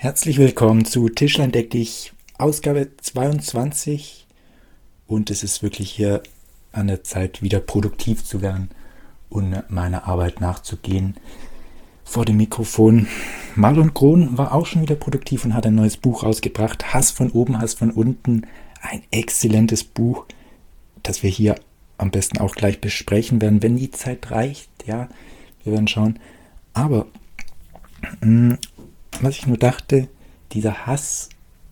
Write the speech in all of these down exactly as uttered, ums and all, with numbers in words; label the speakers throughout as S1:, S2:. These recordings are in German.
S1: Herzlich willkommen zu Tischlein deck dich, Ausgabe zweiundzwanzig, und es ist wirklich hier an der Zeit, wieder produktiv zu werden und meiner Arbeit nachzugehen. Vor dem Mikrofon Marlon Krohn war auch schon wieder produktiv und hat ein neues Buch rausgebracht, Hass von oben, Hass von unten, ein exzellentes Buch, das wir hier am besten auch gleich besprechen werden, wenn die Zeit reicht, ja, wir werden schauen. Aber mh, was ich nur dachte, dieser Hass,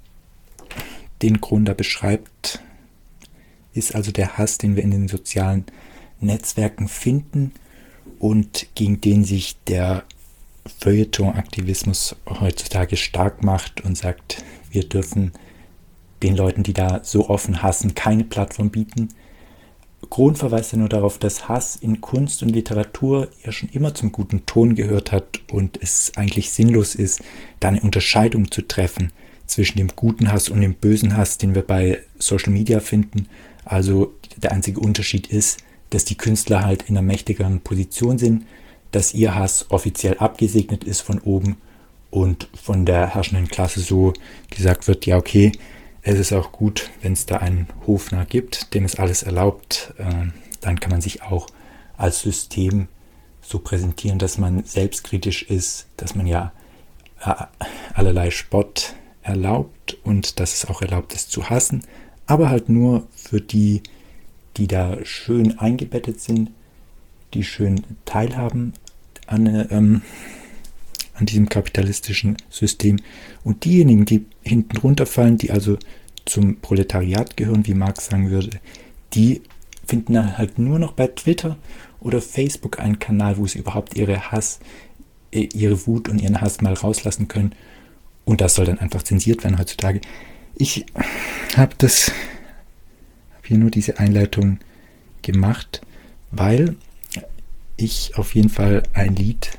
S1: den Krohn da beschreibt, ist also der Hass, den wir in den sozialen Netzwerken finden und gegen den sich der Feuilleton-Aktivismus heutzutage stark macht und sagt, wir dürfen den Leuten, die da so offen hassen, keine Plattform bieten. Krohn verweist ja nur darauf, dass Hass in Kunst und Literatur ja schon immer zum guten Ton gehört hat und es eigentlich sinnlos ist, da eine Unterscheidung zu treffen zwischen dem guten Hass und dem bösen Hass, den wir bei Social Media finden. Also der einzige Unterschied ist, dass die Künstler halt in einer mächtigeren Position sind, dass ihr Hass offiziell abgesegnet ist von oben und von der herrschenden Klasse so gesagt wird, ja okay, es ist auch gut, wenn es da einen Hofnarr gibt, dem es alles erlaubt, äh, dann kann man sich auch als System so präsentieren, dass man selbstkritisch ist, dass man ja äh, allerlei Spott erlaubt und dass es auch erlaubt ist zu hassen, aber halt nur für die, die da schön eingebettet sind, die schön teilhaben an, ähm, an diesem kapitalistischen System, und diejenigen, die hinten runterfallen, die also zum Proletariat gehören, wie Marx sagen würde, die finden dann halt nur noch bei Twitter oder Facebook einen Kanal, wo sie überhaupt ihre Hass, ihre Wut und ihren Hass mal rauslassen können, und das soll dann einfach zensiert werden heutzutage. Ich habe das, habe hier nur diese Einleitung gemacht, weil ich auf jeden Fall ein Lied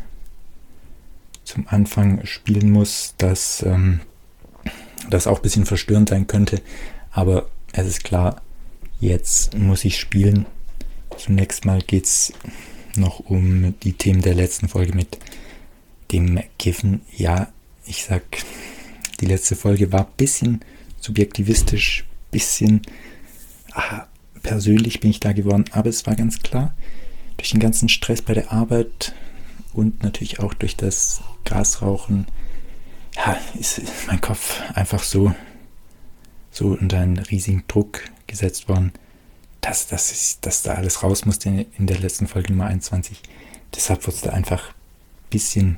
S1: zum Anfang spielen muss, das, ähm, das auch ein bisschen verstörend sein könnte, aber es ist klar, jetzt muss ich spielen. Zunächst mal geht es noch um die Themen der letzten Folge mit dem Kiffen. Ja, ich sag, die letzte Folge war ein bisschen subjektivistisch, ein bisschen ah, persönlich bin ich da geworden, aber es war ganz klar, durch den ganzen Stress bei der Arbeit und natürlich auch durch das Grasrauchen, ja, ist mein Kopf einfach so, so unter einen riesigen Druck gesetzt worden, dass, dass, ich, dass da alles raus musste in, in der letzten Folge Nummer einundzwanzig. Deshalb wurde es da einfach ein bisschen,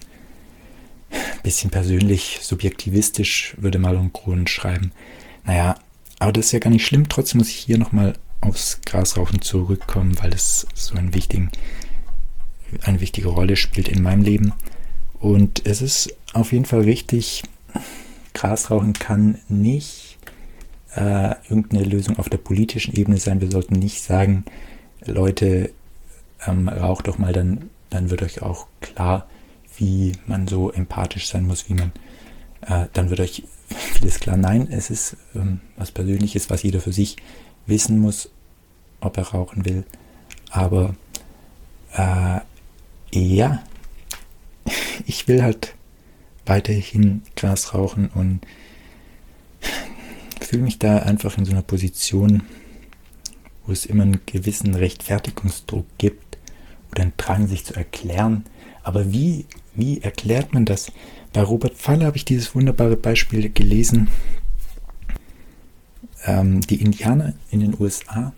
S1: bisschen persönlich, subjektivistisch, würde Marlon Krohn schreiben. Naja, aber das ist ja gar nicht schlimm. Trotzdem muss ich hier nochmal aufs Grasrauchen zurückkommen, weil es so einen wichtigen, eine wichtige Rolle spielt in meinem Leben. Und es ist auf jeden Fall richtig, Grasrauchen kann nicht äh, irgendeine Lösung auf der politischen Ebene sein. Wir sollten nicht sagen, Leute, ähm, raucht doch mal, dann, dann wird euch auch klar, wie man so empathisch sein muss, wie man, äh, dann wird euch vieles klar. Nein, es ist ähm, was Persönliches, was jeder für sich wissen muss, ob er rauchen will. Aber äh, ja, ich will halt weiterhin Gras rauchen und fühle mich da einfach in so einer Position, wo es immer einen gewissen Rechtfertigungsdruck gibt oder einen Drang, sich zu erklären. Aber wie, wie erklärt man das? Bei Robert Pfaller habe ich dieses wunderbare Beispiel gelesen. Ähm, die Indianer in den U S A,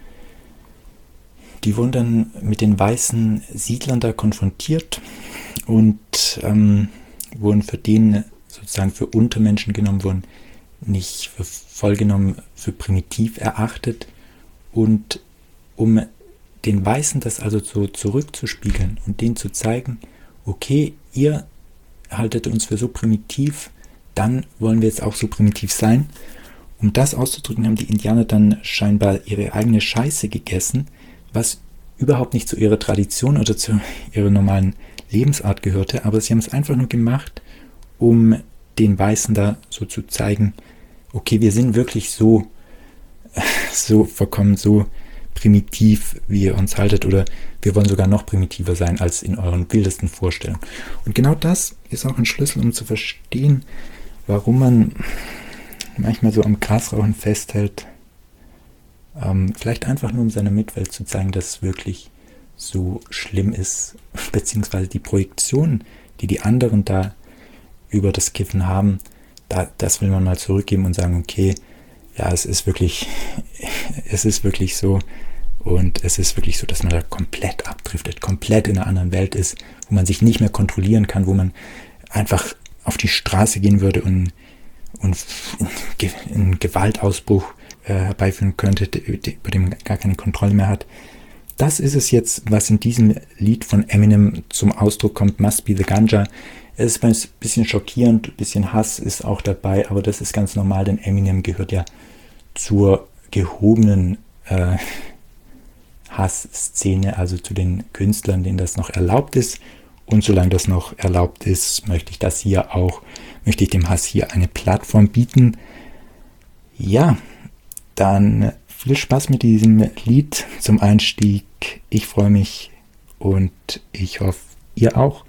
S1: die wurden dann mit den weißen Siedlern da konfrontiert und ähm, wurden für den sozusagen für Untermenschen genommen, wurden nicht für voll genommen, für primitiv erachtet, und um den Weißen das also so zurückzuspiegeln und denen zu zeigen, okay, ihr haltet uns für so primitiv, dann wollen wir jetzt auch so primitiv sein. Um das auszudrücken, haben die Indianer dann scheinbar ihre eigene Scheiße gegessen, was überhaupt nicht zu ihrer Tradition oder zu ihrer normalen Lebensart gehörte, aber sie haben es einfach nur gemacht, um den Weißen da so zu zeigen, okay, wir sind wirklich so, so verkommen, so primitiv, wie ihr uns haltet, oder wir wollen sogar noch primitiver sein als in euren wildesten Vorstellungen. Und genau das ist auch ein Schlüssel, um zu verstehen, warum man manchmal so am Grasrauchen festhält. Ähm, vielleicht einfach nur, um seiner Mitwelt zu zeigen, dass es wirklich so schlimm ist, beziehungsweise die Projektion, die die anderen da über das Kiffen haben, da, das will man mal zurückgeben und sagen, okay, ja, es ist wirklich, es ist wirklich so, und es ist wirklich so, dass man da komplett abdriftet, komplett in einer anderen Welt ist, wo man sich nicht mehr kontrollieren kann, wo man einfach auf die Straße gehen würde und, und einen Gewaltausbruch äh, herbeiführen könnte, über den man gar keine Kontrolle mehr hat. Das ist es jetzt, was in diesem Lied von Eminem zum Ausdruck kommt, Must Be the Ganja. Es ist ein bisschen schockierend, ein bisschen Hass ist auch dabei, aber das ist ganz normal, denn Eminem gehört ja zur gehobenen äh, Hassszene, also zu den Künstlern, denen das noch erlaubt ist. Und solange das noch erlaubt ist, möchte ich das hier auch, möchte ich dem Hass hier eine Plattform bieten. Ja, dann viel Spaß mit diesem Lied zum Einstieg. Ich freue mich und ich hoffe, ihr auch.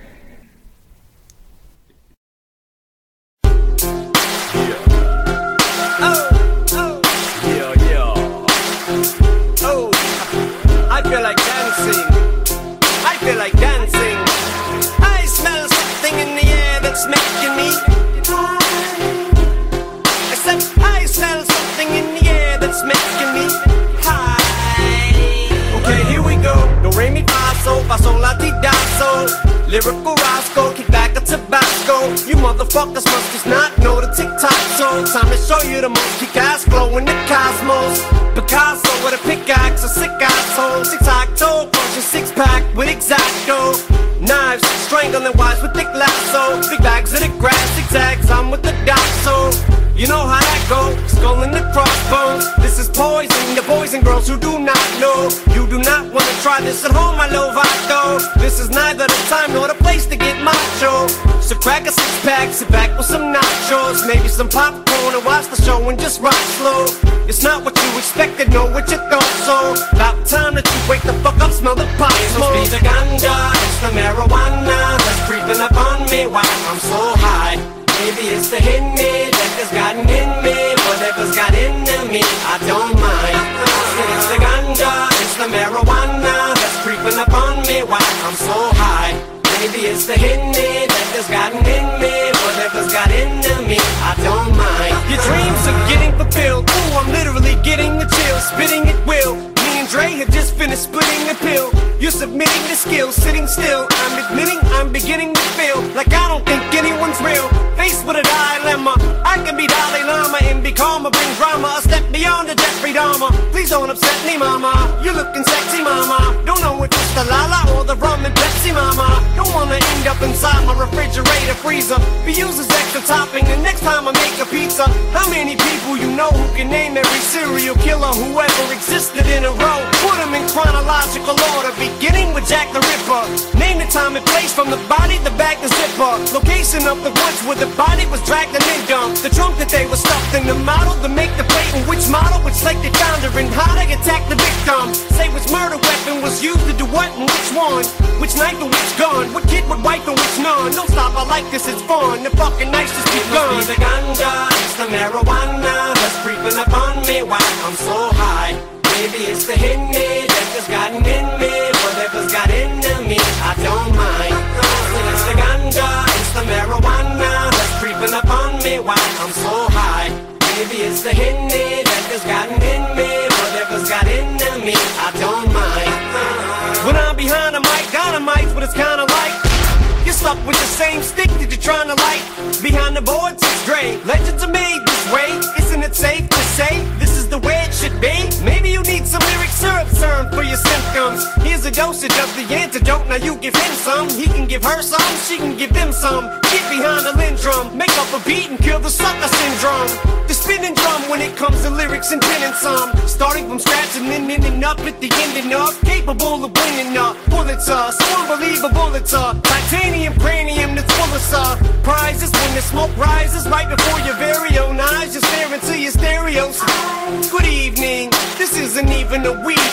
S2: Lyrical Roscoe, kick back a Tabasco. You motherfuckers must just not know the TikTok song. Time to show you the most kick-ass glow in the cosmos. Picasso with a pickaxe, a sick asshole. Six-octo, punch a six-pack with Exacto. Knives, strangling wives with thick lasso. Big bags of the grass, zigzags, I'm with the dot, so you know how that go, skull in the crossbones. This is poison, the boys and girls who do not know. You do not want to try this at home, my Lovato. This is neither the time nor the place to get macho. So crack a six-pack, sit back with some nachos, maybe some popcorn and watch the show and just rock slow. It's not what you expected, know what you thought so. About time that you wake the fuck up, smell the pot smoke. It must be the ganja, it's the marijuana that's creeping up on me while I'm so high. Maybe it's the hit me that has gotten in me. Whatever's got into me, I don't mind. It's the ganja, it's the marijuana that's creeping up on me while I'm so high. Maybe it's the hit me that has gotten in me. Whatever's got into me, I don't mind. Your dreams are getting fulfilled. Ooh, I'm literally getting the chill, spitting at will. Me and Dre have just finished splitting the pill. You're submitting the skills, sitting still. I'm admitting I'm beginning to feel like I don't think anyone's real. Faced with a dilemma, I can be Dalai Lama and be calmer, bring drama, a step beyond the Jeffrey Dahmer. Please don't upset me, mama. You're looking sexy, mama. Don't know if it's the Lala or the rum and Pepsi, mama. Don't wanna end up inside my refrigerator freezer. Be used as extra topping the next time I make a pizza. How many people you know who can name every serial killer who ever existed in a row? Put them in chronological order, beginning with Jack the Ripper. Name the time and place, from the body, the bag, the zipper. Location of the woods where the body was dragged and then dumped. The trunk that they were stuffed in, the model to make the plate, and which model, which lake they found her, and how they attacked the victim. Say which murder weapon was used to do what and which one, which knife and which gun, what kid would wipe and which none. Don't stop, I like this, it's fun. The fucking nights just begun. It must be the ganja, it's the marijuana that's creeping up on me while I'm so high. Maybe it's the hit me that has gotten in me. Whatever's got into me, I don't mind. It's the ganja, it's the marijuana that's creeping up on me while I'm so high. Maybe it's the hit me that has gotten in me. Whatever's got into me, I don't mind. When I'm behind a mic, dynamite's what it's kinda like. You're stuck with the same stick that you're trying to light. Behind the boards, it's Dre. Legends are made this way. Isn't it safe to say this is the way it should be? Maybe you need some lyric syrup serum for your symptoms. Here's a dosage of the antidote. Now you give him some, he can give her some, she can give them some. Get behind the lindrum, make up a beat and kill the sucker syndrome. The spinning drum when it comes to lyrics and penning some. Starting from scratch and then ending up at the ending up. Capable of winning up Pulitzer, so unbelievable it's a titanium cranium that's full of surprises. When the smoke rises right before your very own eyes, you're staring to your stereos. Good evening, this isn't even a weed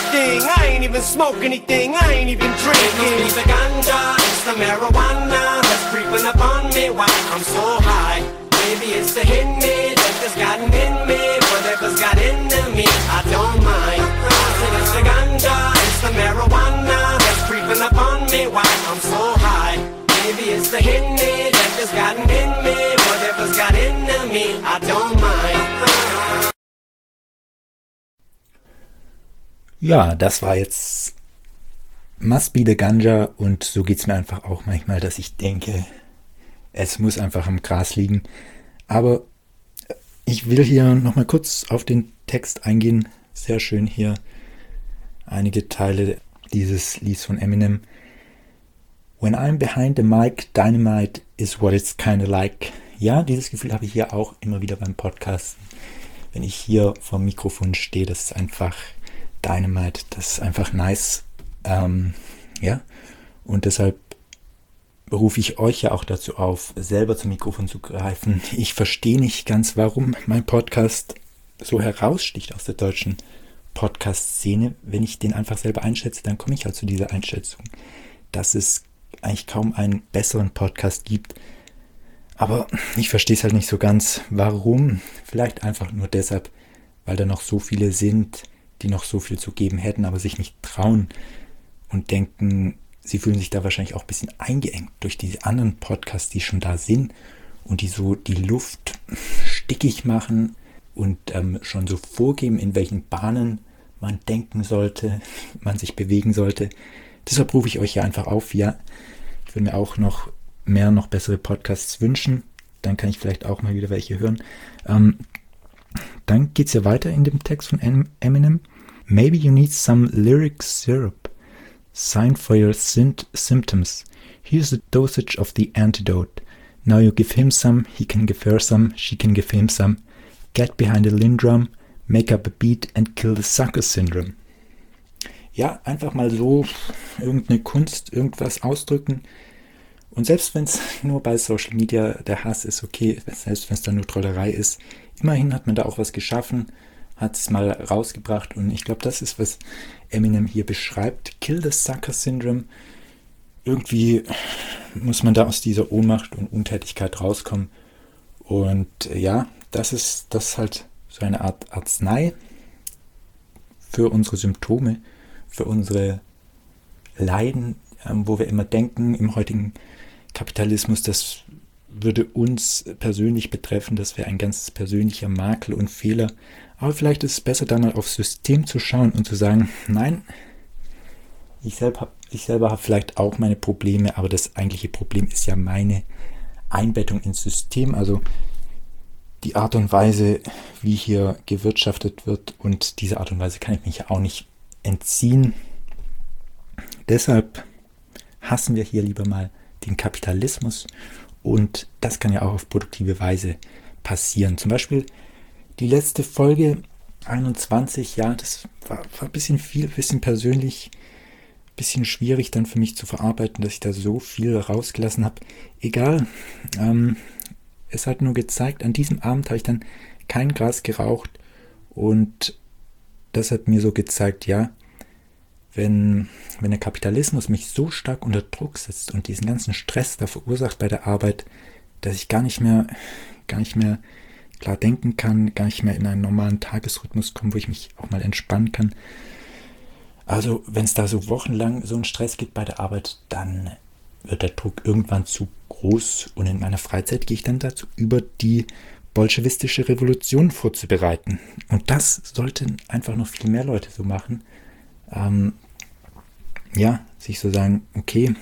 S2: smoke anything, I ain't even drinking. It's the ganja, it's the marijuana that's creeping up on me while I'm so high. Maybe it's the Henny that's gotten in me, whatever's got into me, I don't mind. I said it's the ganja, it's the marijuana that's creeping up on me while I'm so high. Maybe it's the Henny that's gotten in me, whatever's got into me, I don't mind.
S1: Ja, das war jetzt Must Be the Ganja, und so geht es mir einfach auch manchmal, dass ich denke, es muss einfach am Gras liegen. Aber ich will hier nochmal kurz auf den Text eingehen. Sehr schön hier einige Teile dieses Lieds von Eminem. When I'm behind the mic, dynamite is what it's kinda like. Ja, dieses Gefühl habe ich hier auch immer wieder beim Podcasten. Wenn ich hier vor dem Mikrofon stehe, das ist einfach Dynamite, das ist einfach nice. Ähm, ja, und deshalb rufe ich euch ja auch dazu auf, selber zum Mikrofon zu greifen. Ich verstehe nicht ganz, warum mein Podcast so heraussticht aus der deutschen Podcast-Szene. Wenn ich den einfach selber einschätze, dann komme ich halt zu dieser Einschätzung, dass es eigentlich kaum einen besseren Podcast gibt. Aber ich verstehe es halt nicht so ganz. Warum? Vielleicht einfach nur deshalb, weil da noch so viele sind, die noch so viel zu geben hätten, aber sich nicht trauen und denken, sie fühlen sich da wahrscheinlich auch ein bisschen eingeengt durch diese anderen Podcasts, die schon da sind und die so die Luft stickig machen und ähm, schon so vorgeben, in welchen Bahnen man denken sollte, man sich bewegen sollte. Deshalb rufe ich euch ja einfach auf, ja, ich würde mir auch noch mehr, noch bessere Podcasts wünschen. Dann kann ich vielleicht auch mal wieder welche hören. Ähm, dann geht es ja weiter in dem Text von Eminem. Maybe you need some lyric syrup. Sign for your synth symptoms. Here's the dosage of the antidote. Now you give him some, he can give her some, she can give him some. Get behind a lindrum, make up a beat and kill the sucker syndrome. Ja, einfach mal so irgendeine Kunst, irgendwas ausdrücken. Und selbst wenn es nur bei Social Media der Hass ist, okay, selbst wenn es da nur Trollerei ist, immerhin hat man da auch was geschaffen, hat es mal rausgebracht, und ich glaube, das ist, was Eminem hier beschreibt. Kill the Sucker Syndrome. Irgendwie muss man da aus dieser Ohnmacht und Untätigkeit rauskommen. Und äh, ja, das ist das ist halt so eine Art Arznei für unsere Symptome, für unsere Leiden, ähm, wo wir immer denken, im heutigen Kapitalismus, das würde uns persönlich betreffen, das wäre ein ganz persönlicher Makel und Fehler. Aber vielleicht ist es besser, da mal aufs System zu schauen und zu sagen, nein, ich selber habe ich selber habe vielleicht auch meine Probleme, aber das eigentliche Problem ist ja meine Einbettung ins System, also die Art und Weise, wie hier gewirtschaftet wird, und diese Art und Weise kann ich mich ja auch nicht entziehen. Deshalb hassen wir hier lieber mal den Kapitalismus, und das kann ja auch auf produktive Weise passieren. Zum Beispiel die letzte Folge einundzwanzig, ja, das war, war ein bisschen viel, ein bisschen persönlich, ein bisschen schwierig dann für mich zu verarbeiten, dass ich da so viel rausgelassen habe. Egal, ähm, es hat nur gezeigt, an diesem Abend habe ich dann kein Gras geraucht, und das hat mir so gezeigt, ja, wenn, wenn der Kapitalismus mich so stark unter Druck setzt und diesen ganzen Stress da verursacht bei der Arbeit, dass ich gar nicht mehr, gar nicht mehr klar denken kann, gar nicht mehr in einen normalen Tagesrhythmus komme, wo ich mich auch mal entspannen kann. Also wenn es da so wochenlang so einen Stress gibt bei der Arbeit, dann wird der Druck irgendwann zu groß, und in meiner Freizeit gehe ich dann dazu über, die bolschewistische Revolution vorzubereiten. Und das sollten einfach noch viel mehr Leute so machen. Ähm, ja, sich so sagen, okay,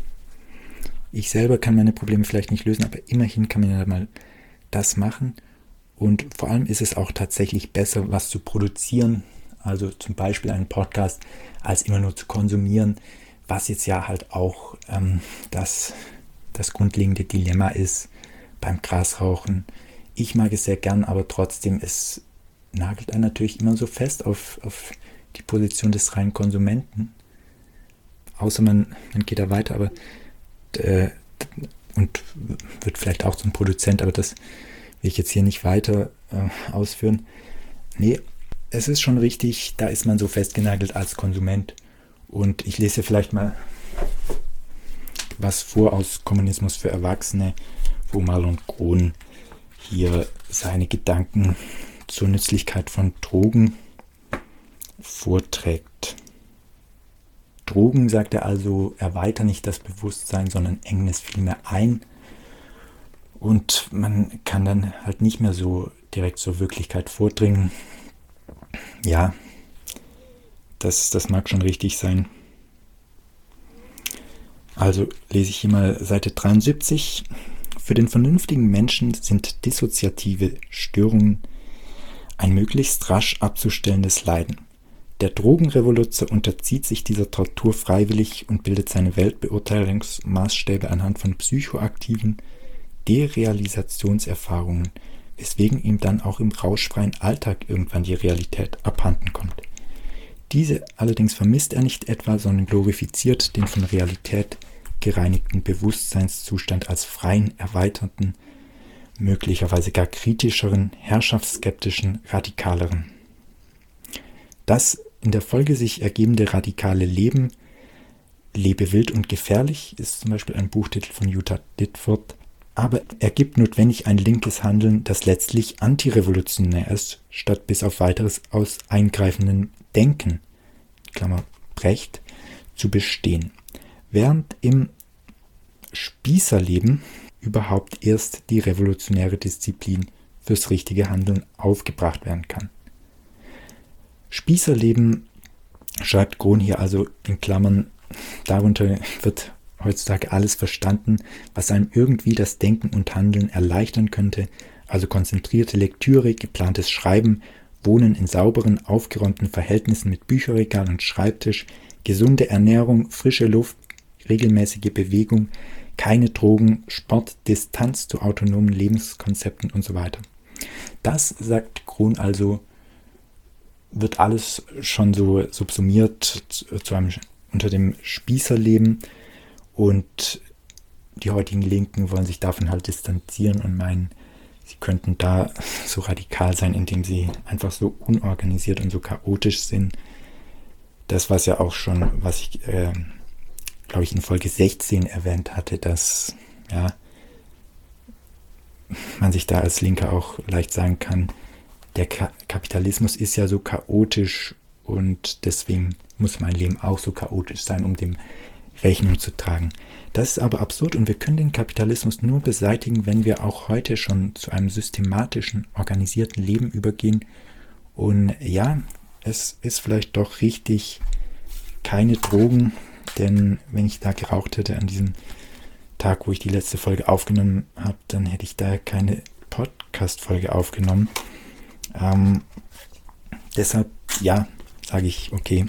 S1: ich selber kann meine Probleme vielleicht nicht lösen, aber immerhin kann man ja mal das machen. Und vor allem ist es auch tatsächlich besser, was zu produzieren, also zum Beispiel einen Podcast, als immer nur zu konsumieren, was jetzt ja halt auch ähm, das, das grundlegende Dilemma ist beim Grasrauchen. Ich mag es sehr gern, aber trotzdem, es nagelt einen natürlich immer so fest auf, auf die Position des reinen Konsumenten. Außer man, man geht da weiter, aber äh, und wird vielleicht auch zum Produzent, aber das will ich jetzt hier nicht weiter äh, ausführen. Nee, es ist schon richtig, da ist man so festgenagelt als Konsument, Und ich lese vielleicht mal was vor aus Kommunismus für Erwachsene, wo Marlon Grohn hier seine Gedanken zur Nützlichkeit von Drogen vorträgt. Drogen, sagt er also, erweitern nicht das Bewusstsein, sondern engen es vielmehr ein. Und man kann dann halt nicht mehr so direkt zur Wirklichkeit vordringen. Ja, das, das mag schon richtig sein. Also lese ich hier mal Seite dreiundsiebzig. Für den vernünftigen Menschen sind dissoziative Störungen ein möglichst rasch abzustellendes Leiden. Der Drogenrevoluzer unterzieht sich dieser Tortur freiwillig und bildet seine Weltbeurteilungsmaßstäbe anhand von psychoaktiven Derealisationserfahrungen, weswegen ihm dann auch im rauschfreien Alltag irgendwann die Realität abhanden kommt. Diese allerdings vermisst er nicht etwa, sondern glorifiziert den von Realität gereinigten Bewusstseinszustand als freien, erweiterten, möglicherweise gar kritischeren, herrschaftsskeptischen, radikaleren. Das in der Folge sich ergebende radikale Leben, Lebe wild und gefährlich, ist zum Beispiel ein Buchtitel von Jutta Ditfurth, aber ergibt notwendig ein linkes Handeln, das letztlich antirevolutionär ist, statt bis auf weiteres aus eingreifendem Denken, Klammer Brecht, zu bestehen. Während im Spießerleben überhaupt erst die revolutionäre Disziplin fürs richtige Handeln aufgebracht werden kann. Spießerleben, schreibt Grohn hier also in Klammern, darunter wird heutzutage alles verstanden, was einem irgendwie das Denken und Handeln erleichtern könnte, also konzentrierte Lektüre, geplantes Schreiben, Wohnen in sauberen, aufgeräumten Verhältnissen mit Bücherregal und Schreibtisch, gesunde Ernährung, frische Luft, regelmäßige Bewegung, keine Drogen, Sport, Distanz zu autonomen Lebenskonzepten und so weiter. Das, sagt Grohn also, wird alles schon so subsumiert zu einem, unter dem Spießerleben, und die heutigen Linken wollen sich davon halt distanzieren und meinen, sie könnten da so radikal sein, indem sie einfach so unorganisiert und so chaotisch sind. Das, was ja auch schon, was ich, äh, glaube ich, in Folge sechzehn erwähnt hatte, dass ja, man sich da als Linker auch leicht sagen kann, der Ka- Kapitalismus ist ja so chaotisch und deswegen muss mein Leben auch so chaotisch sein, um dem Rechnung zu tragen. Das ist aber absurd und wir können den Kapitalismus nur beseitigen, wenn wir auch heute schon zu einem systematischen, organisierten Leben übergehen. Und ja, es ist vielleicht doch richtig, keine Drogen, denn wenn ich da geraucht hätte an diesem Tag, wo ich die letzte Folge aufgenommen habe, dann hätte ich da keine Podcast-Folge aufgenommen. Ähm, deshalb, ja, sage ich, okay,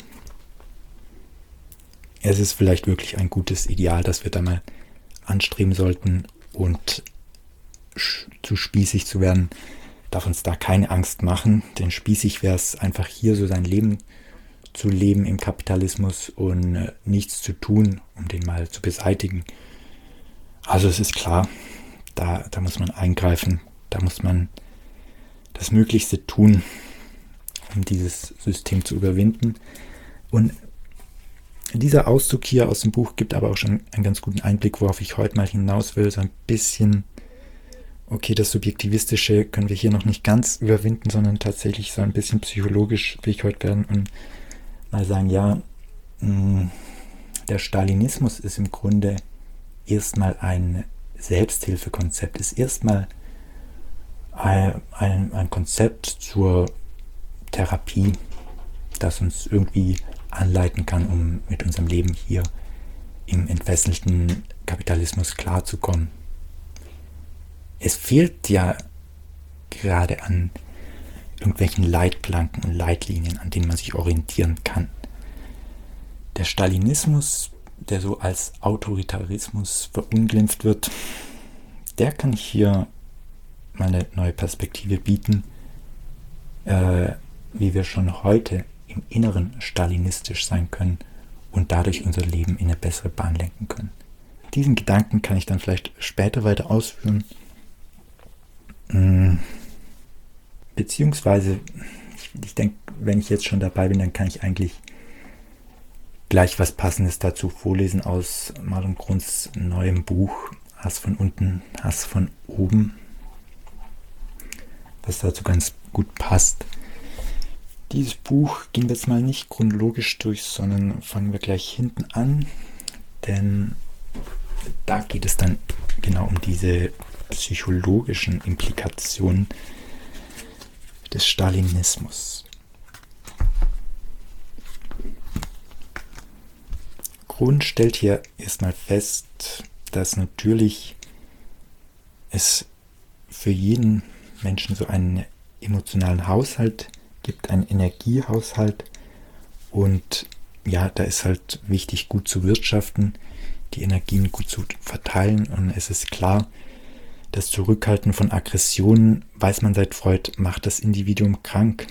S1: es ist vielleicht wirklich ein gutes Ideal, das wir da mal anstreben sollten, und sch- zu spießig zu werden, darf uns da keine Angst machen, denn spießig wäre es einfach hier so sein Leben zu leben im Kapitalismus und äh, nichts zu tun, um den mal zu beseitigen. Also es ist klar, da, da muss man eingreifen, da muss man das Möglichste tun, um dieses System zu überwinden. Und dieser Auszug hier aus dem Buch gibt aber auch schon einen ganz guten Einblick, worauf ich heute mal hinaus will. So ein bisschen, okay, das Subjektivistische können wir hier noch nicht ganz überwinden, sondern tatsächlich so ein bisschen psychologisch will ich heute werden und mal sagen, ja, mh, der Stalinismus ist im Grunde erstmal ein Selbsthilfekonzept, ist erstmal ein, ein, ein Konzept zur Therapie, das uns irgendwie anleiten kann, um mit unserem Leben hier im entfesselten Kapitalismus klarzukommen. Es fehlt ja gerade an irgendwelchen Leitplanken und Leitlinien, an denen man sich orientieren kann. Der Stalinismus, der so als Autoritarismus verunglimpft wird, der kann hier mal eine neue Perspektive bieten, äh, wie wir schon heute im Inneren stalinistisch sein können und dadurch unser Leben in eine bessere Bahn lenken können. Diesen Gedanken kann ich dann vielleicht später weiter ausführen. Beziehungsweise, ich, ich denke, wenn ich jetzt schon dabei bin, dann kann ich eigentlich gleich was Passendes dazu vorlesen aus Marlon Grunds neuem Buch Hass von unten, Hass von oben, was dazu ganz gut passt. Dieses Buch gehen wir jetzt mal nicht chronologisch durch, sondern fangen wir gleich hinten an, denn da geht es dann genau um diese psychologischen Implikationen des Stalinismus. Grund stellt hier erstmal fest, dass natürlich es für jeden Menschen so einen emotionalen Haushalt gibt, einen Energiehaushalt, und ja, da ist halt wichtig, gut zu wirtschaften, die Energien gut zu verteilen, und es ist klar, das Zurückhalten von Aggressionen, weiß man seit Freud, macht das Individuum krank.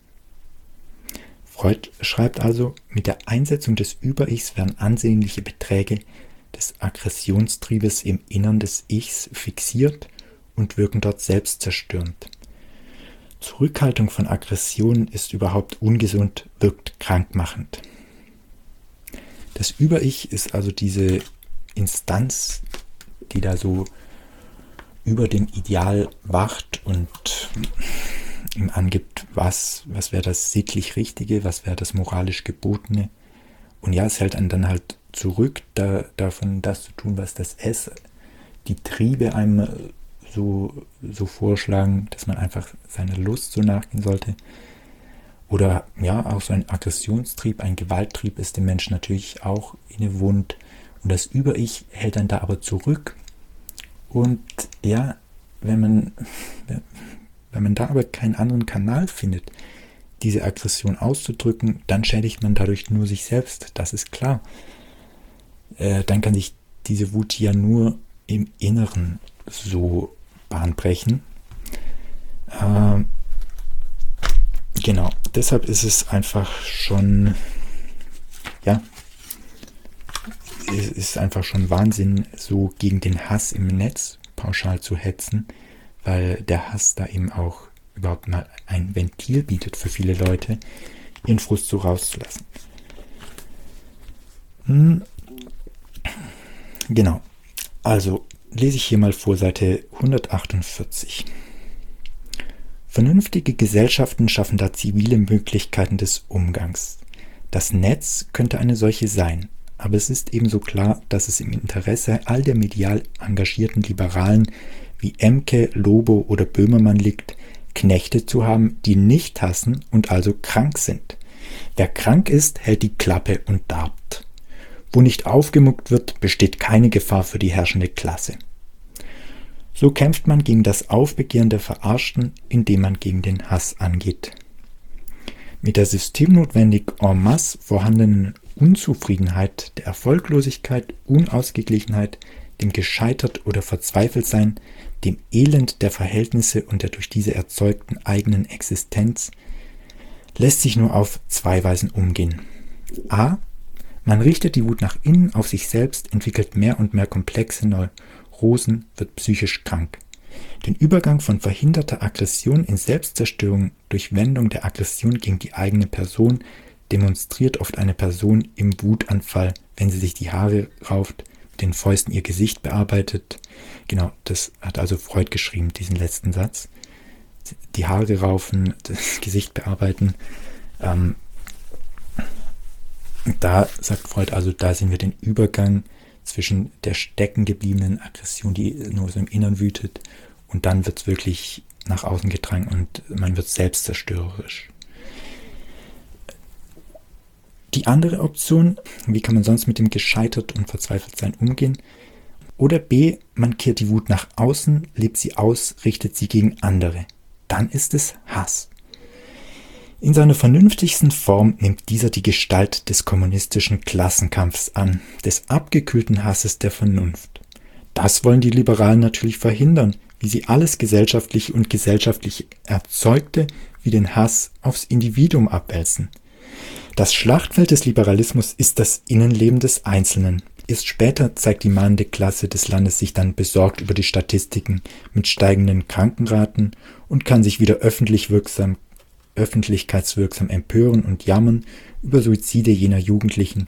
S1: Freud schreibt also, mit der Einsetzung des Über-Ichs werden ansehnliche Beträge des Aggressionstriebes im Innern des Ichs fixiert und wirken dort selbstzerstörend. Zurückhaltung von Aggressionen ist überhaupt ungesund, wirkt krankmachend. Das Über-Ich ist also diese Instanz, die da so über dem Ideal wacht und ihm angibt, was, was wäre das sittlich Richtige, was wäre das moralisch Gebotene. Und ja, es hält einen dann halt zurück, da, davon das zu tun, was das Es, die Triebe einem so, so vorschlagen, dass man einfach seiner Lust so nachgehen sollte. Oder ja, auch so ein Aggressionstrieb, ein Gewalttrieb ist dem Menschen natürlich auch innewohnt. Und das Über-Ich hält dann da aber zurück. Und ja, wenn man, wenn man da aber keinen anderen Kanal findet, diese Aggression auszudrücken, dann schädigt man dadurch nur sich selbst, das ist klar. Äh, dann kann sich diese Wut ja nur im Inneren so Bahn brechen. Äh, genau, deshalb ist es einfach schon, ja, es ist einfach schon Wahnsinn, so gegen den Hass im Netz pauschal zu hetzen, weil der Hass da eben auch überhaupt mal ein Ventil bietet für viele Leute, ihren Frust so rauszulassen. Hm. Genau, also lese ich hier mal vor Seite hundertachtundvierzig. Vernünftige Gesellschaften schaffen da zivile Möglichkeiten des Umgangs. Das Netz könnte eine solche sein. Aber es ist ebenso klar, dass es im Interesse all der medial engagierten Liberalen wie Emke, Lobo oder Böhmermann liegt, Knechte zu haben, die nicht hassen und also krank sind. Wer krank ist, hält die Klappe und darbt. Wo nicht aufgemuckt wird, besteht keine Gefahr für die herrschende Klasse. So kämpft man gegen das Aufbegehren der Verarschten, indem man gegen den Hass angeht. Mit der systemnotwendig en masse vorhandenen Unzufriedenheit, der Erfolglosigkeit, Unausgeglichenheit, dem Gescheitert- oder Verzweifeltsein, dem Elend der Verhältnisse und der durch diese erzeugten eigenen Existenz, lässt sich nur auf zwei Weisen umgehen. A. Man richtet die Wut nach innen auf sich selbst, entwickelt mehr und mehr komplexe Neurosen, wird psychisch krank. Den Übergang von verhinderter Aggression in Selbstzerstörung durch Wendung der Aggression gegen die eigene Person demonstriert oft eine Person im Wutanfall, wenn sie sich die Haare rauft, mit den Fäusten ihr Gesicht bearbeitet. Genau, das hat also Freud geschrieben, diesen letzten Satz. Die Haare raufen, das Gesicht bearbeiten. Ähm, da sagt Freud also, da sehen wir den Übergang zwischen der stecken gebliebenen Aggression, die nur so im Innern wütet, und dann wird es wirklich nach außen getragen und man wird selbstzerstörerisch. Die andere Option, wie kann man sonst mit dem Gescheitert und Verzweifeltsein umgehen? Oder B, man kehrt die Wut nach außen, lebt sie aus, richtet sie gegen andere. Dann ist es Hass. In seiner vernünftigsten Form nimmt dieser die Gestalt des kommunistischen Klassenkampfs an, des abgekühlten Hasses der Vernunft. Das wollen die Liberalen natürlich verhindern, wie sie alles gesellschaftlich und gesellschaftlich Erzeugte wie den Hass aufs Individuum abwälzen. Das Schlachtfeld des Liberalismus ist das Innenleben des Einzelnen. Erst später zeigt die mahnende Klasse des Landes sich dann besorgt über die Statistiken mit steigenden Krankenraten und kann sich wieder öffentlich wirksam, öffentlichkeitswirksam empören und jammern über Suizide jener Jugendlichen,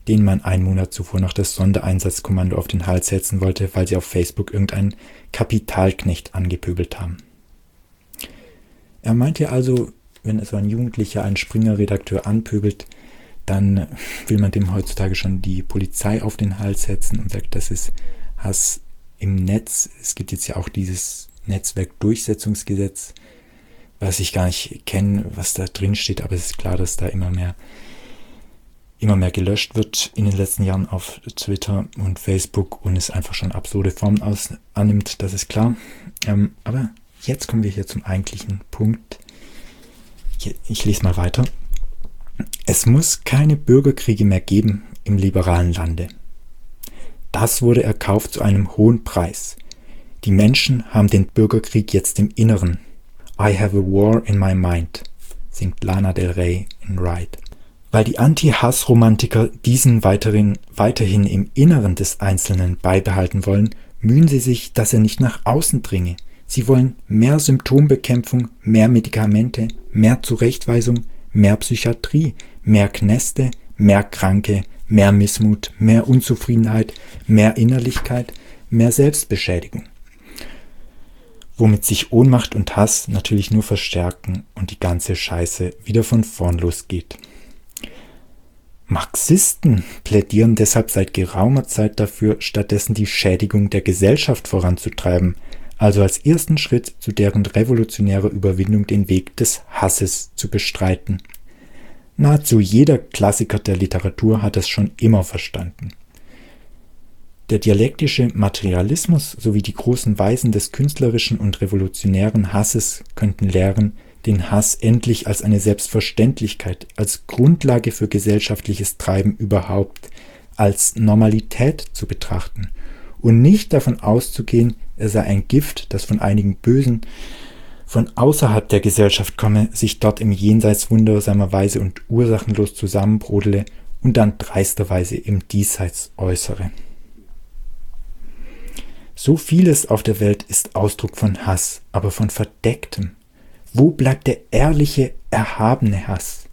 S1: denen man einen Monat zuvor noch das Sondereinsatzkommando auf den Hals setzen wollte, weil sie auf Facebook irgendeinen Kapitalknecht angepöbelt haben. Er meinte also, wenn so ein Jugendlicher einen Springer-Redakteur anpöbelt, dann will man dem heutzutage schon die Polizei auf den Hals setzen und sagt, das ist Hass im Netz. Es gibt jetzt ja auch dieses Netzwerkdurchsetzungsgesetz, was ich gar nicht kenne, was da drin steht, aber es ist klar, dass da immer mehr, immer mehr gelöscht wird in den letzten Jahren auf Twitter und Facebook und es einfach schon absurde Formen aus, annimmt, das ist klar. Ähm, aber jetzt kommen wir hier zum eigentlichen Punkt. Ich, ich lese mal weiter. Es muss keine Bürgerkriege mehr geben im liberalen Lande. Das wurde erkauft zu einem hohen Preis. Die Menschen haben den Bürgerkrieg jetzt im Inneren. I have a war in my mind, singt Lana Del Rey in Ride. Weil die Anti-Hass-Romantiker diesen weiterhin, weiterhin im Inneren des Einzelnen beibehalten wollen, mühen sie sich, dass er nicht nach außen dringe. Sie wollen mehr Symptombekämpfung, mehr Medikamente, mehr Zurechtweisung, mehr Psychiatrie, mehr Kneste, mehr Kranke, mehr Missmut, mehr Unzufriedenheit, mehr Innerlichkeit, mehr Selbstbeschädigung. Womit sich Ohnmacht und Hass natürlich nur verstärken und die ganze Scheiße wieder von vorn losgeht. Marxisten plädieren deshalb seit geraumer Zeit dafür, stattdessen die Schädigung der Gesellschaft voranzutreiben, also als ersten Schritt zu deren revolutionärer Überwindung den Weg des Hasses zu bestreiten. Nahezu jeder Klassiker der Literatur hat es schon immer verstanden. Der dialektische Materialismus sowie die großen Weisen des künstlerischen und revolutionären Hasses könnten lehren, den Hass endlich als eine Selbstverständlichkeit, als Grundlage für gesellschaftliches Treiben überhaupt, als Normalität zu betrachten und nicht davon auszugehen, er sei ein Gift, das von einigen Bösen von außerhalb der Gesellschaft komme, sich dort im Jenseits wundersamerweise und ursachenlos zusammenbrodele und dann dreisterweise im Diesseits äußere. So vieles auf der Welt ist Ausdruck von Hass, aber von Verdecktem. Wo bleibt der ehrliche, erhabene Hass?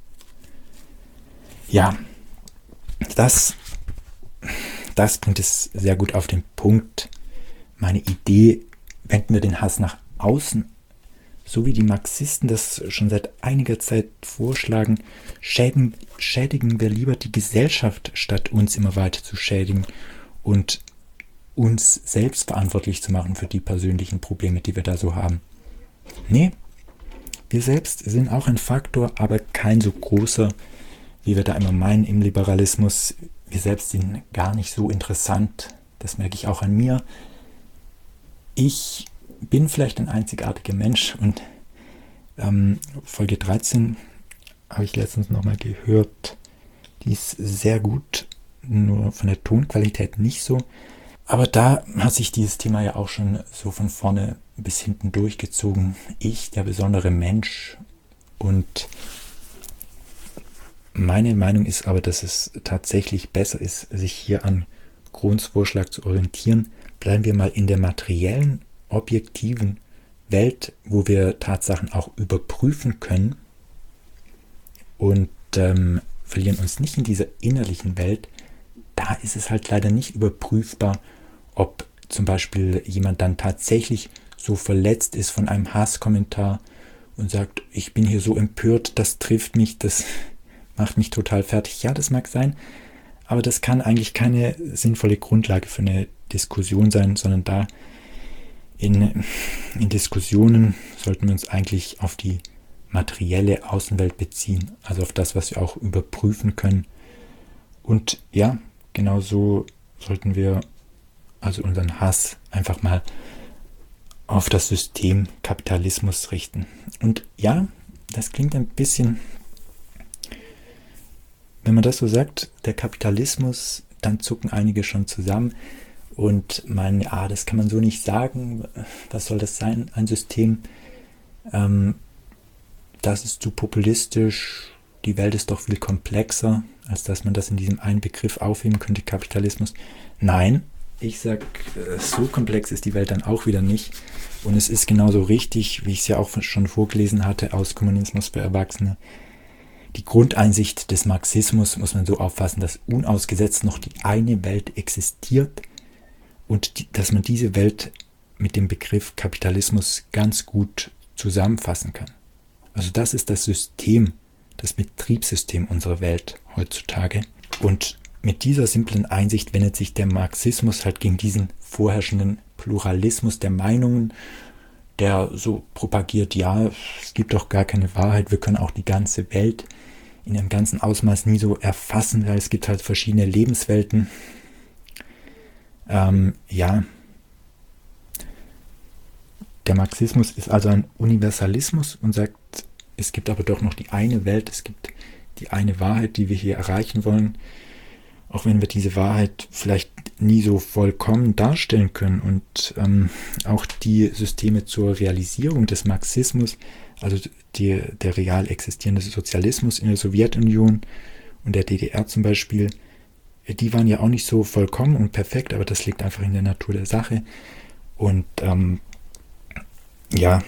S1: Ja, das, das bringt es sehr gut auf den Punkt. Meine Idee, wenden wir den Hass nach außen, so wie die Marxisten das schon seit einiger Zeit vorschlagen, schädigen, schädigen wir lieber die Gesellschaft, statt uns immer weiter zu schädigen und uns selbst verantwortlich zu machen für die persönlichen Probleme, die wir da so haben. Nee, wir selbst sind auch ein Faktor, aber kein so großer, wie wir da immer meinen im Liberalismus. Wir selbst sind gar nicht so interessant, das merke ich auch an mir. Ich bin vielleicht ein einzigartiger Mensch und ähm, Folge dreizehn habe ich letztens nochmal gehört, die ist sehr gut, nur von der Tonqualität nicht so. Aber da hat sich dieses Thema ja auch schon so von vorne bis hinten durchgezogen. Ich, der besondere Mensch. Und meine Meinung ist aber, dass es tatsächlich besser ist, sich hier an Krohns Vorschlag zu orientieren. Bleiben wir mal in der materiellen, objektiven Welt, wo wir Tatsachen auch überprüfen können und ähm, verlieren uns nicht in dieser innerlichen Welt. Da ist es halt leider nicht überprüfbar, ob zum Beispiel jemand dann tatsächlich so verletzt ist von einem Hasskommentar und sagt, ich bin hier so empört, das trifft mich, das macht mich total fertig. Ja, das mag sein, aber das kann eigentlich keine sinnvolle Grundlage für eine Diskussion sein, sondern da in, in Diskussionen sollten wir uns eigentlich auf die materielle Außenwelt beziehen, also auf das, was wir auch überprüfen können. Und ja, genauso sollten wir also unseren Hass einfach mal auf das System Kapitalismus richten. Und ja, das klingt ein bisschen, wenn man das so sagt, der Kapitalismus, dann zucken einige schon zusammen und meinen, ah, das kann man so nicht sagen, was soll das sein, ein System, ähm, das ist zu populistisch, die Welt ist doch viel komplexer, als dass man das in diesem einen Begriff aufheben könnte, Kapitalismus. Nein, ich sage, so komplex ist die Welt dann auch wieder nicht. Und es ist genauso richtig, wie ich es ja auch schon vorgelesen hatte, aus Kommunismus für Erwachsene. Die Grundeinsicht des Marxismus muss man so auffassen, dass unausgesetzt noch die eine Welt existiert und die, dass man diese Welt mit dem Begriff Kapitalismus ganz gut zusammenfassen kann. Also das ist das System, das Betriebssystem unserer Welt heutzutage. Und mit dieser simplen Einsicht wendet sich der Marxismus halt gegen diesen vorherrschenden Pluralismus der Meinungen, der so propagiert, ja, es gibt doch gar keine Wahrheit, wir können auch die ganze Welt in ihrem ganzen Ausmaß nie so erfassen, weil es gibt halt verschiedene Lebenswelten. Ähm, ja, der Marxismus ist also ein Universalismus und sagt, es gibt aber doch noch die eine Welt, es gibt die eine Wahrheit, die wir hier erreichen wollen, auch wenn wir diese Wahrheit vielleicht nie so vollkommen darstellen können. Und ähm, auch die Systeme zur Realisierung des Marxismus, also die, der real existierende Sozialismus in der Sowjetunion und der D D R zum Beispiel, die waren ja auch nicht so vollkommen und perfekt, aber das liegt einfach in der Natur der Sache. Und ähm, ja,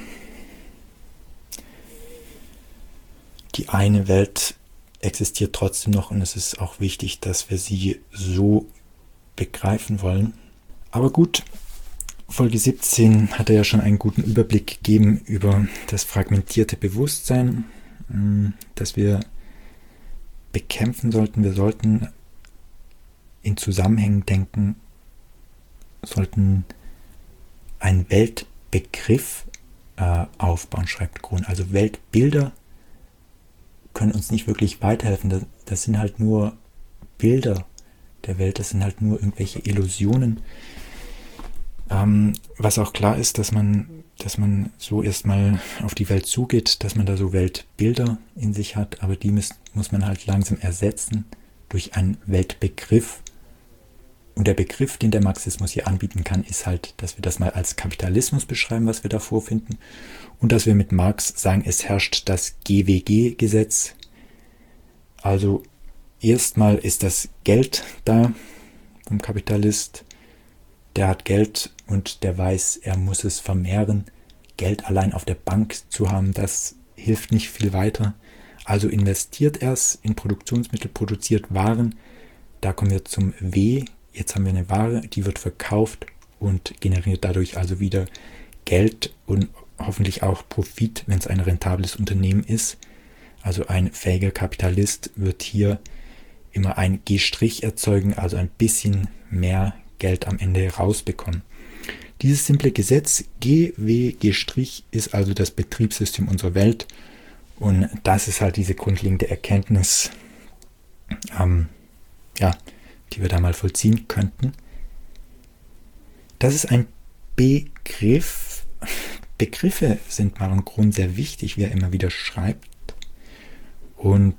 S1: die eine Welt existiert trotzdem noch und es ist auch wichtig, dass wir sie so begreifen wollen. Aber gut, Folge siebzehn hat er ja schon einen guten Überblick gegeben über das fragmentierte Bewusstsein, das wir bekämpfen sollten. Wir sollten in Zusammenhängen denken, sollten einen Weltbegriff äh, aufbauen, schreibt Grun. Also Weltbilder können uns nicht wirklich weiterhelfen. Das, das sind halt nur Bilder der Welt, das sind halt nur irgendwelche Illusionen. Ähm, was auch klar ist, dass man, dass man so erstmal auf die Welt zugeht, dass man da so Weltbilder in sich hat, aber die muss, muss man halt langsam ersetzen durch einen Weltbegriff. Und der Begriff, den der Marxismus hier anbieten kann, ist halt, dass wir das mal als Kapitalismus beschreiben, was wir da vorfinden. Und dass wir mit Marx sagen, es herrscht das G W G-Gesetz. Also erstmal ist das Geld da vom Kapitalist. Der hat Geld und der weiß, er muss es vermehren. Geld allein auf der Bank zu haben, das hilft nicht viel weiter. Also investiert er es in Produktionsmittel, produziert Waren. Da kommen wir zum W. Jetzt haben wir eine Ware, die wird verkauft und generiert dadurch also wieder Geld und hoffentlich auch Profit, wenn es ein rentables Unternehmen ist. Also ein fähiger Kapitalist wird hier immer ein G' erzeugen, also ein bisschen mehr Geld am Ende rausbekommen. Dieses simple Gesetz G W G' ist also das Betriebssystem unserer Welt und das ist halt diese grundlegende Erkenntnis, ähm, ja, die wir da mal vollziehen könnten. Das ist ein Begriff. Begriffe sind Maren Grun sehr wichtig, wie er immer wieder schreibt. Und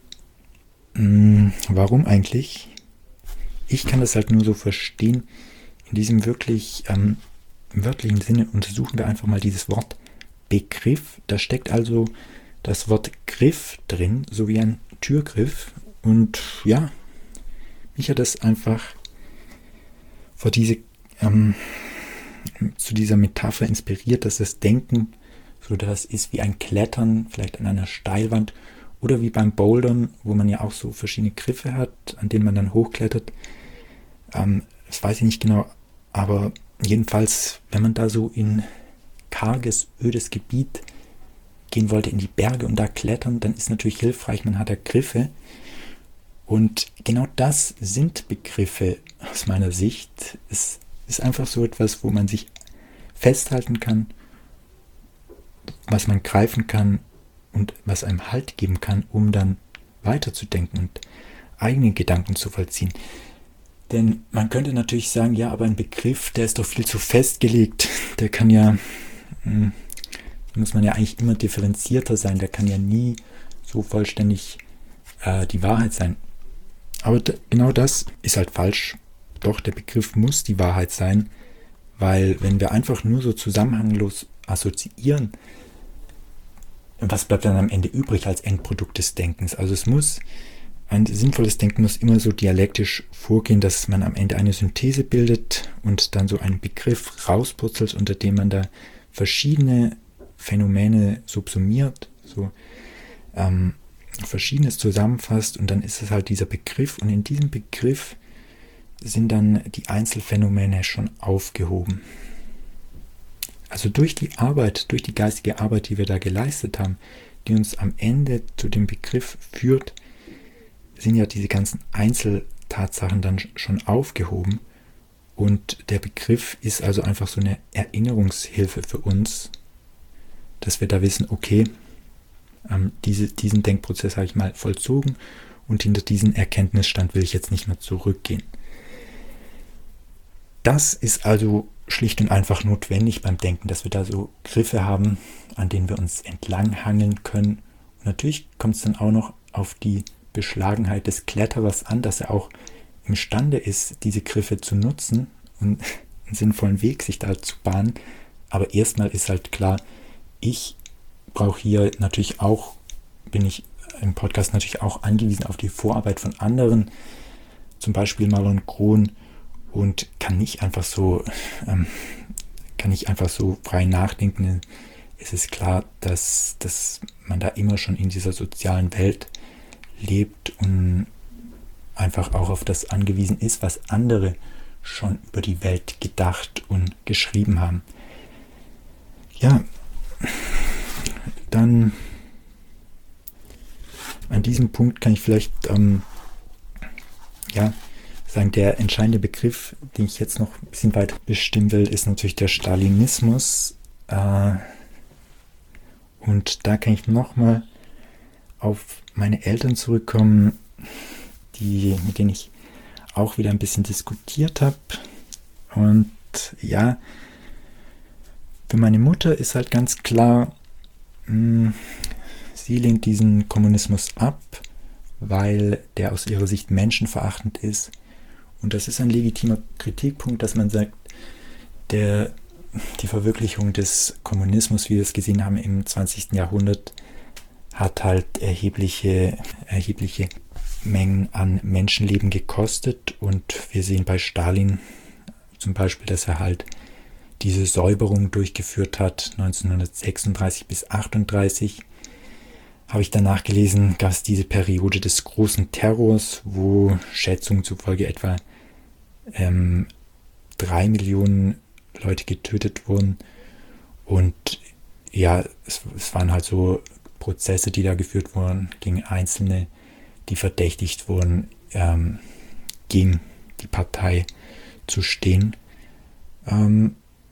S1: mh, warum eigentlich? Ich kann das halt nur so verstehen. In diesem wirklich ähm, wörtlichen Sinne untersuchen wir einfach mal dieses Wort Begriff. Da steckt also das Wort Griff drin, so wie ein Türgriff. Und ja, mich hat das einfach vor diese, ähm, zu dieser Metapher inspiriert, dass das Denken so das ist wie ein Klettern, vielleicht an einer Steilwand oder wie beim Bouldern, wo man ja auch so verschiedene Griffe hat, an denen man dann hochklettert. Ähm, das weiß ich nicht genau, aber jedenfalls, wenn man da so in karges, ödes Gebiet gehen wollte, in die Berge und da klettern, dann ist natürlich hilfreich, man hat da Griffe. Und genau das sind Begriffe aus meiner Sicht. Es ist einfach so etwas, wo man sich festhalten kann, was man greifen kann und was einem Halt geben kann, um dann weiterzudenken und eigene Gedanken zu vollziehen. Denn man könnte natürlich sagen, ja, aber ein Begriff, der ist doch viel zu festgelegt. Der kann ja, da muss man ja eigentlich immer differenzierter sein. Der kann ja nie so vollständig äh, die Wahrheit sein. Aber d- genau das ist halt falsch. Doch, der Begriff muss die Wahrheit sein, weil wenn wir einfach nur so zusammenhanglos assoziieren, was bleibt dann am Ende übrig als Endprodukt des Denkens? Also es muss, ein sinnvolles Denken muss immer so dialektisch vorgehen, dass man am Ende eine Synthese bildet und dann so einen Begriff rauspurzelt, unter dem man da verschiedene Phänomene subsumiert. So, ähm, Verschiedenes zusammenfasst und dann ist es halt dieser Begriff und in diesem Begriff sind dann die Einzelfänomene schon aufgehoben. Also durch die Arbeit, durch die geistige Arbeit, die wir da geleistet haben, die uns am Ende zu dem Begriff führt, sind ja diese ganzen Einzeltatsachen dann schon aufgehoben und der Begriff ist also einfach so eine Erinnerungshilfe für uns, dass wir da wissen, okay, ähm, diese, diesen Denkprozess habe ich mal vollzogen und hinter diesen Erkenntnisstand will ich jetzt nicht mehr zurückgehen. Das ist also schlicht und einfach notwendig beim Denken, dass wir da so Griffe haben, an denen wir uns entlanghangeln können. Und natürlich kommt es dann auch noch auf die Beschlagenheit des Kletterers an, dass er auch imstande ist, diese Griffe zu nutzen und einen sinnvollen Weg sich da zu bahnen. Aber erstmal ist halt klar, ich brauche hier natürlich auch, bin ich im Podcast natürlich auch angewiesen auf die Vorarbeit von anderen, zum Beispiel Marlon Krohn, und kann nicht einfach so, ähm, kann nicht einfach so frei nachdenken. Es ist klar, dass, dass man da immer schon in dieser sozialen Welt lebt und einfach auch auf das angewiesen ist, was andere schon über die Welt gedacht und geschrieben haben. Ja, dann an diesem Punkt kann ich vielleicht ähm, ja, sagen, der entscheidende Begriff, den ich jetzt noch ein bisschen weiter bestimmen will, ist natürlich der Stalinismus. Äh, und da kann ich nochmal auf meine Eltern zurückkommen, die, mit denen ich auch wieder ein bisschen diskutiert habe. Und ja, für meine Mutter ist halt ganz klar, mh, sie lehnt diesen Kommunismus ab, weil der aus ihrer Sicht menschenverachtend ist. Und das ist ein legitimer Kritikpunkt, dass man sagt, der, die Verwirklichung des Kommunismus, wie wir es gesehen haben im zwanzigsten Jahrhundert, hat halt erhebliche, erhebliche Mengen an Menschenleben gekostet. Und wir sehen bei Stalin zum Beispiel, dass er halt diese Säuberung durchgeführt hat, neunzehnhundertsechsunddreißig bis achtunddreißig. Habe ich danach gelesen, gab es diese Periode des großen Terrors, wo Schätzungen zufolge etwa ähm, drei Millionen Leute getötet wurden. Und ja, es, es waren halt so Prozesse, die da geführt wurden gegen Einzelne, die verdächtigt wurden, ähm, gegen die Partei zu stehen. Ähm,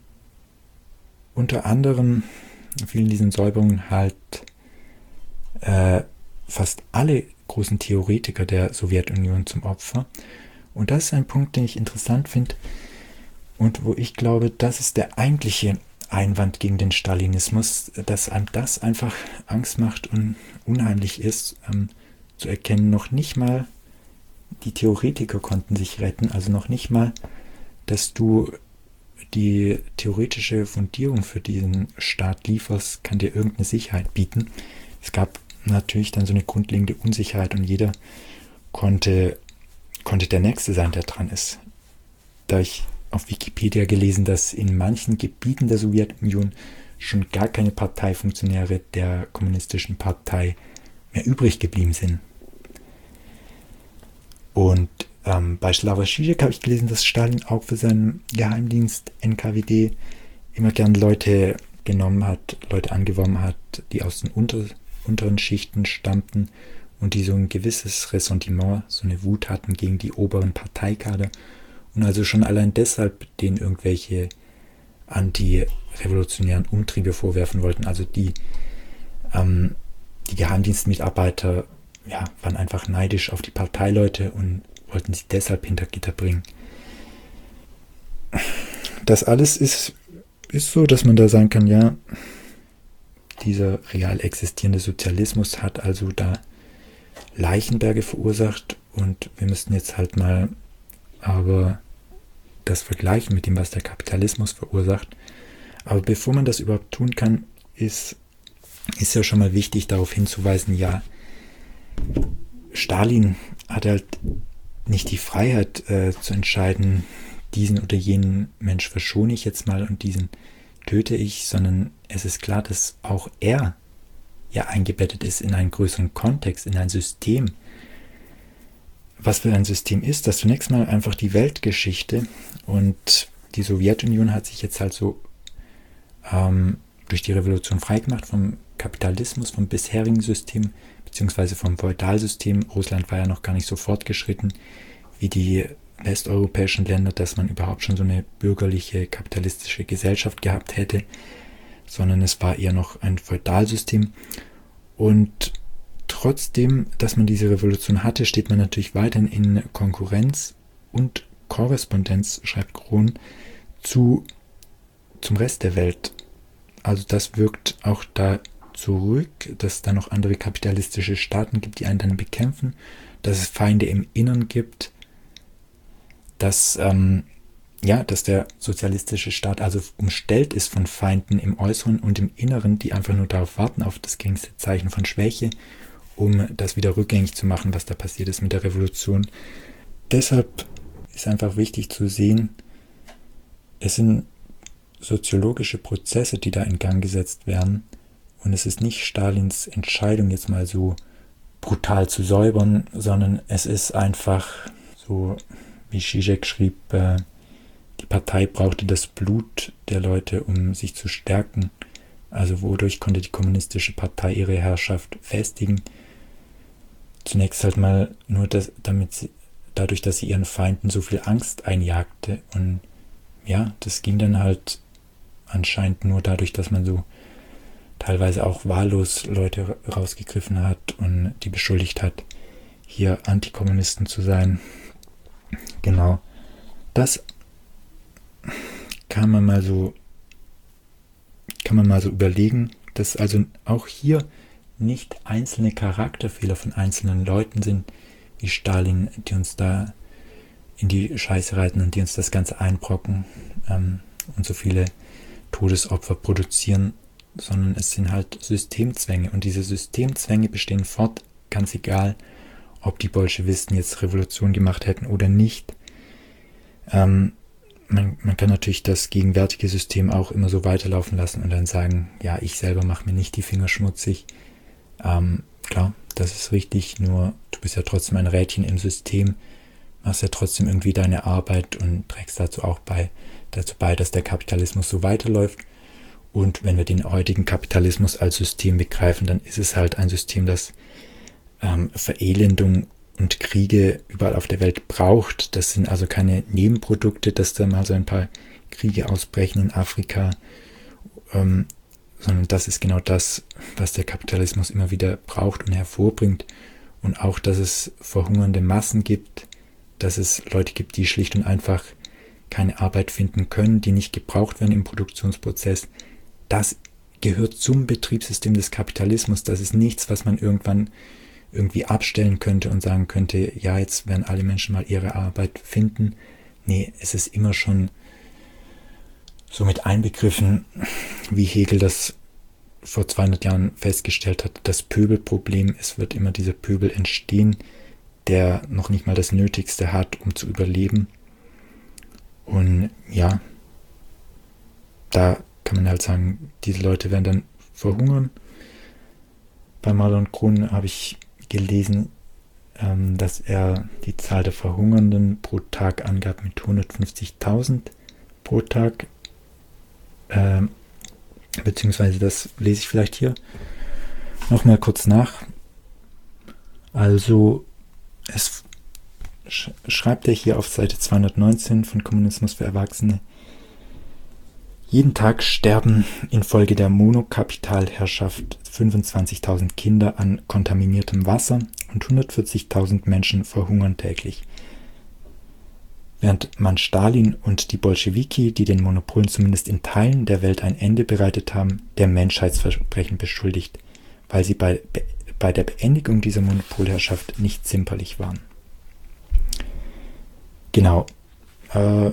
S1: unter anderem fielen diesen Säuberungen halt Äh, fast alle großen Theoretiker der Sowjetunion zum Opfer. Und das ist ein Punkt, den ich interessant finde und wo ich glaube, das ist der eigentliche Einwand gegen den Stalinismus, dass einem das einfach Angst macht und unheimlich ist, ähm, zu erkennen, noch nicht mal die Theoretiker konnten sich retten, also noch nicht mal, dass du die theoretische Fundierung für diesen Staat lieferst, kann dir irgendeine Sicherheit bieten. Es gab natürlich dann so eine grundlegende Unsicherheit und jeder konnte, konnte der Nächste sein, der dran ist. Da ich auf Wikipedia gelesen, dass in manchen Gebieten der Sowjetunion schon gar keine Parteifunktionäre der kommunistischen Partei mehr übrig geblieben sind. Und ähm, bei Slavoj Žižek habe ich gelesen, dass Stalin auch für seinen Geheimdienst N K W D immer gern Leute genommen hat, Leute angeworben hat, die aus den Unter unteren Schichten stammten und die so ein gewisses Ressentiment, so eine Wut hatten gegen die oberen Parteikader und also schon allein deshalb denen irgendwelche antirevolutionären Umtriebe vorwerfen wollten. Also die, ähm, die Geheimdienstmitarbeiter ja, waren einfach neidisch auf die Parteileute und wollten sie deshalb hinter Gitter bringen. Das alles ist, ist so, dass man da sagen kann, ja, dieser real existierende Sozialismus hat also da Leichenberge verursacht und wir müssten jetzt halt mal aber das vergleichen mit dem, was der Kapitalismus verursacht. Aber bevor man das überhaupt tun kann, ist, ist ja schon mal wichtig, darauf hinzuweisen, ja, Stalin hat halt nicht die Freiheit äh, zu entscheiden, diesen oder jenen Mensch verschone ich jetzt mal und diesen töte ich, sondern es ist klar, dass auch er ja eingebettet ist in einen größeren Kontext, in ein System. Was für ein System ist das? Zunächst mal einfach die Weltgeschichte, und die Sowjetunion hat sich jetzt halt so ähm, durch die Revolution freigemacht vom Kapitalismus, vom bisherigen System, beziehungsweise vom Feudalsystem. Russland war ja noch gar nicht so fortgeschritten wie die westeuropäischen Länder, dass man überhaupt schon so eine bürgerliche, kapitalistische Gesellschaft gehabt hätte, sondern es war eher noch ein Feudalsystem. Und trotzdem, dass man diese Revolution hatte, steht man natürlich weiterhin in Konkurrenz und Korrespondenz, schreibt Krohn, zu, zum Rest der Welt. Also das wirkt auch da zurück, dass es da noch andere kapitalistische Staaten gibt, die einen dann bekämpfen, dass es Feinde im Innern gibt, dass, ähm, ja, dass der sozialistische Staat also umstellt ist von Feinden im Äußeren und im Inneren, die einfach nur darauf warten, auf das geringste Zeichen von Schwäche, um das wieder rückgängig zu machen, was da passiert ist mit der Revolution. Deshalb ist einfach wichtig zu sehen, es sind soziologische Prozesse, die da in Gang gesetzt werden, und es ist nicht Stalins Entscheidung, jetzt mal so brutal zu säubern, sondern es ist einfach so, wie Zizek schrieb, äh, die Partei brauchte das Blut der Leute, um sich zu stärken. Also wodurch konnte die kommunistische Partei ihre Herrschaft festigen? Zunächst halt mal nur das, damit sie, dadurch, dass sie ihren Feinden so viel Angst einjagte. Und ja, das ging dann halt anscheinend nur dadurch, dass man so teilweise auch wahllos Leute rausgegriffen hat und die beschuldigt hat, hier Antikommunisten zu sein. Genau. Das kann man mal so kann man mal so überlegen, dass also auch hier nicht einzelne Charakterfehler von einzelnen Leuten sind, wie Stalin, die uns da in die Scheiße reiten und die uns das Ganze einbrocken ähm, und so viele Todesopfer produzieren, sondern es sind halt Systemzwänge, und diese Systemzwänge bestehen fort, ganz egal, ob die Bolschewisten jetzt Revolution gemacht hätten oder nicht. Ähm, man, man kann natürlich das gegenwärtige System auch immer so weiterlaufen lassen und dann sagen, ja, ich selber mache mir nicht die Finger schmutzig. Ähm, klar, das ist richtig, nur du bist ja trotzdem ein Rädchen im System, machst ja trotzdem irgendwie deine Arbeit und trägst dazu auch bei, dazu bei, dass der Kapitalismus so weiterläuft. Und wenn wir den heutigen Kapitalismus als System begreifen, dann ist es halt ein System, das ähm, Verelendung und Kriege überall auf der Welt braucht. Das sind also keine Nebenprodukte, dass da mal so ein paar Kriege ausbrechen in Afrika, ähm, sondern das ist genau das, was der Kapitalismus immer wieder braucht und hervorbringt. Und auch, dass es verhungernde Massen gibt, dass es Leute gibt, die schlicht und einfach keine Arbeit finden können, die nicht gebraucht werden im Produktionsprozess. Das gehört zum Betriebssystem des Kapitalismus. Das ist nichts, was man irgendwann irgendwie abstellen könnte und sagen könnte, ja, jetzt werden alle Menschen mal ihre Arbeit finden. Nee, es ist immer schon so mit einbegriffen, wie Hegel das vor zweihundert Jahren festgestellt hat, das Pöbelproblem. Es wird immer dieser Pöbel entstehen, der noch nicht mal das Nötigste hat, um zu überleben. Und ja, da kann man halt sagen, diese Leute werden dann verhungern. Bei Marlon Krohn habe ich gelesen, ähm, dass er die Zahl der Verhungernden pro Tag angab mit hundertfünfzigtausend pro Tag. Ähm, beziehungsweise das lese ich vielleicht hier nochmal kurz nach. Also es sch- schreibt er hier auf Seite zweihundertneunzehn von Kommunismus für Erwachsene: Jeden Tag sterben infolge der Monokapitalherrschaft fünfundzwanzigtausend Kinder an kontaminiertem Wasser und hundertvierzigtausend Menschen verhungern täglich. Während man Stalin und die Bolschewiki, die den Monopolen zumindest in Teilen der Welt ein Ende bereitet haben, der Menschheitsverbrechen beschuldigt, weil sie bei, bei der Beendigung dieser Monopolherrschaft nicht zimperlich waren. Genau. Äh,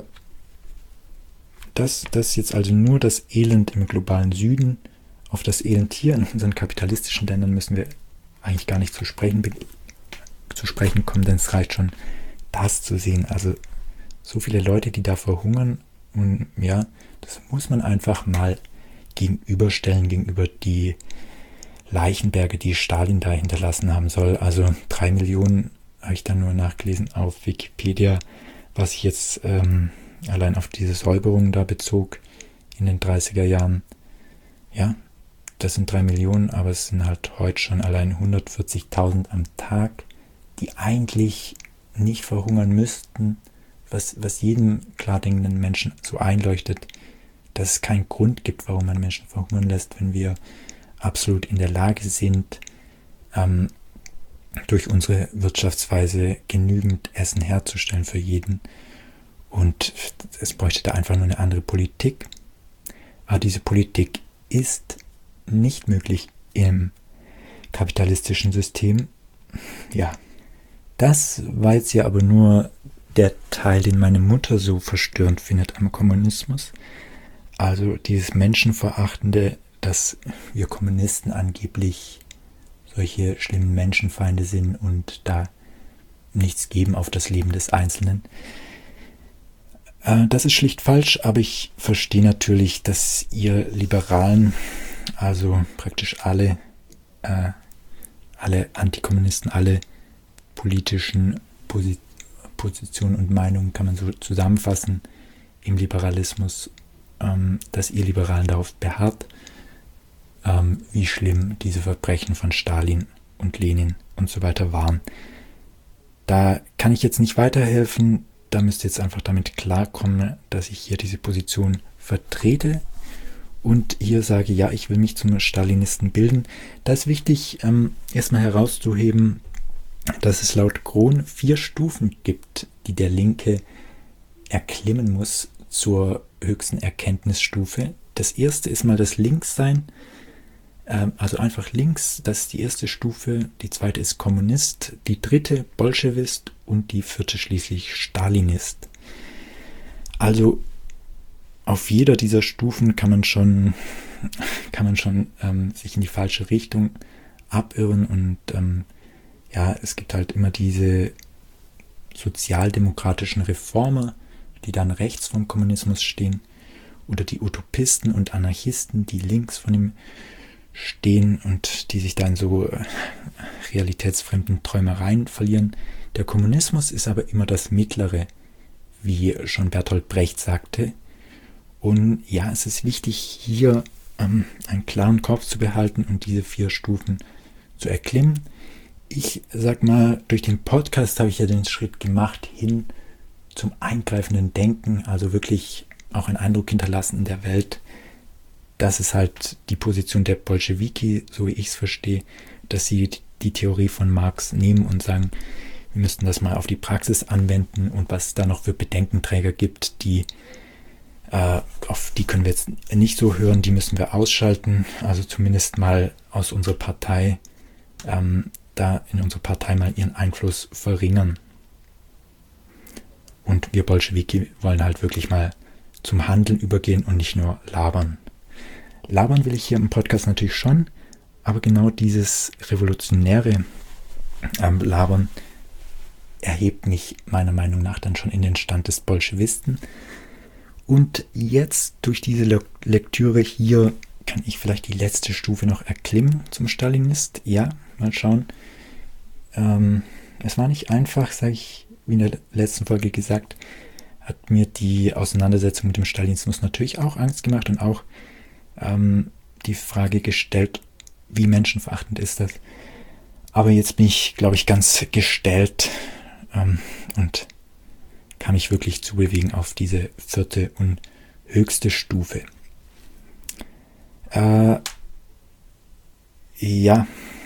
S1: Das, das ist jetzt also nur das Elend im globalen Süden. Auf das Elend hier in unseren kapitalistischen Ländern müssen wir eigentlich gar nicht zu sprechen, zu sprechen kommen, denn es reicht schon, das zu sehen. Also so viele Leute, die da verhungern, und ja, das muss man einfach mal gegenüberstellen, gegenüber die Leichenberge, die Stalin da hinterlassen haben soll. Also drei Millionen habe ich dann nur nachgelesen auf Wikipedia, was sich jetzt ähm, allein auf diese Säuberungen da bezog in den dreißiger Jahren. Ja, das sind drei Millionen, aber es sind halt heute schon allein hundertvierzigtausend am Tag, die eigentlich nicht verhungern müssten, was, was jedem klar denkenden Menschen so einleuchtet, dass es keinen Grund gibt, warum man Menschen verhungern lässt, wenn wir absolut in der Lage sind, ähm, durch unsere Wirtschaftsweise genügend Essen herzustellen für jeden. Und es bräuchte da einfach nur eine andere Politik. Aber diese Politik ist nicht möglich im kapitalistischen System. Ja, das war jetzt ja aber nur der Teil, den meine Mutter so verstörend findet am Kommunismus. Also dieses Menschenverachtende, dass wir Kommunisten angeblich solche schlimmen Menschenfeinde sind und da nichts geben auf das Leben des Einzelnen. Äh, das ist schlicht falsch, aber ich verstehe natürlich, dass ihr Liberalen, also praktisch alle, äh, alle Antikommunisten, alle politischen Posi- Positionen und Meinungen kann man so zusammenfassen im Liberalismus, ähm, dass ihr Liberalen darauf beharrt, ähm, wie schlimm diese Verbrechen von Stalin und Lenin und so weiter waren. Da kann ich jetzt nicht weiterhelfen, da müsst ihr jetzt einfach damit klarkommen, dass ich hier diese Position vertrete und hier sage, ja, ich will mich zum Stalinisten bilden. Da ist wichtig, ähm, erstmal herauszuheben, dass es laut Krohn vier Stufen gibt, die der Linke erklimmen muss zur höchsten Erkenntnisstufe. Das erste ist mal das Linkssein, ähm, also einfach links, das ist die erste Stufe. Die zweite ist Kommunist, die dritte Bolschewist und die vierte schließlich Stalinist. Also auf jeder dieser Stufen kann man schon, kann man schon ähm, sich in die falsche Richtung abirren und ähm, ja, es gibt halt immer diese sozialdemokratischen Reformer, die dann rechts vom Kommunismus stehen, oder die Utopisten und Anarchisten, die links von ihm stehen und die sich dann so realitätsfremden Träumereien verlieren. Der Kommunismus ist aber immer das Mittlere, wie schon Bertolt Brecht sagte. Und ja, es ist wichtig, hier ähm, einen klaren Kopf zu behalten und diese vier Stufen zu erklimmen. Ich sag mal, durch den Podcast habe ich ja den Schritt gemacht hin zum eingreifenden Denken, also wirklich auch einen Eindruck hinterlassen in der Welt. Das ist halt die Position der Bolschewiki, so wie ich es verstehe, dass sie die Theorie von Marx nehmen und sagen, wir müssten das mal auf die Praxis anwenden und was es da noch für Bedenkenträger gibt, die äh, auf die können wir jetzt nicht so hören, die müssen wir ausschalten, also zumindest mal aus unserer Partei ähm, da in unserer Partei mal ihren Einfluss verringern. Und wir Bolschewiki wollen halt wirklich mal zum Handeln übergehen und nicht nur labern. Labern will ich hier im Podcast natürlich schon, aber genau dieses revolutionäre ähm, Labern erhebt mich meiner Meinung nach dann schon in den Stand des Bolschewisten. Und jetzt durch diese Le- Lektüre hier kann ich vielleicht die letzte Stufe noch erklimmen zum Stalinist. Ja, mal schauen. Ähm, es war nicht einfach, sage ich, wie in der letzten Folge gesagt, hat mir die Auseinandersetzung mit dem Stalinismus natürlich auch Angst gemacht und auch ähm, die Frage gestellt, wie menschenverachtend ist das. Aber jetzt bin ich, glaube ich, ganz gestellt ähm, und kann mich wirklich zubewegen auf diese vierte und höchste Stufe. Äh, ja,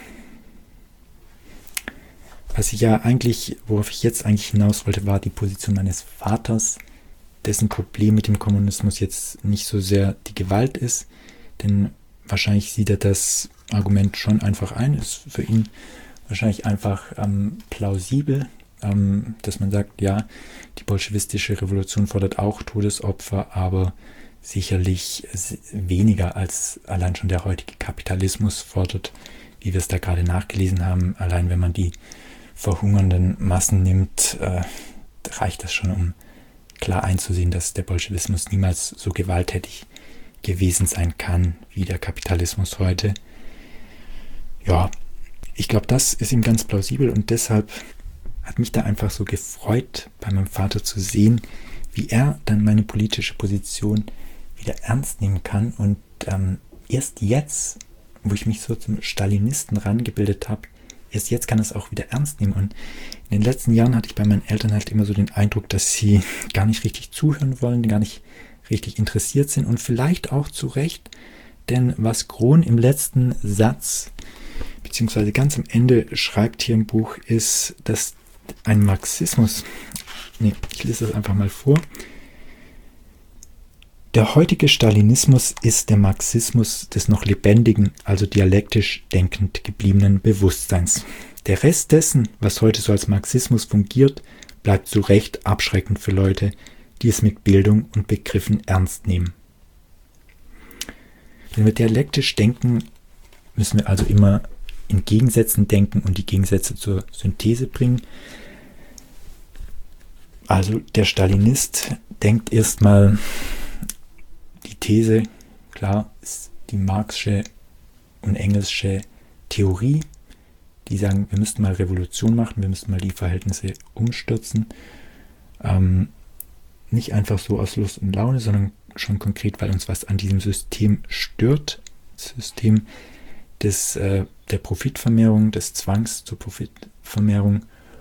S1: was ich ja eigentlich, worauf ich jetzt eigentlich hinaus wollte, war die Position meines Vaters, dessen Problem mit dem Kommunismus jetzt nicht so sehr die Gewalt ist, denn wahrscheinlich sieht er das Argument schon einfach ein, ist für ihn wahrscheinlich einfach ähm, plausibel, ähm, dass man sagt, ja, die bolschewistische Revolution fordert auch Todesopfer, aber sicherlich weniger als allein schon der heutige Kapitalismus fordert, wie wir es da gerade nachgelesen haben. Allein wenn man die verhungernden Massen nimmt, äh, reicht das schon, um klar einzusehen, dass der Bolschewismus niemals so gewalttätig gewesen sein kann wie der Kapitalismus heute. ja, ich glaube, das ist ihm ganz plausibel und deshalb hat mich da einfach so gefreut, bei meinem Vater zu sehen, wie er dann meine politische Position wieder ernst nehmen kann. Und ähm, erst jetzt, wo ich mich so zum Stalinisten rangebildet habe, erst jetzt kann er es auch wieder ernst nehmen. Und in den letzten Jahren hatte ich bei meinen Eltern halt immer so den Eindruck, dass sie gar nicht richtig zuhören wollen, gar nicht richtig interessiert sind und vielleicht auch zu Recht. Denn was Grohn im letzten Satz, beziehungsweise ganz am Ende schreibt hier im Buch, ist, dass ein Marxismus, nee, ich lese das einfach mal vor. Der heutige Stalinismus ist der Marxismus des noch lebendigen, also dialektisch denkend gebliebenen Bewusstseins. Der Rest dessen, was heute so als Marxismus fungiert, bleibt zu Recht abschreckend für Leute, die es mit Bildung und Begriffen ernst nehmen. Wenn wir dialektisch denken, müssen wir also immer in Gegensätzen denken und die Gegensätze zur Synthese bringen. Also der Stalinist denkt erstmal, die These, klar, ist die Marxische und Engelsche Theorie, die sagen, wir müssten mal Revolution machen, wir müssten mal die Verhältnisse umstürzen. Ähm, nicht einfach so aus Lust und Laune, sondern schon konkret, weil uns was an diesem System stört. Das System des, äh, der Profitvermehrung, des Zwangs zur Profitvermehrung.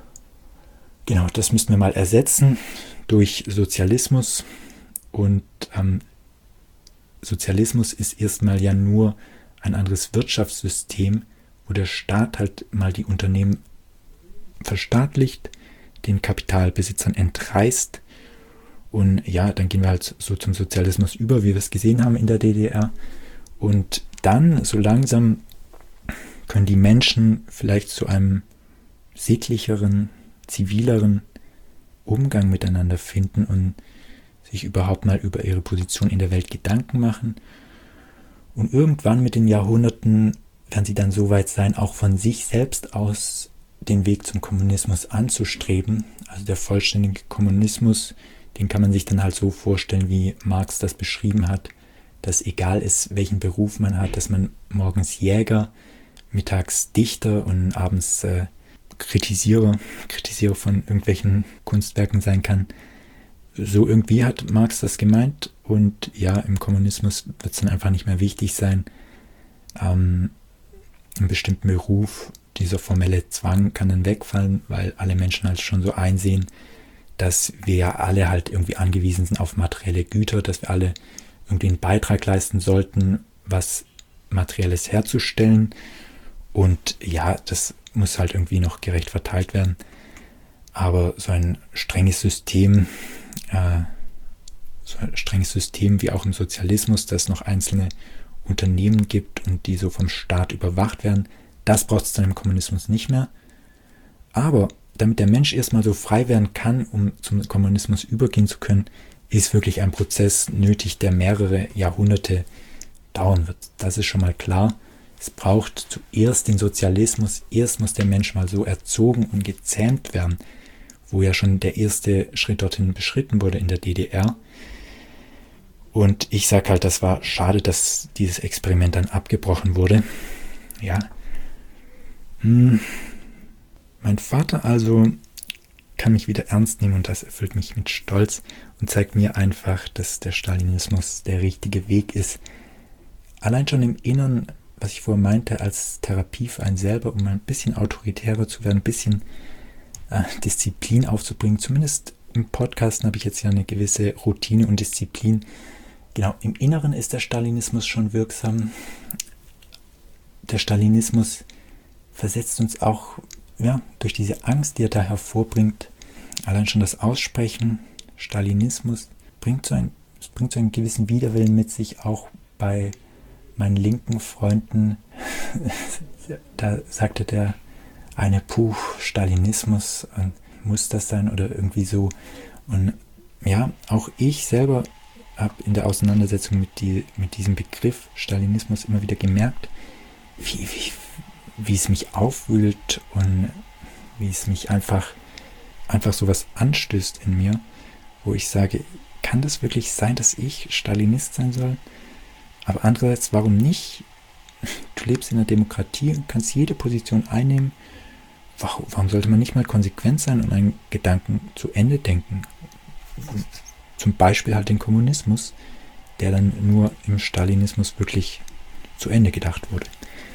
S1: Genau, das müssten wir mal ersetzen durch Sozialismus. Und ähm, Sozialismus ist erstmal ja nur ein anderes Wirtschaftssystem, wo der Staat halt mal die Unternehmen verstaatlicht, den Kapitalbesitzern entreißt. Und ja, dann gehen wir halt so zum Sozialismus über, wie wir es gesehen haben in der D D R. Und dann, so langsam, können die Menschen vielleicht zu einem sittlicheren, zivileren Umgang miteinander finden und sich überhaupt mal über ihre Position in der Welt Gedanken machen. Und irgendwann mit den Jahrhunderten werden sie dann so weit sein, auch von sich selbst aus den Weg zum Kommunismus anzustreben. Also der vollständige Kommunismus, den kann man sich dann halt so vorstellen, wie Marx das beschrieben hat, dass egal ist, welchen Beruf man hat, dass man morgens Jäger, mittags Dichter und abends äh, Kritisierer, Kritisierer von irgendwelchen Kunstwerken sein kann. So irgendwie hat Marx das gemeint und ja, im Kommunismus wird es dann einfach nicht mehr wichtig sein, ähm, einen bestimmten Beruf, dieser formelle Zwang kann dann wegfallen, weil alle Menschen halt schon so einsehen, dass wir ja alle halt irgendwie angewiesen sind auf materielle Güter, dass wir alle irgendwie einen Beitrag leisten sollten, was Materielles herzustellen. Und ja, das muss halt irgendwie noch gerecht verteilt werden. Aber so ein strenges System, äh, so ein strenges System wie auch im Sozialismus, dass es noch einzelne Unternehmen gibt und die so vom Staat überwacht werden, das braucht es dann im Kommunismus nicht mehr. Aber damit der Mensch erstmal so frei werden kann, um zum Kommunismus übergehen zu können, ist wirklich ein Prozess nötig, der mehrere Jahrhunderte dauern wird. Das ist schon mal klar. Es braucht zuerst den Sozialismus. Erst muss der Mensch mal so erzogen und gezähmt werden, wo ja schon der erste Schritt dorthin beschritten wurde in der D D R. Und ich sage halt, das war schade, dass dieses Experiment dann abgebrochen wurde. Ja. Hm. Mein Vater also kann mich wieder ernst nehmen und das erfüllt mich mit Stolz und zeigt mir einfach, dass der Stalinismus der richtige Weg ist. Allein schon im Inneren, was ich vorher meinte, als Therapie für einen selber, um ein bisschen autoritärer zu werden, ein bisschen äh, Disziplin aufzubringen. Zumindest im Podcasten habe ich jetzt ja eine gewisse Routine und Disziplin. Genau, im Inneren ist der Stalinismus schon wirksam. Der Stalinismus versetzt uns auch ja, durch diese Angst, die er da hervorbringt, allein schon das Aussprechen, Stalinismus, bringt so, ein, es bringt so einen gewissen Widerwillen mit sich, auch bei meinen linken Freunden. Da sagte der eine, puh, Stalinismus, muss das sein oder irgendwie so. Und ja, auch ich selber habe in der Auseinandersetzung mit, die, mit diesem Begriff Stalinismus immer wieder gemerkt, wie, wie wie es mich aufwühlt und wie es mich einfach, einfach sowas anstößt in mir, wo ich sage, kann das wirklich sein, dass ich Stalinist sein soll? Aber andererseits, warum nicht? Du lebst in einer Demokratie und kannst jede Position einnehmen. Warum, warum sollte man nicht mal konsequent sein und einen Gedanken zu Ende denken? Zum Beispiel halt den Kommunismus, der dann nur im Stalinismus wirklich zu Ende gedacht wurde.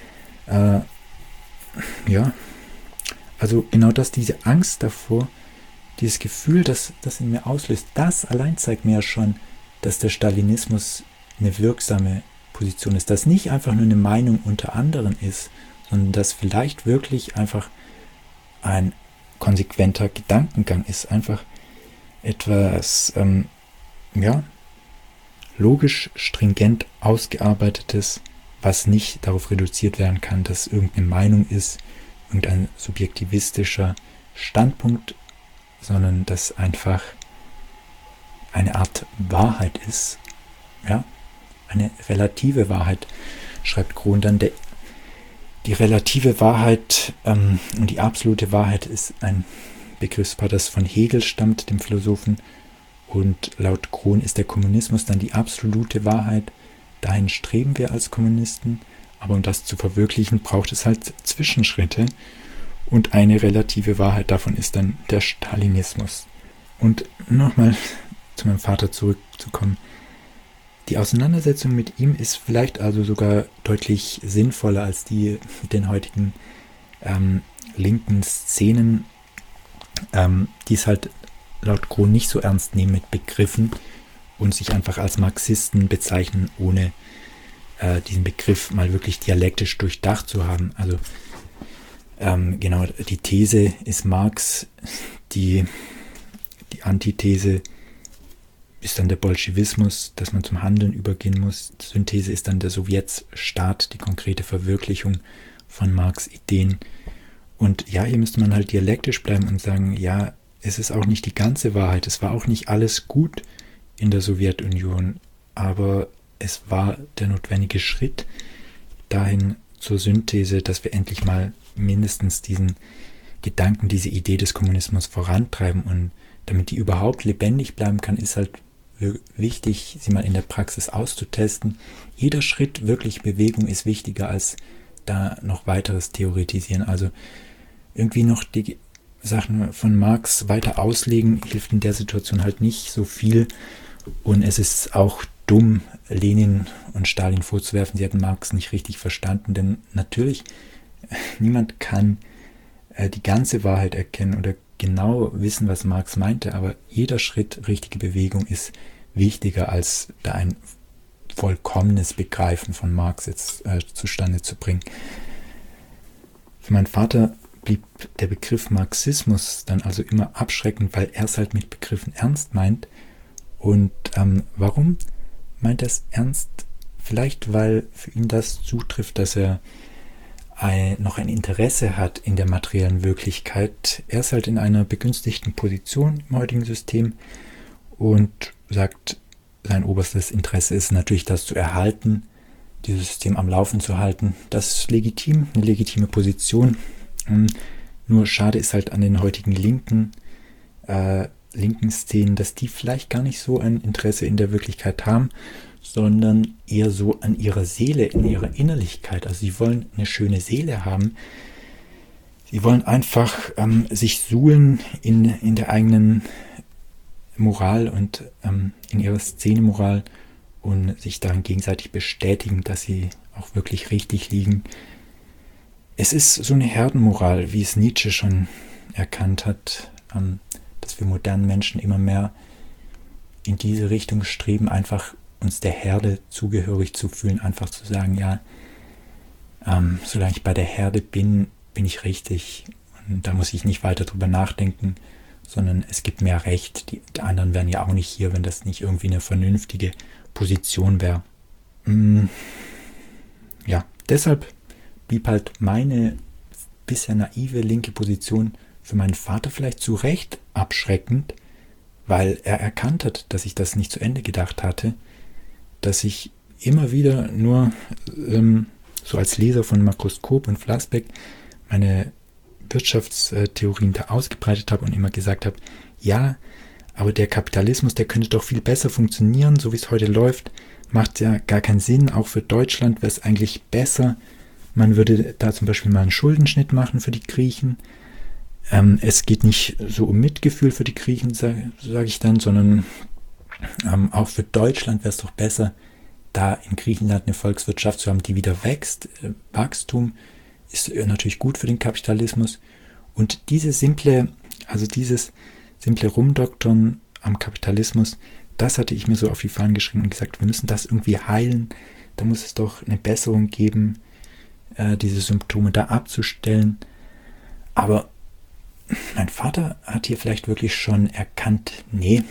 S1: Äh, ja, also genau das, diese Angst davor, dieses Gefühl, das das in mir auslöst, das allein zeigt mir ja schon, dass der Stalinismus eine wirksame Position ist, dass nicht einfach nur eine Meinung unter anderen ist, sondern dass vielleicht wirklich einfach ein konsequenter Gedankengang ist, einfach etwas, ähm, ja, logisch, stringent ausgearbeitetes, was nicht darauf reduziert werden kann, dass irgendeine Meinung ist, irgendein subjektivistischer Standpunkt, sondern dass einfach eine Art Wahrheit ist, ja, eine relative Wahrheit, schreibt Krohn dann. Der, die relative Wahrheit ähm, und die absolute Wahrheit ist ein Begriffspaar, das von Hegel stammt, dem Philosophen, und laut Krohn ist der Kommunismus dann die absolute Wahrheit. Dahin streben wir als Kommunisten, aber um das zu verwirklichen, braucht es halt Zwischenschritte, und eine relative Wahrheit davon ist dann der Stalinismus. Und nochmal zu meinem Vater zurückzukommen. Die Auseinandersetzung mit ihm ist vielleicht also sogar deutlich sinnvoller als die mit den heutigen ähm, linken Szenen, ähm, die es halt laut Krohn nicht so ernst nehmen mit Begriffen und sich einfach als Marxisten bezeichnen, ohne äh, diesen Begriff mal wirklich dialektisch durchdacht zu haben. Also ähm, genau, die These ist Marx, die, die Antithese ist dann der Bolschewismus, dass man zum Handeln übergehen muss. Die Synthese ist dann der Sowjetstaat, die konkrete Verwirklichung von Marx' Ideen. Und ja, hier müsste man halt dialektisch bleiben und sagen, ja, es ist auch nicht die ganze Wahrheit. Es war auch nicht alles gut in der Sowjetunion, aber es war der notwendige Schritt dahin zur Synthese, dass wir endlich mal mindestens diesen Gedanken, diese Idee des Kommunismus vorantreiben. Und damit die überhaupt lebendig bleiben kann, ist halt wichtig, sie mal in der Praxis auszutesten. Jeder Schritt, wirklich Bewegung, ist wichtiger als da noch weiteres Theoretisieren. Also irgendwie noch die Sachen von Marx weiter auslegen, hilft in der Situation halt nicht so viel. Und es ist auch dumm, Lenin und Stalin vorzuwerfen, sie hätten Marx nicht richtig verstanden, denn natürlich, niemand kann äh, die ganze Wahrheit erkennen oder genau wissen, was Marx meinte, aber jeder Schritt, richtige Bewegung ist wichtiger, als da ein vollkommenes Begreifen von Marx jetzt äh, zustande zu bringen. Für meinen Vater blieb der Begriff Marxismus dann also immer abschreckend, weil er es halt mit Begriffen ernst meint. Und ähm, warum meint er es ernst? Vielleicht, weil für ihn das zutrifft, dass er ein, noch ein Interesse hat in der materiellen Wirklichkeit. Er ist halt in einer begünstigten Position im heutigen System und sagt, sein oberstes Interesse ist natürlich, das zu erhalten, dieses System am Laufen zu halten. Das ist legitim, eine legitime Position. Nur schade ist halt an den heutigen linken, äh, linken Szenen, dass die vielleicht gar nicht so ein Interesse in der Wirklichkeit haben, sondern eher so an ihrer Seele, in ihrer Innerlichkeit. Also sie wollen eine schöne Seele haben. Sie wollen einfach ähm, sich suhlen in, in der eigenen Moral und ähm, in ihrer Szenemoral und sich daran gegenseitig bestätigen, dass sie auch wirklich richtig liegen. Es ist so eine Herdenmoral, wie es Nietzsche schon erkannt hat, ähm, dass wir modernen Menschen immer mehr in diese Richtung streben, einfach uns der Herde zugehörig zu fühlen, einfach zu sagen, ja, ähm, solange ich bei der Herde bin, bin ich richtig. Und da muss ich nicht weiter drüber nachdenken, sondern es gibt mir Recht. Die, die anderen wären ja auch nicht hier, wenn das nicht irgendwie eine vernünftige Position wäre. Mm, ja, deshalb blieb halt meine bisher naive linke Position für meinen Vater vielleicht zu Recht abschreckend, weil er erkannt hat, dass ich das nicht zu Ende gedacht hatte, dass ich immer wieder nur ähm, so als Leser von Makroskop und Flassbeck meine Wirtschaftstheorien da ausgebreitet habe und immer gesagt habe, ja, aber der Kapitalismus, der könnte doch viel besser funktionieren, so wie es heute läuft, macht ja gar keinen Sinn, auch für Deutschland wäre es eigentlich besser, Man würde da zum Beispiel mal einen Schuldenschnitt machen für die Griechen. Ähm, es geht nicht so um Mitgefühl für die Griechen, sage sag ich dann, sondern ähm, auch für Deutschland wäre es doch besser, da in Griechenland eine Volkswirtschaft zu haben, die wieder wächst. Äh, Wachstum ist natürlich gut für den Kapitalismus. Und diese simple, also dieses simple Rumdoktern am Kapitalismus, das hatte ich mir so auf die Fahnen geschrieben und gesagt, wir müssen das irgendwie heilen. Da muss es doch eine Besserung geben, äh, diese Symptome da abzustellen. Aber mein Vater hat hier vielleicht wirklich schon erkannt, nee,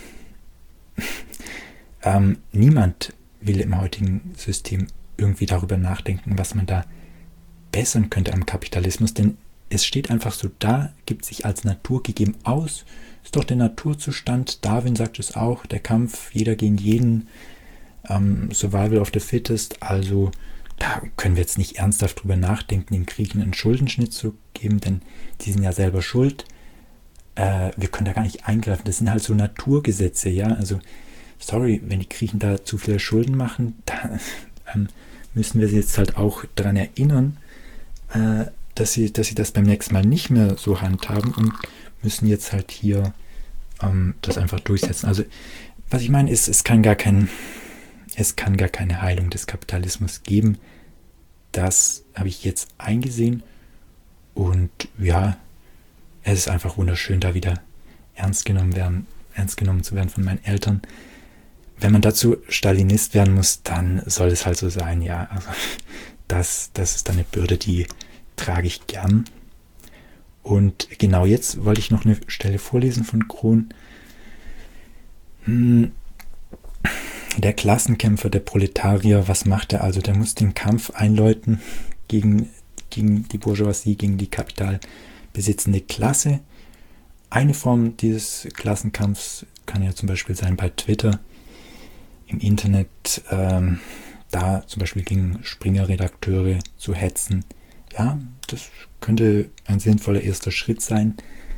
S1: ähm, niemand will im heutigen System irgendwie darüber nachdenken, was man da bessern könnte am Kapitalismus, denn es steht einfach so da, gibt sich als Natur gegeben aus, ist doch der Naturzustand. Darwin sagt es auch, der Kampf, jeder gegen jeden, ähm, Survival of the Fittest, also da können wir jetzt nicht ernsthaft drüber nachdenken, den Griechen einen Schuldenschnitt zu geben, denn die sind ja selber schuld. Äh, wir können da gar nicht eingreifen, das sind halt so Naturgesetze, ja, also sorry, wenn die Griechen da zu viele Schulden machen, da ähm, müssen wir sie jetzt halt auch daran erinnern, äh, dass sie, dass sie das beim nächsten Mal nicht mehr so handhaben und müssen jetzt halt hier ähm, das einfach durchsetzen. Also was ich meine ist, es kann gar kein, es kann gar keine Heilung des Kapitalismus geben. Das habe ich jetzt eingesehen und ja, es ist einfach wunderschön, da wieder ernst genommen werden, ernst genommen zu werden von meinen Eltern. Wenn man dazu Stalinist werden muss, dann soll es halt so sein, ja. Also das, das ist dann eine Bürde, die trage ich gern. Und genau jetzt wollte ich noch eine Stelle vorlesen von Krohn. Hm, der Klassenkämpfer, der Proletarier, was macht er also? Der muss den Kampf einläuten gegen, gegen die Bourgeoisie, gegen die kapitalbesitzende Klasse. Eine Form dieses Klassenkampfs kann ja zum Beispiel sein bei Twitter, im Internet, ähm, da zum Beispiel gegen Springer-Redakteure zu hetzen. Ja, das könnte ein sinnvoller erster Schritt sein.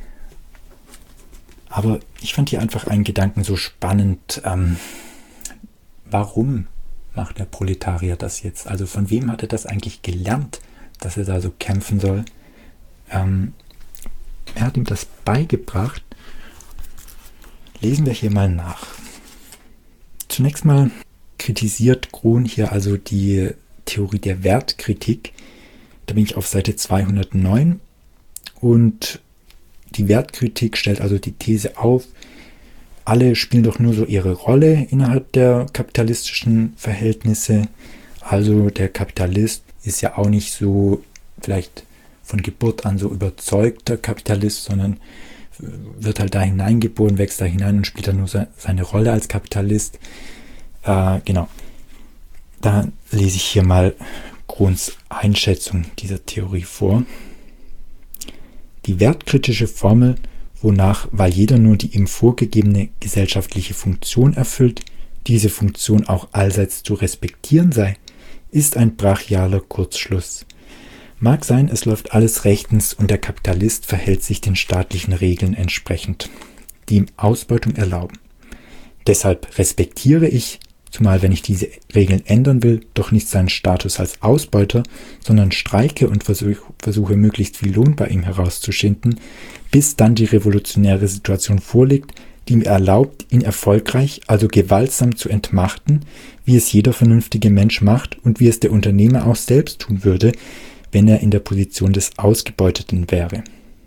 S1: Aber ich fand hier einfach einen Gedanken so spannend. Ähm, warum macht der Proletarier das jetzt? Also von wem hat er das eigentlich gelernt, dass er da so kämpfen soll? Ähm, er hat ihm das beigebracht. Lesen wir hier mal nach. Zunächst mal kritisiert Krohn hier also die Theorie der Wertkritik. Da bin ich auf Seite zweihundertneun und die Wertkritik stellt also die These auf, alle spielen doch nur so ihre Rolle innerhalb der kapitalistischen Verhältnisse. Also der Kapitalist ist ja auch nicht so vielleicht von Geburt an so überzeugter Kapitalist, sondern wird halt da hineingeboren, wächst da hinein und spielt dann nur seine Rolle als Kapitalist. Äh, genau. Da lese ich hier mal Krohns Einschätzung dieser Theorie vor. Die wertkritische Formel, wonach, weil jeder nur die ihm vorgegebene gesellschaftliche Funktion erfüllt, diese Funktion auch allseits zu respektieren sei, ist ein brachialer Kurzschluss. Mag sein, es läuft alles rechtens und der Kapitalist verhält sich den staatlichen Regeln entsprechend, die ihm Ausbeutung erlauben. Deshalb respektiere ich, zumal wenn ich diese Regeln ändern will, doch nicht seinen Status als Ausbeuter, sondern streike und versuche, versuche möglichst viel Lohn bei ihm herauszuschinden, bis dann die revolutionäre Situation vorliegt, die mir erlaubt, ihn erfolgreich, also gewaltsam zu entmachten, wie es jeder vernünftige Mensch macht und wie es der Unternehmer auch selbst tun würde, wenn er in der Position des Ausgebeuteten wäre.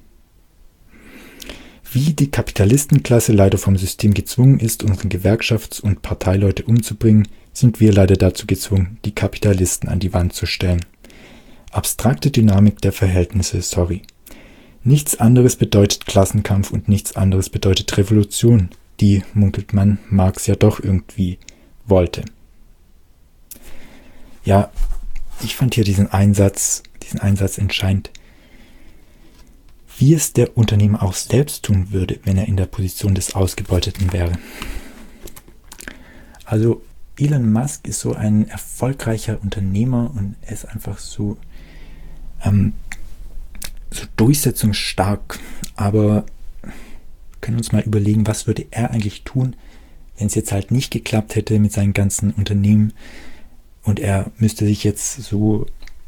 S1: Wie die Kapitalistenklasse leider vom System gezwungen ist, unsere Gewerkschafts- und Parteileute umzubringen, sind wir leider dazu gezwungen, die Kapitalisten an die Wand zu stellen. Abstrakte Dynamik der Verhältnisse, sorry. Nichts anderes bedeutet Klassenkampf und nichts anderes bedeutet Revolution, die, munkelt man, Marx ja doch irgendwie wollte. Ja, ich fand hier diesen Einsatz, diesen Einsatz entscheidend, wie es der Unternehmer auch selbst tun würde, wenn er in der Position des Ausgebeuteten wäre. Also Elon Musk ist so ein erfolgreicher Unternehmer und er ist einfach so, ähm, so durchsetzungsstark. Aber wir können uns mal überlegen, was würde er eigentlich tun, wenn es jetzt halt nicht geklappt hätte mit seinen ganzen Unternehmen und er müsste sich jetzt so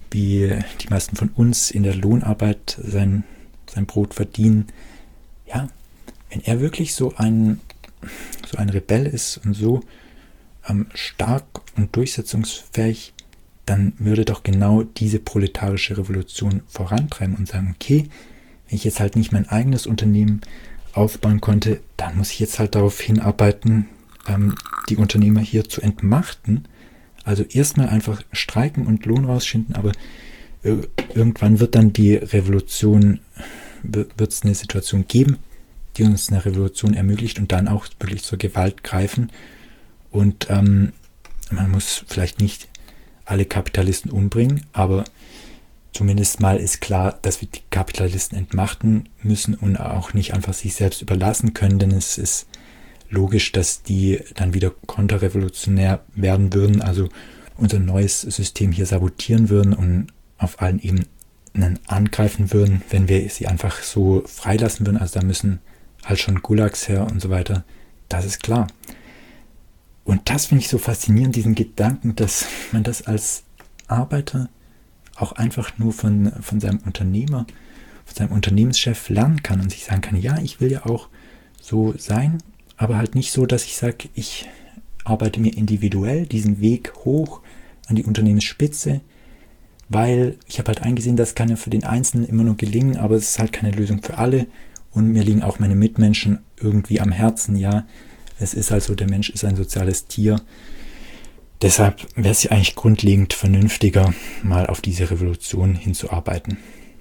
S1: wie die meisten von uns in der Lohnarbeit sein, sein Brot verdienen. Ja, wenn er wirklich so ein, so ein Rebell ist und so ähm, stark und durchsetzungsfähig, dann würde doch genau diese proletarische Revolution vorantreiben und sagen, okay, wenn ich jetzt halt nicht mein eigenes Unternehmen aufbauen konnte, dann muss ich jetzt halt darauf hinarbeiten, ähm, die Unternehmer hier zu entmachten. Also erstmal einfach streiken und Lohn rausschinden, aber äh, irgendwann wird dann die Revolution, wird es eine Situation geben, die uns eine Revolution ermöglicht und dann auch wirklich zur Gewalt greifen. Und ähm, man muss vielleicht nicht alle Kapitalisten umbringen, aber zumindest mal ist klar, dass wir die Kapitalisten entmachten müssen und auch nicht einfach sich selbst überlassen können, denn es ist logisch, dass die dann wieder konterrevolutionär werden würden, also unser neues System hier sabotieren würden und auf allen Ebenen angreifen würden, wenn wir sie einfach so freilassen würden. Also da müssen halt schon Gulags her und so weiter. Das ist klar. Und das finde ich so faszinierend, diesen Gedanken, dass man das als Arbeiter auch einfach nur von, von seinem Unternehmer, von seinem Unternehmenschef lernen kann und sich sagen kann, ja, ich will ja auch so sein, aber halt nicht so, dass ich sage, ich arbeite mir individuell diesen Weg hoch an die Unternehmensspitze, weil ich habe halt eingesehen, das kann ja für den Einzelnen immer nur gelingen, aber es ist halt keine Lösung für alle und mir liegen auch meine Mitmenschen irgendwie am Herzen, ja. Es ist also, der Mensch ist ein soziales Tier. Deshalb wäre es ja eigentlich grundlegend vernünftiger, mal auf diese Revolution hinzuarbeiten.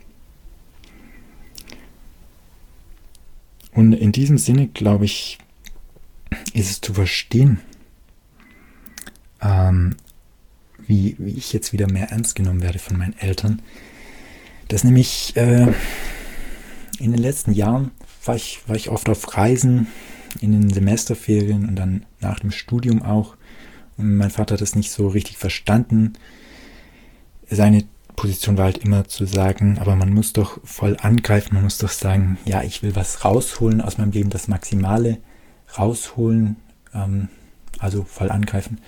S1: Und in diesem Sinne, glaube ich, ist es zu verstehen, ähm, wie, wie ich jetzt wieder mehr ernst genommen werde von meinen Eltern. Dass nämlich äh, in den letzten Jahren war ich, war ich oft auf Reisen, in den Semesterferien und dann nach dem Studium auch. Und mein Vater hat das nicht so richtig verstanden. Seine Position war halt immer zu sagen, aber man muss doch voll angreifen, man muss doch sagen, ja, ich will was rausholen aus meinem Leben, das Maximale rausholen, ähm, also voll angreifen.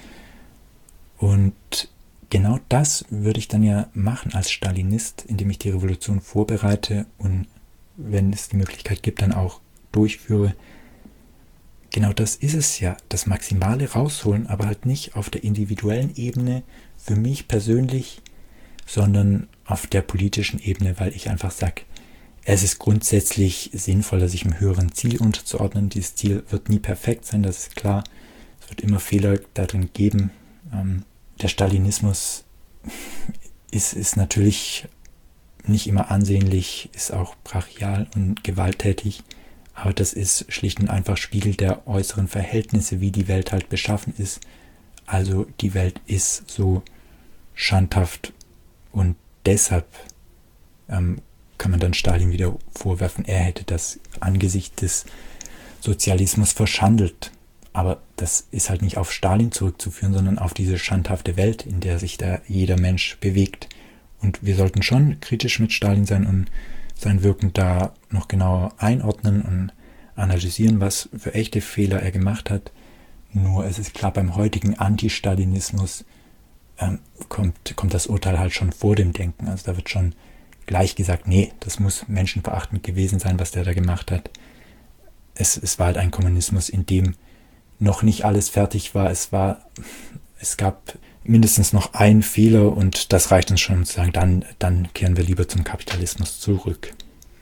S1: Und genau das würde ich dann ja machen als Stalinist, indem ich die Revolution vorbereite und wenn es die Möglichkeit gibt, dann auch durchführe. Genau das ist es ja, das Maximale rausholen, aber halt nicht auf der individuellen Ebene für mich persönlich, sondern auf der politischen Ebene, weil ich einfach sage, es ist grundsätzlich sinnvoller, sich einem höheren Ziel unterzuordnen. Dieses Ziel wird nie perfekt sein, das ist klar. Es wird immer Fehler darin geben. Ähm, der Stalinismus ist, ist natürlich nicht immer ansehnlich, ist auch brachial und gewalttätig. Aber das ist schlicht und einfach Spiegel der äußeren Verhältnisse, wie die Welt halt beschaffen ist. Also die Welt ist so schandhaft und deshalb ähm, kann man dann Stalin wieder vorwerfen, er hätte das angesichts des Sozialismus verschandelt. Aber das ist halt nicht auf Stalin zurückzuführen, sondern auf diese schandhafte Welt, in der sich da jeder Mensch bewegt. Und wir sollten schon kritisch mit Stalin sein und sein Wirken da noch genauer einordnen und analysieren, was für echte Fehler er gemacht hat. Nur es ist klar, beim heutigen Anti-Stalinismus ähm, kommt, kommt das Urteil halt schon vor dem Denken. Also da wird schon gleich gesagt, nee, das muss menschenverachtend gewesen sein, was der da gemacht hat. Es, es war halt ein Kommunismus, in dem noch nicht alles fertig war. Es war, es gab mindestens noch einen Fehler und das reicht uns schon, um zu sagen, dann, dann kehren wir lieber zum Kapitalismus zurück.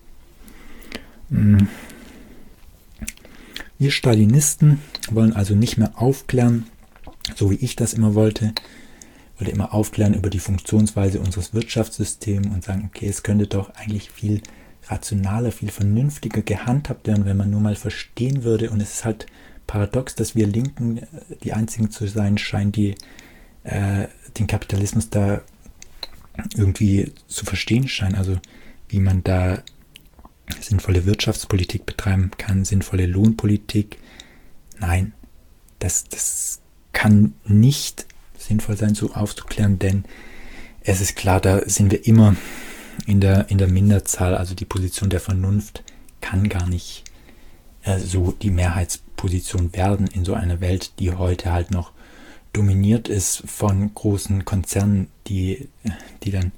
S1: Wir Stalinisten wollen also nicht mehr aufklären, so wie ich das immer wollte. Ich wollte immer aufklären über die Funktionsweise unseres Wirtschaftssystems und sagen, okay, es könnte doch eigentlich viel rationaler, viel vernünftiger gehandhabt werden, wenn man nur mal verstehen würde. Und es ist halt paradox, dass wir Linken die einzigen zu sein scheinen, die äh, den Kapitalismus da irgendwie zu verstehen scheinen. Also wie man da sinnvolle Wirtschaftspolitik betreiben kann, sinnvolle Lohnpolitik. Nein, das, das kann nicht sinnvoll sein, so aufzuklären, denn es ist klar, da sind wir immer in der, in der Minderzahl, also die Position der Vernunft kann gar nicht äh, so die Mehrheitsposition werden in so einer Welt, die heute halt noch dominiert ist von großen Konzernen, die, die dann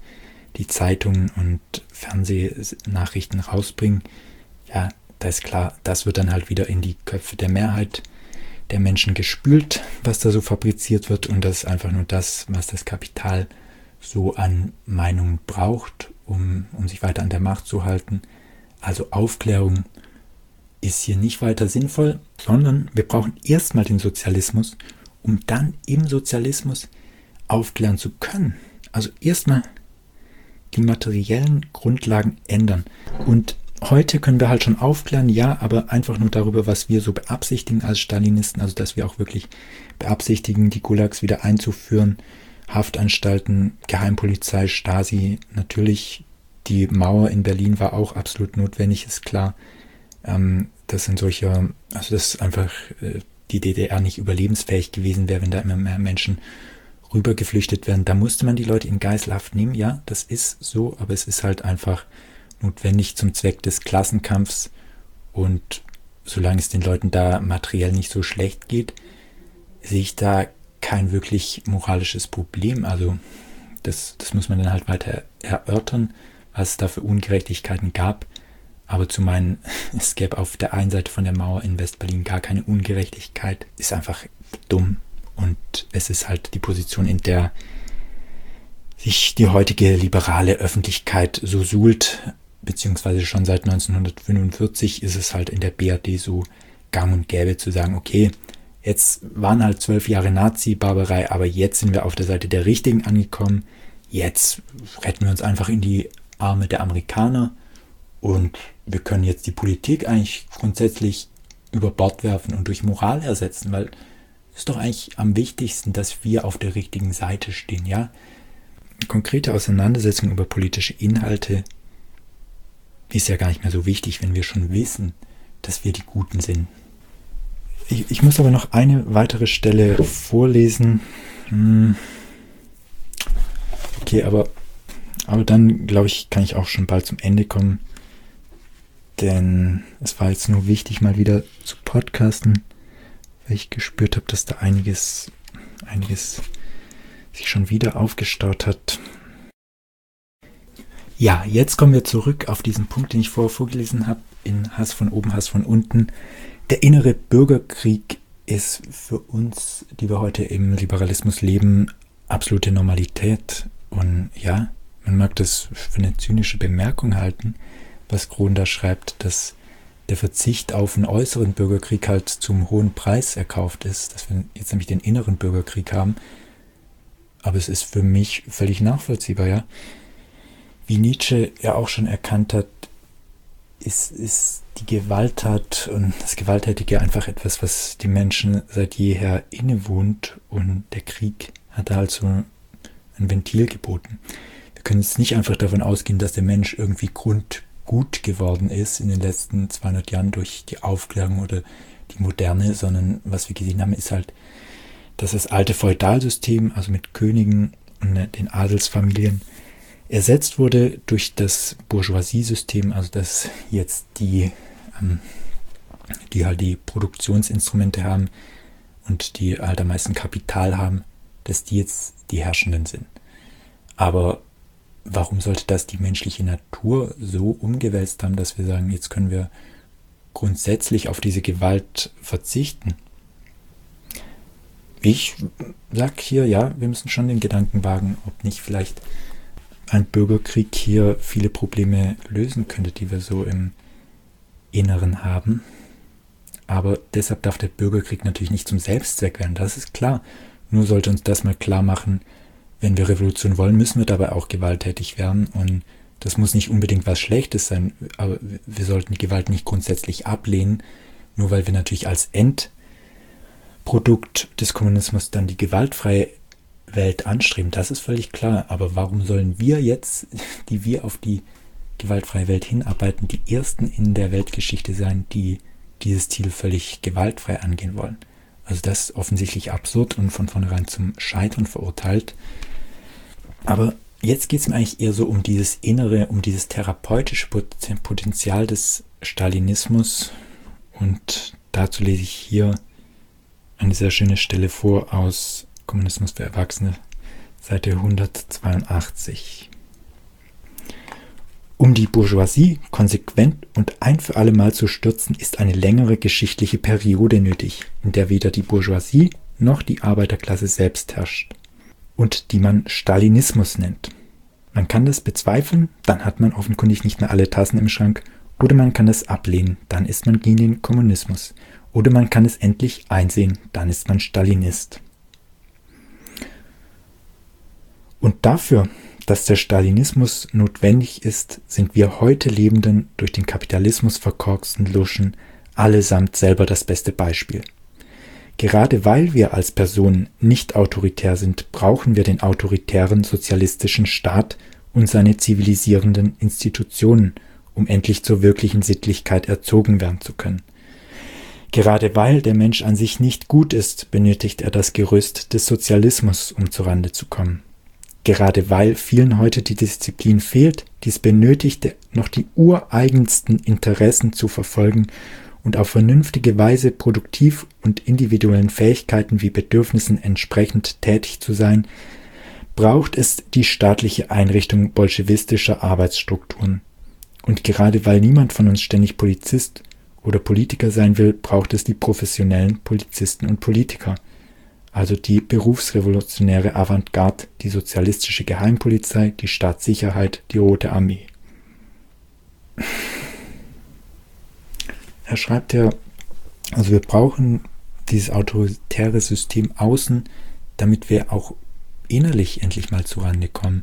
S1: die Zeitungen und Fernsehnachrichten rausbringen, ja, da ist klar, das wird dann halt wieder in die Köpfe der Mehrheit der Menschen gespült, was da so fabriziert wird, und das ist einfach nur das, was das Kapital so an Meinungen braucht, um, um sich weiter an der Macht zu halten. Also Aufklärung ist hier nicht weiter sinnvoll, sondern wir brauchen erstmal den Sozialismus, um dann im Sozialismus aufklären zu können. Also erstmal die materiellen Grundlagen ändern. Und heute können wir halt schon aufklären, ja, aber einfach nur darüber, was wir so beabsichtigen als Stalinisten, also dass wir auch wirklich beabsichtigen, die Gulags wieder einzuführen, Haftanstalten, Geheimpolizei, Stasi, natürlich die Mauer in Berlin war auch absolut notwendig, ist klar. Ähm, das sind solche, also das ist einfach äh, die D D R nicht überlebensfähig gewesen wäre, wenn da immer mehr Menschen rübergeflüchtet werden. Da musste man die Leute in Geiselhaft nehmen, ja, das ist so, aber es ist halt einfach notwendig zum Zweck des Klassenkampfs, und solange es den Leuten da materiell nicht so schlecht geht, sehe ich da kein wirklich moralisches Problem. Also das, das muss man dann halt weiter erörtern, was es da für Ungerechtigkeiten gab. Aber zu meinen, es gäbe auf der einen Seite von der Mauer in West-Berlin gar keine Ungerechtigkeit, ist einfach dumm. Und es ist halt die Position, in der sich die heutige liberale Öffentlichkeit so suhlt, beziehungsweise schon seit neunzehnhundertfünfundvierzig ist es halt in der B R D so gang und gäbe zu sagen, okay, jetzt waren halt zwölf Jahre Nazi-Barbarei, aber jetzt sind wir auf der Seite der Richtigen angekommen, jetzt retten wir uns einfach in die Arme der Amerikaner und wir können jetzt die Politik eigentlich grundsätzlich über Bord werfen und durch Moral ersetzen, weil es ist doch eigentlich am wichtigsten, dass wir auf der richtigen Seite stehen, ja. Konkrete Auseinandersetzung über politische Inhalte ist ja gar nicht mehr so wichtig, wenn wir schon wissen, dass wir die Guten sind. Ich, ich muss aber noch eine weitere Stelle vorlesen. Hm. Okay, aber, aber dann, glaube ich, kann ich auch schon bald zum Ende kommen. Denn es war jetzt nur wichtig, mal wieder zu podcasten, weil ich gespürt habe, dass da einiges, einiges sich schon wieder aufgestaut hat. Ja, jetzt kommen wir zurück auf diesen Punkt, den ich vorher vorgelesen habe, in Hass von oben, Hass von unten. Der innere Bürgerkrieg ist für uns, die wir heute im Liberalismus leben, absolute Normalität. Und ja, man mag das für eine zynische Bemerkung halten, was Krohn da schreibt, dass der Verzicht auf einen äußeren Bürgerkrieg halt zum hohen Preis erkauft ist, dass wir jetzt nämlich den inneren Bürgerkrieg haben. Aber es ist für mich völlig nachvollziehbar, ja. Wie Nietzsche ja auch schon erkannt hat, ist, ist die Gewalttat und das Gewalttätige einfach etwas, was die Menschen seit jeher innewohnt, und der Krieg hat da halt so ein Ventil geboten. Wir können jetzt nicht einfach davon ausgehen, dass der Mensch irgendwie grundgut geworden ist in den letzten zweihundert Jahren durch die Aufklärung oder die Moderne, sondern was wir gesehen haben, ist halt, dass das alte Feudalsystem, also mit Königen und den Adelsfamilien, ersetzt wurde durch das Bourgeoisie-System, also dass jetzt die, ähm, die halt die Produktionsinstrumente haben und die halt am meisten Kapital haben, dass die jetzt die Herrschenden sind. Aber warum sollte das die menschliche Natur so umgewälzt haben, dass wir sagen, jetzt können wir grundsätzlich auf diese Gewalt verzichten? Ich sag hier, ja, wir müssen schon den Gedanken wagen, ob nicht vielleicht ein Bürgerkrieg hier viele Probleme lösen könnte, die wir so im Inneren haben. Aber deshalb darf der Bürgerkrieg natürlich nicht zum Selbstzweck werden, das ist klar. Nur sollte uns das mal klar machen, wenn wir Revolution wollen, müssen wir dabei auch gewalttätig werden, und das muss nicht unbedingt was Schlechtes sein, aber wir sollten die Gewalt nicht grundsätzlich ablehnen, nur weil wir natürlich als Endprodukt des Kommunismus dann die gewaltfreie Welt anstreben, das ist völlig klar. Aber warum sollen wir jetzt, die wir auf die gewaltfreie Welt hinarbeiten, die Ersten in der Weltgeschichte sein, die dieses Ziel völlig gewaltfrei angehen wollen? Also das ist offensichtlich absurd und von vornherein zum Scheitern verurteilt. Aber jetzt geht es mir eigentlich eher so um dieses innere, um dieses therapeutische Potenzial des Stalinismus, und dazu lese ich hier eine sehr schöne Stelle vor aus Kommunismus für Erwachsene, Seite hundertzweiundachtzig. Um die Bourgeoisie konsequent und ein für alle Mal zu stürzen, ist eine längere geschichtliche Periode nötig, in der weder die Bourgeoisie noch die Arbeiterklasse selbst herrscht und die man Stalinismus nennt. Man kann das bezweifeln, dann hat man offenkundig nicht mehr alle Tassen im Schrank, oder man kann es ablehnen, dann ist man gegen den Kommunismus, oder man kann es endlich einsehen, dann ist man Stalinist. Und dafür, dass der Stalinismus notwendig ist, sind wir heute lebenden, durch den Kapitalismus verkorksten Luschen allesamt selber das beste Beispiel. Gerade weil wir als Personen nicht autoritär sind, brauchen wir den autoritären sozialistischen Staat und seine zivilisierenden Institutionen, um endlich zur wirklichen Sittlichkeit erzogen werden zu können. Gerade weil der Mensch an sich nicht gut ist, benötigt er das Gerüst des Sozialismus, um zurande zu kommen. Gerade weil vielen heute die Disziplin fehlt, dies benötigt noch die ureigensten Interessen zu verfolgen und auf vernünftige Weise produktiv und individuellen Fähigkeiten wie Bedürfnissen entsprechend tätig zu sein, braucht es die staatliche Einrichtung bolschewistischer Arbeitsstrukturen. Und gerade weil niemand von uns ständig Polizist oder Politiker sein will, braucht es die professionellen Polizisten und Politiker, also die berufsrevolutionäre Avantgarde, die sozialistische Geheimpolizei, die Staatssicherheit, die Rote Armee. Er schreibt ja, also wir brauchen dieses autoritäre System außen, damit wir auch innerlich endlich mal zurande kommen.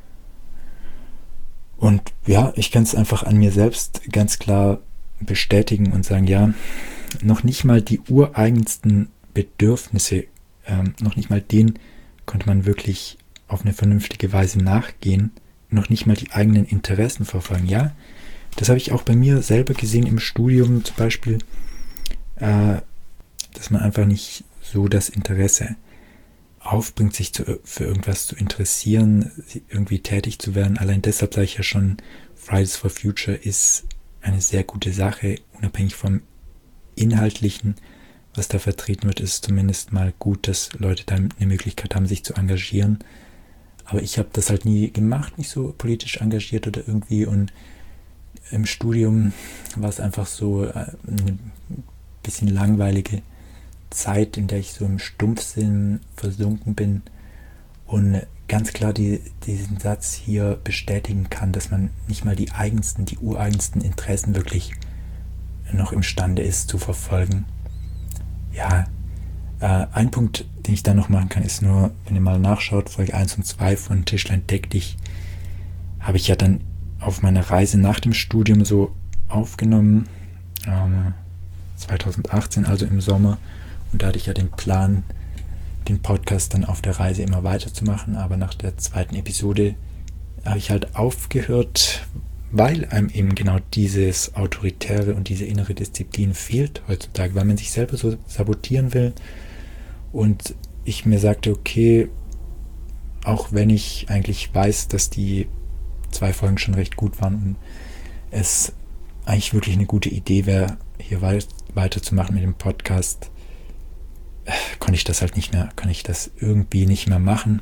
S1: Und ja, ich kann es einfach an mir selbst ganz klar bestätigen und sagen, ja, noch nicht mal die ureigensten Bedürfnisse, ähm, noch nicht mal denen konnte man wirklich auf eine vernünftige Weise nachgehen, noch nicht mal die eigenen Interessen verfolgen. Ja, das habe ich auch bei mir selber gesehen im Studium zum Beispiel, äh, dass man einfach nicht so das Interesse aufbringt, sich zu, für irgendwas zu interessieren, irgendwie tätig zu werden. Allein deshalb sage ich ja schon, Fridays for Future ist eine sehr gute Sache, unabhängig vom Inhaltlichen, was da vertreten wird, ist zumindest mal gut, dass Leute da eine Möglichkeit haben, sich zu engagieren. Aber ich habe das halt nie gemacht, nicht so politisch engagiert oder irgendwie, und im Studium war es einfach so eine bisschen langweilige Zeit, in der ich so im Stumpfsinn versunken bin und ganz klar die, diesen Satz hier bestätigen kann, dass man nicht mal die eigensten, die ureigensten Interessen wirklich noch imstande ist zu verfolgen. Ja, äh, ein Punkt, den ich da noch machen kann, ist nur, wenn ihr mal nachschaut, Folge eins und zwei von Tischlein deck dich, habe ich ja dann auf meiner Reise nach dem Studium so aufgenommen, ähm, zweitausendachtzehn, also im Sommer. Und da hatte ich ja den Plan, den Podcast dann auf der Reise immer weiterzumachen. Aber nach der zweiten Episode habe ich halt aufgehört, weil einem eben genau dieses Autoritäre und diese innere Disziplin fehlt heutzutage, weil man sich selber so sabotieren will. Und ich mir sagte, okay, auch wenn ich eigentlich weiß, dass die zwei Folgen schon recht gut waren und es eigentlich wirklich eine gute Idee wäre, hier weit- weiterzumachen mit dem Podcast, konnte ich das halt nicht mehr, kann ich das irgendwie nicht mehr machen.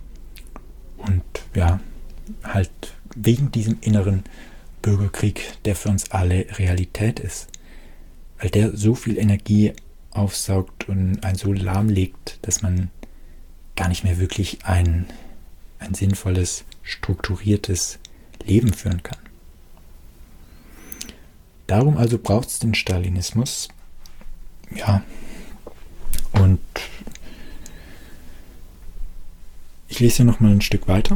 S1: Und ja, halt wegen diesem inneren Bürgerkrieg, der für uns alle Realität ist. Weil der so viel Energie aufsaugt und einen so lahmlegt, dass man gar nicht mehr wirklich ein, ein sinnvolles, strukturiertes Leben führen kann. Darum also braucht es den Stalinismus. Ja, und ich lese hier nochmal ein Stück weiter.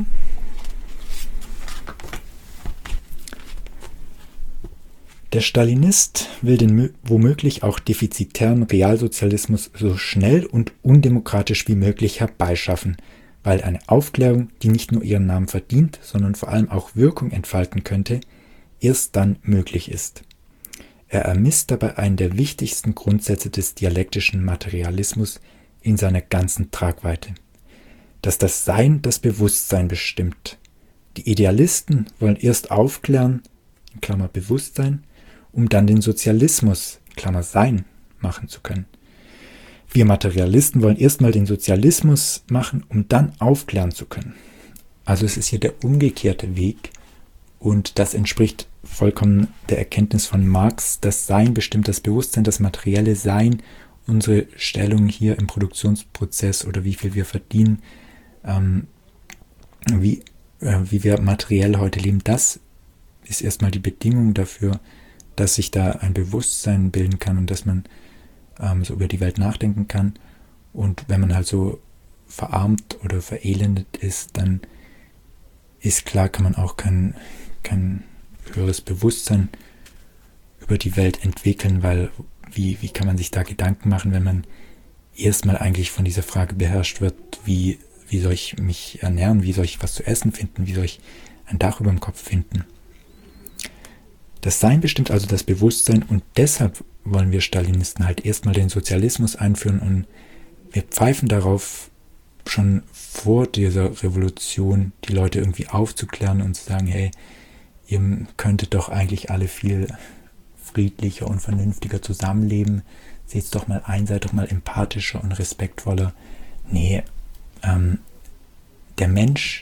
S1: Der Stalinist will den womöglich auch defizitären Realsozialismus so schnell und undemokratisch wie möglich herbeischaffen, weil eine Aufklärung, die nicht nur ihren Namen verdient, sondern vor allem auch Wirkung entfalten könnte, erst dann möglich ist. Er ermisst dabei einen der wichtigsten Grundsätze des dialektischen Materialismus in seiner ganzen Tragweite, dass das Sein das Bewusstsein bestimmt. Die Idealisten wollen erst aufklären, in Klammer Bewusstsein, um dann den Sozialismus, Klammer Sein, machen zu können. Wir Materialisten wollen erstmal den Sozialismus machen, um dann aufklären zu können. Also es ist hier der umgekehrte Weg, Und das entspricht vollkommen der Erkenntnis von Marx, das Sein bestimmt das Bewusstsein, das materielle Sein, unsere Stellung hier im Produktionsprozess oder wie viel wir verdienen, ähm, wie, äh, wie wir materiell heute leben, das ist erstmal die Bedingung dafür, dass sich da ein Bewusstsein bilden kann und dass man ähm, so über die Welt nachdenken kann. Und wenn man halt so verarmt oder verelendet ist, dann ist klar, kann man auch kein, kein höheres Bewusstsein über die Welt entwickeln, weil wie, wie kann man sich da Gedanken machen, wenn man erstmal eigentlich von dieser Frage beherrscht wird, wie, wie soll ich mich ernähren, wie soll ich was zu essen finden, wie soll ich ein Dach über dem Kopf finden. Das Sein bestimmt also das Bewusstsein und deshalb wollen wir Stalinisten halt erstmal den Sozialismus einführen und wir pfeifen darauf, schon vor dieser Revolution die Leute irgendwie aufzuklären und zu sagen, hey, ihr könntet doch eigentlich alle viel friedlicher und vernünftiger zusammenleben. Seht's doch mal ein, seid doch mal empathischer und respektvoller. Nee, ähm, der Mensch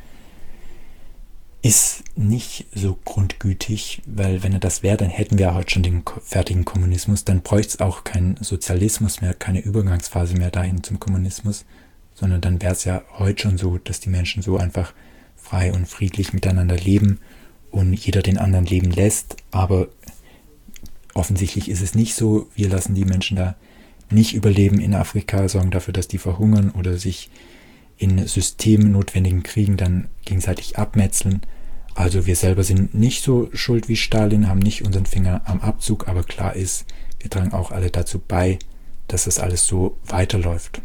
S1: ist nicht so grundgütig, weil wenn er das wäre, dann hätten wir heute schon den fertigen Kommunismus, dann bräuchte es auch keinen Sozialismus mehr, keine Übergangsphase mehr dahin zum Kommunismus, sondern dann wäre es ja heute schon so, dass die Menschen so einfach frei und friedlich miteinander leben und jeder den anderen leben lässt, aber offensichtlich ist es nicht so, wir lassen die Menschen da nicht überleben in Afrika, sorgen dafür, dass die verhungern oder sich in systemnotwendigen Kriegen dann gegenseitig abmetzeln. Also wir selber sind nicht so schuld wie Stalin, haben nicht unseren Finger am Abzug, aber klar ist, wir tragen auch alle dazu bei, dass das alles so weiterläuft.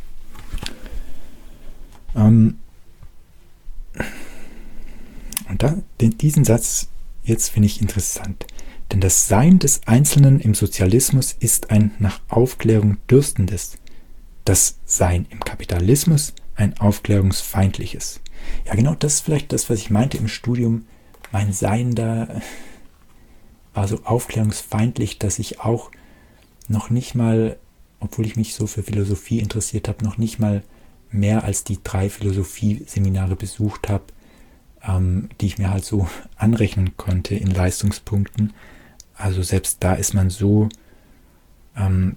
S1: Ähm Und da, den, diesen Satz jetzt finde ich interessant. Denn das Sein des Einzelnen im Sozialismus ist ein nach Aufklärung dürstendes. Das Sein im Kapitalismus ein aufklärungsfeindliches. Ja, genau das ist vielleicht das, was ich meinte im Studium. Mein Sein da war so aufklärungsfeindlich, dass ich auch noch nicht mal, obwohl ich mich so für Philosophie interessiert habe, noch nicht mal mehr als die drei Philosophie-Seminare besucht habe, ähm, die ich mir halt so anrechnen konnte in Leistungspunkten. Also selbst da ist man so, ähm,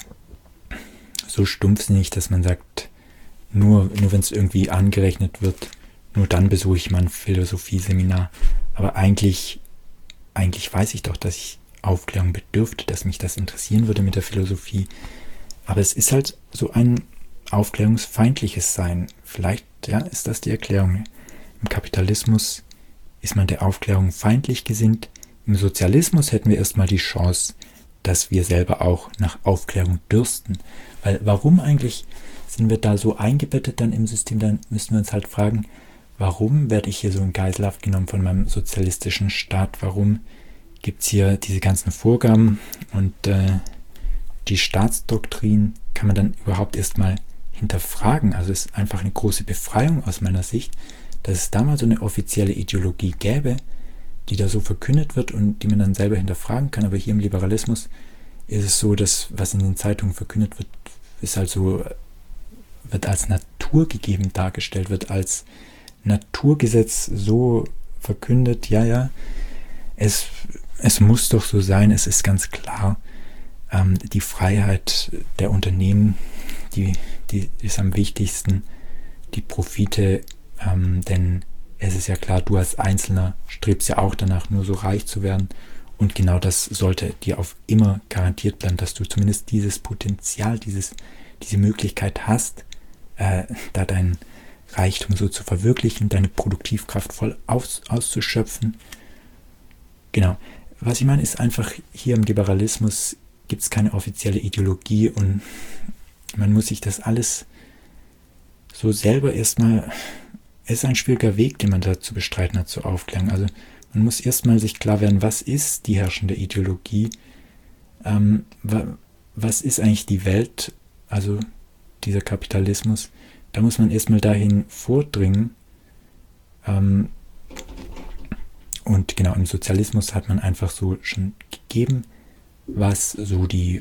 S1: so stumpfsinnig, dass man sagt, nur, nur wenn es irgendwie angerechnet wird, nur dann besuche ich mal ein Philosophieseminar. Aber eigentlich, eigentlich weiß ich doch, dass ich Aufklärung bedürfte, dass mich das interessieren würde mit der Philosophie. Aber es ist halt so ein aufklärungsfeindliches Sein. Vielleicht ja, ist das die Erklärung. Im Kapitalismus ist man der Aufklärung feindlich gesinnt. Im Sozialismus hätten wir erstmal die Chance, dass wir selber auch nach Aufklärung dürsten. Weil warum eigentlich sind wir da so eingebettet dann im System? Dann müssen wir uns halt fragen, warum werde ich hier so in Geiselhaft genommen von meinem sozialistischen Staat? Warum gibt es hier diese ganzen Vorgaben? Und äh, die Staatsdoktrin kann man dann überhaupt erstmal hinterfragen. Also es ist einfach eine große Befreiung aus meiner Sicht, dass es da mal so eine offizielle Ideologie gäbe, die da so verkündet wird und die man dann selber hinterfragen kann. Aber hier im Liberalismus ist es so, dass was in den Zeitungen verkündet wird, ist halt so, wird als naturgegeben dargestellt, wird als Naturgesetz so verkündet, ja, ja, es, es muss doch so sein, es ist ganz klar, ähm, die Freiheit der Unternehmen, die, die ist am wichtigsten, die Profite, ähm, denn es ist ja klar, du als Einzelner strebst ja auch danach, nur so reich zu werden und genau das sollte dir auf immer garantiert bleiben, dass du zumindest dieses Potenzial, dieses, diese Möglichkeit hast, äh, da dein Reichtum so zu verwirklichen, deine Produktivkraft voll aus, auszuschöpfen. Genau. Was ich meine, ist einfach, hier im Liberalismus gibt es keine offizielle Ideologie und man muss sich das alles so selber erstmal, es ist ein schwieriger Weg, den man da zu bestreiten hat, zur Aufklärung. Also man muss erstmal sich klar werden, was ist die herrschende Ideologie, ähm, wa, was ist eigentlich die Welt, also dieser Kapitalismus. Da muss man erstmal dahin vordringen. Ähm, und genau, im Sozialismus hat man einfach so schon gegeben, was so die,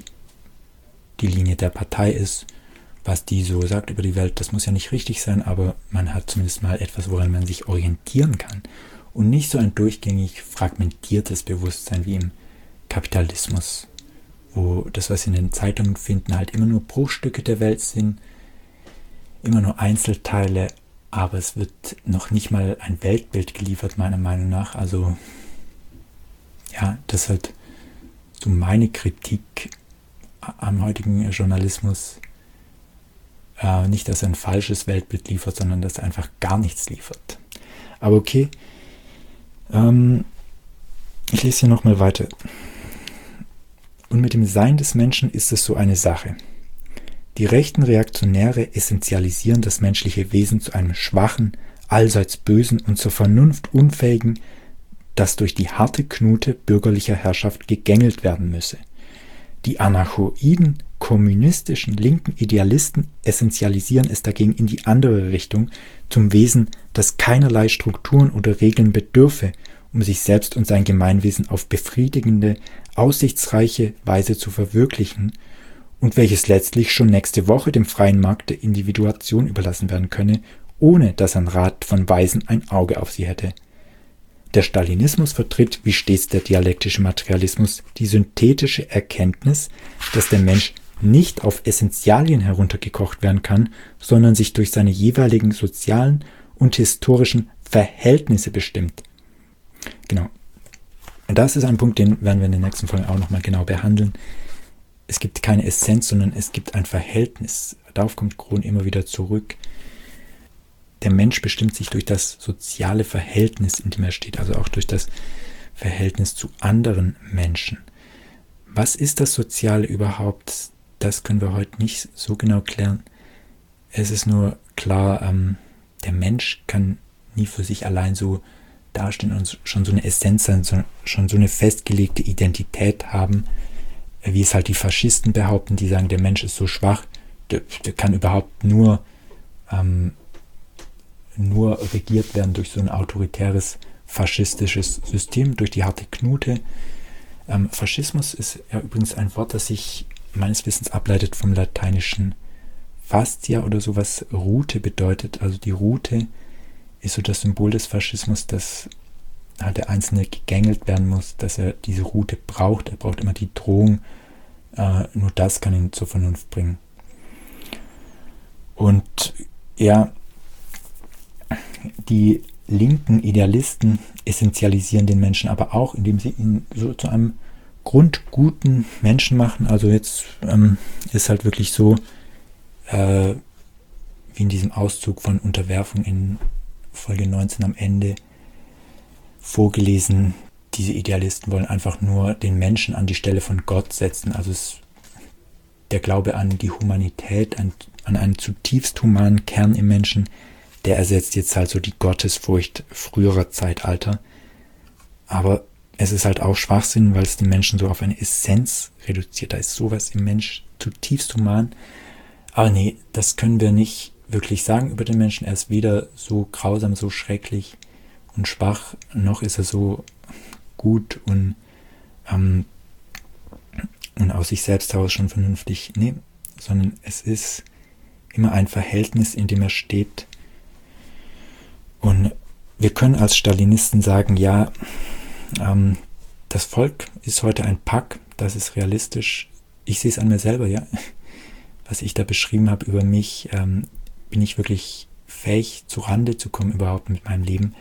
S1: die Linie der Partei ist, was die so sagt über die Welt. Das muss ja nicht richtig sein, aber man hat zumindest mal etwas, woran man sich orientieren kann. und nicht so ein durchgängig fragmentiertes Bewusstsein wie im Kapitalismus, wo das, was wir in den Zeitungen finden, halt immer nur Bruchstücke der Welt sind, immer nur Einzelteile, aber es wird noch nicht mal ein Weltbild geliefert, meiner Meinung nach. Also ja, das ist halt so meine Kritik am heutigen Journalismus. Äh, nicht, dass er ein falsches Weltbild liefert, sondern dass er einfach gar nichts liefert. Aber okay, ähm, ich lese hier nochmal weiter. Und mit dem Sein des Menschen ist es so eine Sache. Die rechten Reaktionäre essentialisieren das menschliche Wesen zu einem schwachen, allseits bösen und zur Vernunft unfähigen, das durch die harte Knute bürgerlicher Herrschaft gegängelt werden müsse. Die anarchoiden, kommunistischen, linken Idealisten essentialisieren es dagegen in die andere Richtung, zum Wesen, das keinerlei Strukturen oder Regeln bedürfe, um sich selbst und sein Gemeinwesen auf befriedigende, aussichtsreiche Weise zu verwirklichen und welches letztlich schon nächste Woche dem freien Markt der Individuation überlassen werden könne, ohne dass ein Rat von Weisen ein Auge auf sie hätte. Der Stalinismus vertritt, wie stets der dialektische Materialismus, die synthetische Erkenntnis, dass der Mensch nicht auf Essentialien heruntergekocht werden kann, sondern sich durch seine jeweiligen sozialen und historischen Verhältnisse bestimmt. Genau. Das ist ein Punkt, den werden wir in den nächsten Folgen auch nochmal genau behandeln. Es gibt keine Essenz, sondern es gibt ein Verhältnis. Darauf kommt Krohn immer wieder zurück. Der Mensch bestimmt sich durch das soziale Verhältnis, in dem er steht, also auch durch das Verhältnis zu anderen Menschen. Was ist das Soziale überhaupt? Das können wir heute nicht so genau klären. Es ist nur klar, ähm, der Mensch kann nie für sich allein so dastehen und schon so eine Essenz sein, so, schon so eine festgelegte Identität haben, wie es halt die Faschisten behaupten, die sagen, der Mensch ist so schwach, der, der kann überhaupt nur ähm, nur regiert werden durch so ein autoritäres faschistisches System, durch die harte Knute. Ähm, Faschismus ist ja übrigens ein Wort, das sich meines Wissens ableitet vom lateinischen Fastia oder sowas, Rute bedeutet. Also die Rute ist so das Symbol des Faschismus, dass halt der Einzelne gegängelt werden muss, dass er diese Rute braucht. Er braucht immer die Drohung. Äh, nur das kann ihn zur Vernunft bringen. Und ja, die linken Idealisten essentialisieren den Menschen aber auch, indem sie ihn so zu einem grundguten Menschen machen. Also jetzt ähm, ist halt wirklich so, äh, wie in diesem Auszug von Unterwerfung in Folge neunzehn am Ende vorgelesen, diese Idealisten wollen einfach nur den Menschen an die Stelle von Gott setzen. Also es, der Glaube an die Humanität, an, an einen zutiefst humanen Kern im Menschen, der ersetzt jetzt halt so die Gottesfurcht früherer Zeitalter. Aber es ist halt auch Schwachsinn, weil es die Menschen so auf eine Essenz reduziert. Da ist sowas im Mensch zutiefst human. Aber nee, das können wir nicht wirklich sagen über den Menschen. Er ist weder so grausam, so schrecklich und schwach, noch ist er so gut und, ähm, und aus sich selbst heraus schon vernünftig. Nee, sondern es ist immer ein Verhältnis, in dem er steht. Und wir können als Stalinisten sagen, ja, ähm, das Volk ist heute ein Pack, das ist realistisch. Ich sehe es an mir selber, ja. Was ich da beschrieben habe über mich, ähm, bin ich wirklich fähig, zu Rande zu kommen überhaupt mit meinem Leben.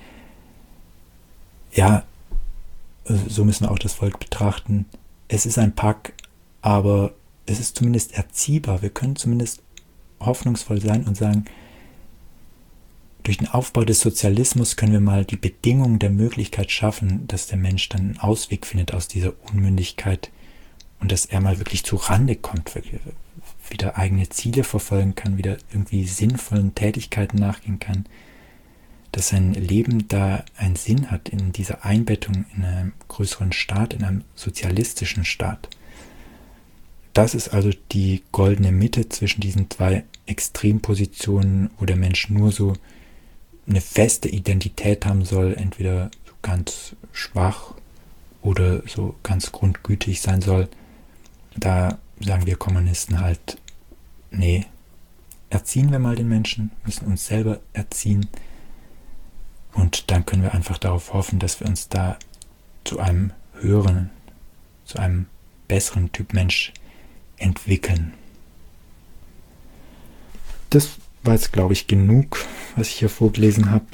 S1: Ja, so müssen wir auch das Volk betrachten. Es ist ein Pack, aber es ist zumindest erziehbar. Wir können zumindest hoffnungsvoll sein und sagen, durch den Aufbau des Sozialismus können wir mal die Bedingungen der Möglichkeit schaffen, dass der Mensch dann einen Ausweg findet aus dieser Unmündigkeit und dass er mal wirklich zu Rande kommt, wieder eigene Ziele verfolgen kann, wieder irgendwie sinnvollen Tätigkeiten nachgehen kann, dass sein Leben da einen Sinn hat in dieser Einbettung in einem größeren Staat, in einem sozialistischen Staat. Das ist also die goldene Mitte zwischen diesen zwei Extrempositionen, wo der Mensch nur so eine feste Identität haben soll, entweder so ganz schwach oder so ganz grundgütig sein soll. Da sagen wir Kommunisten halt, nee, erziehen wir mal den Menschen, müssen uns selber erziehen Und dann können wir einfach darauf hoffen, dass wir uns da zu einem höheren, zu einem besseren Typ Mensch entwickeln. Das war jetzt, glaube ich, genug, was ich hier vorgelesen habe.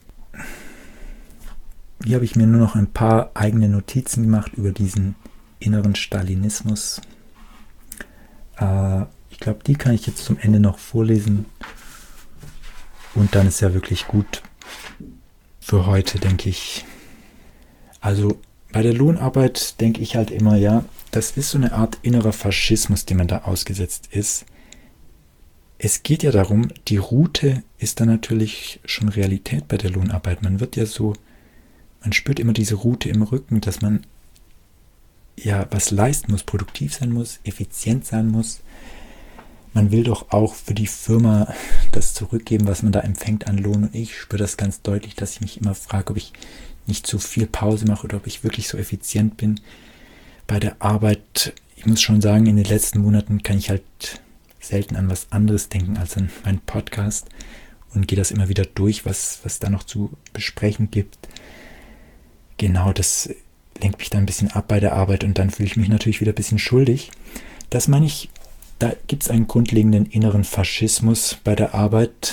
S1: Hier habe ich mir nur noch ein paar eigene Notizen gemacht über diesen inneren Stalinismus. Äh, ich glaube, die kann ich jetzt zum Ende noch vorlesen. Und dann ist ja wirklich gut für heute, denke ich. Also bei der Lohnarbeit denke ich halt immer, ja, das ist so eine Art innerer Faschismus, dem man da ausgesetzt ist. Es geht ja darum, die Route ist dann natürlich schon Realität bei der Lohnarbeit. Man wird ja so, man spürt immer diese Route im Rücken, dass man ja was leisten muss, produktiv sein muss, effizient sein muss. Man will doch auch für die Firma das zurückgeben, was man da empfängt an Lohn. Und ich spüre das ganz deutlich, dass ich mich immer frage, ob ich nicht zu viel Pause mache oder ob ich wirklich so effizient bin bei der Arbeit. Ich muss schon sagen, in den letzten Monaten kann ich halt selten an was anderes denken als an meinen Podcast und gehe das immer wieder durch, was, was da noch zu besprechen gibt. Genau, das lenkt mich dann ein bisschen ab bei der Arbeit und dann fühle ich mich natürlich wieder ein bisschen schuldig. Das meine ich, da gibt es einen grundlegenden inneren Faschismus bei der Arbeit.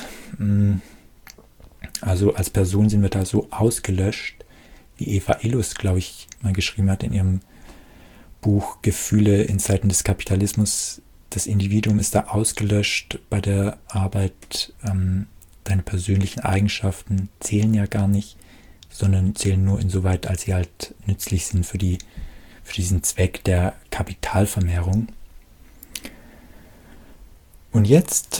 S1: Also als Person sind wir da so ausgelöscht, wie Eva Illus, glaube ich, mal geschrieben hat in ihrem Buch Gefühle in Zeiten des Kapitalismus. Das Individuum ist da ausgelöscht bei der Arbeit. Ähm, deine persönlichen Eigenschaften zählen ja gar nicht, sondern zählen nur insoweit, als sie halt nützlich sind für, die, für diesen Zweck der Kapitalvermehrung. Und jetzt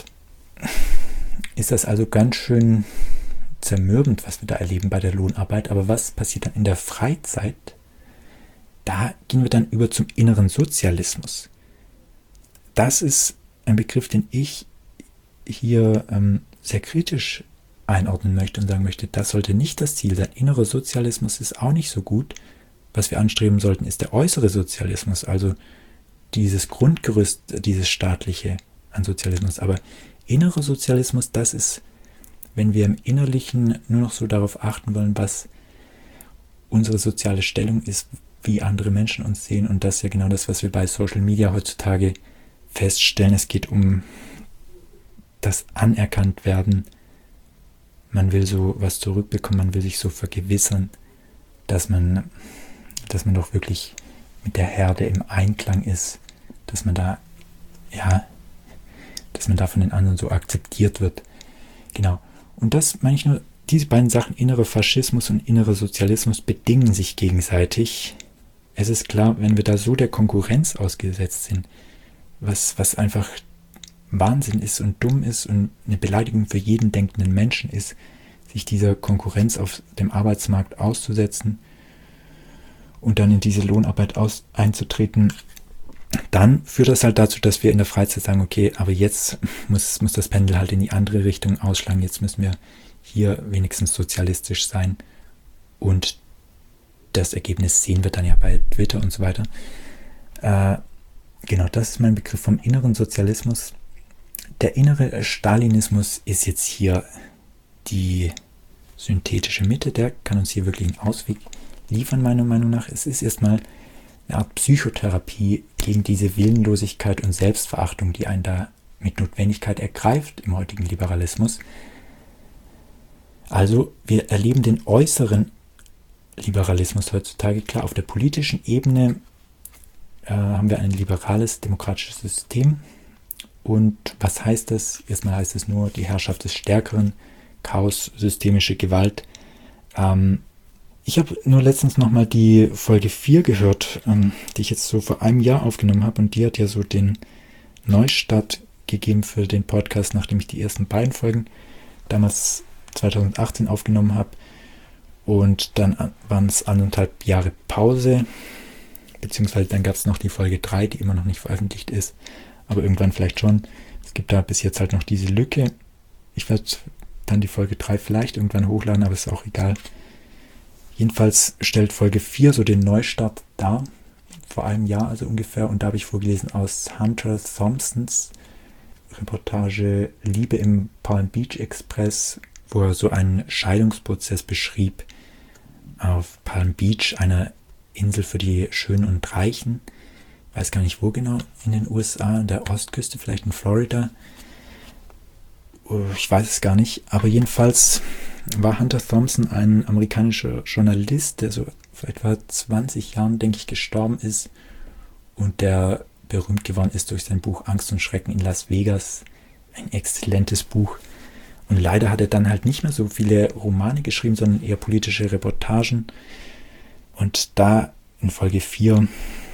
S1: ist das also ganz schön zermürbend, was wir da erleben bei der Lohnarbeit. Aber was passiert dann in der Freizeit? Da gehen wir dann über zum inneren Sozialismus. Das ist ein Begriff, den ich hier ähm, sehr kritisch einordnen möchte und sagen möchte, das sollte nicht das Ziel sein. Innerer Sozialismus ist auch nicht so gut. Was wir anstreben sollten, ist der äußere Sozialismus, also dieses Grundgerüst, dieses staatliche an Sozialismus. Aber innerer Sozialismus, das ist, wenn wir im Innerlichen nur noch so darauf achten wollen, was unsere soziale Stellung ist, wie andere Menschen uns sehen. Und das ist ja genau das, was wir bei Social Media heutzutage feststellen. Es geht um das Anerkanntwerden. Man will so was zurückbekommen, man will sich so vergewissern, dass man, dass man doch wirklich mit der Herde im Einklang ist, dass man da, ja, dass man da von den anderen so akzeptiert wird. Genau. Und das meine ich nur, diese beiden Sachen, innerer Faschismus und innerer Sozialismus, bedingen sich gegenseitig. Es ist klar, wenn wir da so der Konkurrenz ausgesetzt sind, was, was einfach Wahnsinn ist und dumm ist und eine Beleidigung für jeden denkenden Menschen ist, sich dieser Konkurrenz auf dem Arbeitsmarkt auszusetzen und dann in diese Lohnarbeit aus, einzutreten, dann führt das halt dazu, dass wir in der Freizeit sagen, okay, aber jetzt muss, muss das Pendel halt in die andere Richtung ausschlagen, jetzt müssen wir hier wenigstens sozialistisch sein und das Ergebnis sehen wir dann ja bei Twitter und so weiter. Äh, genau, das ist mein Begriff vom inneren Sozialismus. Der innere Stalinismus ist jetzt hier die synthetische Mitte, der kann uns hier wirklich einen Ausweg liefern, meiner Meinung nach. Es ist erstmal eine Art Psychotherapie gegen diese Willenlosigkeit und Selbstverachtung, die einen da mit Notwendigkeit ergreift im heutigen Liberalismus. Also wir erleben den äußeren Liberalismus heutzutage. Klar, auf der politischen Ebene äh, haben wir ein liberales, demokratisches System. Und was heißt das? Erstmal heißt es nur die Herrschaft des Stärkeren, Chaos, systemische Gewalt. Ähm, ich habe nur letztens nochmal die Folge vier gehört, ähm, die ich jetzt so vor einem Jahr aufgenommen habe. Und die hat ja so den Neustart gegeben für den Podcast, nachdem ich die ersten beiden Folgen damals zwanzig achtzehn aufgenommen habe. Und dann waren es anderthalb Jahre Pause, beziehungsweise dann gab es noch die Folge drei, die immer noch nicht veröffentlicht ist, aber irgendwann vielleicht schon. Es gibt da bis jetzt halt noch diese Lücke. Ich werde dann die Folge drei vielleicht irgendwann hochladen, aber ist auch egal. Jedenfalls stellt Folge vier so den Neustart dar, vor einem Jahr also ungefähr, und da habe ich vorgelesen aus Hunter Thompsons Reportage Liebe im Palm Beach Express, wo er so einen Scheidungsprozess beschrieb auf Palm Beach, einer Insel für die Schönen und Reichen. Ich weiß gar nicht, wo genau in den U S A, an der Ostküste, vielleicht in Florida. Ich weiß es gar nicht, aber jedenfalls war Hunter Thompson ein amerikanischer Journalist, der so vor etwa zwanzig Jahren, denke ich, gestorben ist und der berühmt geworden ist durch sein Buch Angst und Schrecken in Las Vegas. Ein exzellentes Buch. Und leider hat er dann halt nicht mehr so viele Romane geschrieben, sondern eher politische Reportagen. Und da in Folge vier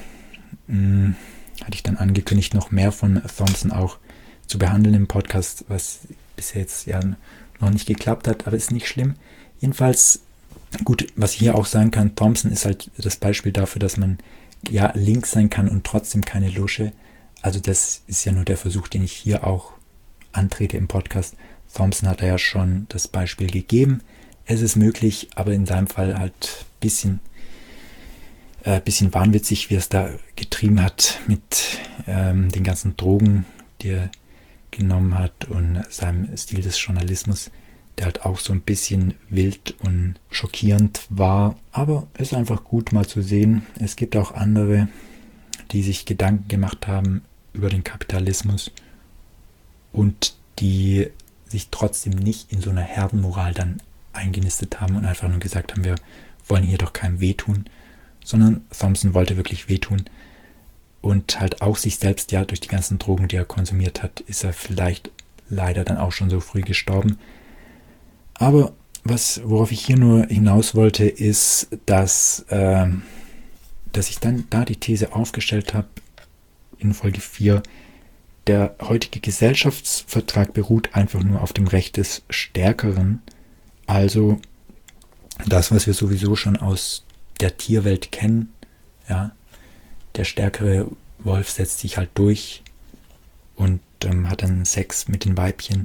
S1: mh, hatte ich dann angekündigt, noch mehr von Thompson auch zu behandeln im Podcast, was bisher jetzt ja noch nicht geklappt hat, aber ist nicht schlimm. Jedenfalls, gut, was ich hier auch sagen kann, Thompson ist halt das Beispiel dafür, dass man ja links sein kann und trotzdem keine Lusche. Also das ist ja nur der Versuch, den ich hier auch antrete im Podcast. Thompson hat ja schon das Beispiel gegeben. Es ist möglich, aber in seinem Fall halt ein bisschen, äh, bisschen wahnwitzig, wie er es da getrieben hat mit ähm, den ganzen Drogen, die er genommen hat und seinem Stil des Journalismus, der halt auch so ein bisschen wild und schockierend war. Aber es ist einfach gut mal zu sehen. Es gibt auch andere, die sich Gedanken gemacht haben über den Kapitalismus und die sich trotzdem nicht in so einer Herdenmoral dann eingenistet haben und einfach nur gesagt haben, wir wollen hier doch keinem wehtun, sondern Thompson wollte wirklich wehtun. Und halt auch sich selbst, ja, durch die ganzen Drogen, die er konsumiert hat, ist er vielleicht leider dann auch schon so früh gestorben. Aber was, worauf ich hier nur hinaus wollte, ist, dass, äh, dass ich dann da die These aufgestellt habe, in Folge vier, der heutige Gesellschaftsvertrag beruht einfach nur auf dem Recht des Stärkeren. Also das, was wir sowieso schon aus der Tierwelt kennen, ja, der stärkere Wolf setzt sich halt durch und ähm, hat dann Sex mit den Weibchen.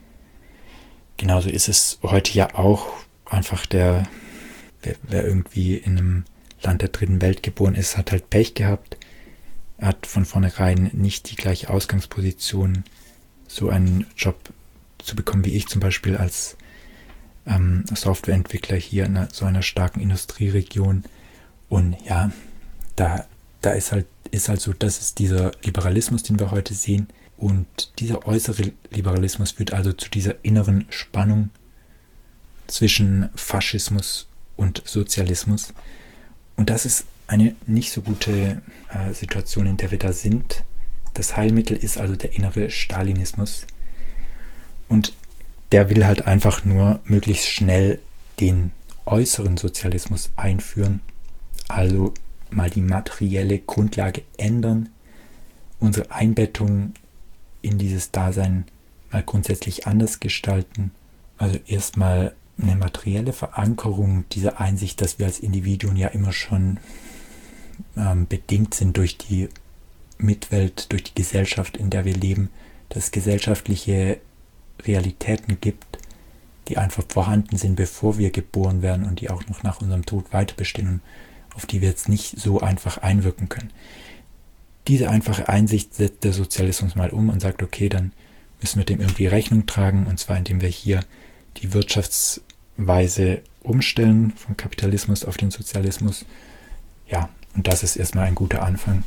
S1: Genauso ist es heute ja auch. Einfach der, wer, wer irgendwie in einem Land der dritten Welt geboren ist, hat halt Pech gehabt. Er hat von vornherein nicht die gleiche Ausgangsposition, so einen Job zu bekommen wie ich zum Beispiel als ähm, Softwareentwickler hier in einer, so einer starken Industrieregion. Und ja, da Da ist halt, ist halt so, das ist dieser Liberalismus, den wir heute sehen. Und dieser äußere Liberalismus führt also zu dieser inneren Spannung zwischen Faschismus und Sozialismus. Und das ist eine nicht so gute äh, Situation, in der wir da sind. Das Heilmittel ist also der innere Stalinismus. Und der will halt einfach nur möglichst schnell den äußeren Sozialismus einführen. Also mal die materielle Grundlage ändern, unsere Einbettung in dieses Dasein mal grundsätzlich anders gestalten. Also erstmal eine materielle Verankerung dieser Einsicht, dass wir als Individuen ja immer schon ähm, bedingt sind durch die Mitwelt, durch die Gesellschaft, in der wir leben, dass es gesellschaftliche Realitäten gibt, die einfach vorhanden sind, bevor wir geboren werden und die auch noch nach unserem Tod weiter bestehen und auf die wir jetzt nicht so einfach einwirken können. Diese einfache Einsicht setzt der Sozialismus mal um und sagt, okay, dann müssen wir dem irgendwie Rechnung tragen, und zwar indem wir hier die Wirtschaftsweise umstellen vom Kapitalismus auf den Sozialismus. Ja, und das ist erstmal ein guter Anfang.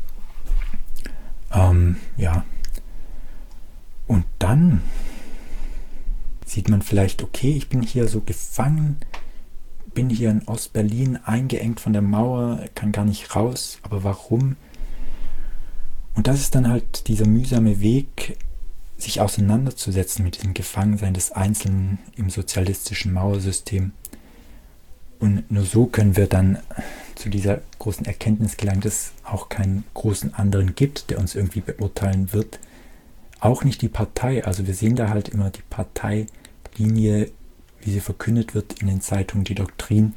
S1: Ähm, ja. Und dann sieht man vielleicht, okay, ich bin hier so gefangen, bin hier in Ostberlin eingeengt von der Mauer, kann gar nicht raus, aber warum? Und das ist dann halt dieser mühsame Weg, sich auseinanderzusetzen mit diesem Gefangensein des Einzelnen im sozialistischen Mauersystem. Und nur so können wir dann zu dieser großen Erkenntnis gelangen, dass es auch keinen großen anderen gibt, der uns irgendwie beurteilen wird. Auch nicht die Partei. Also wir sehen da halt immer die Parteilinie, wie sie verkündet wird in den Zeitungen, die Doktrin.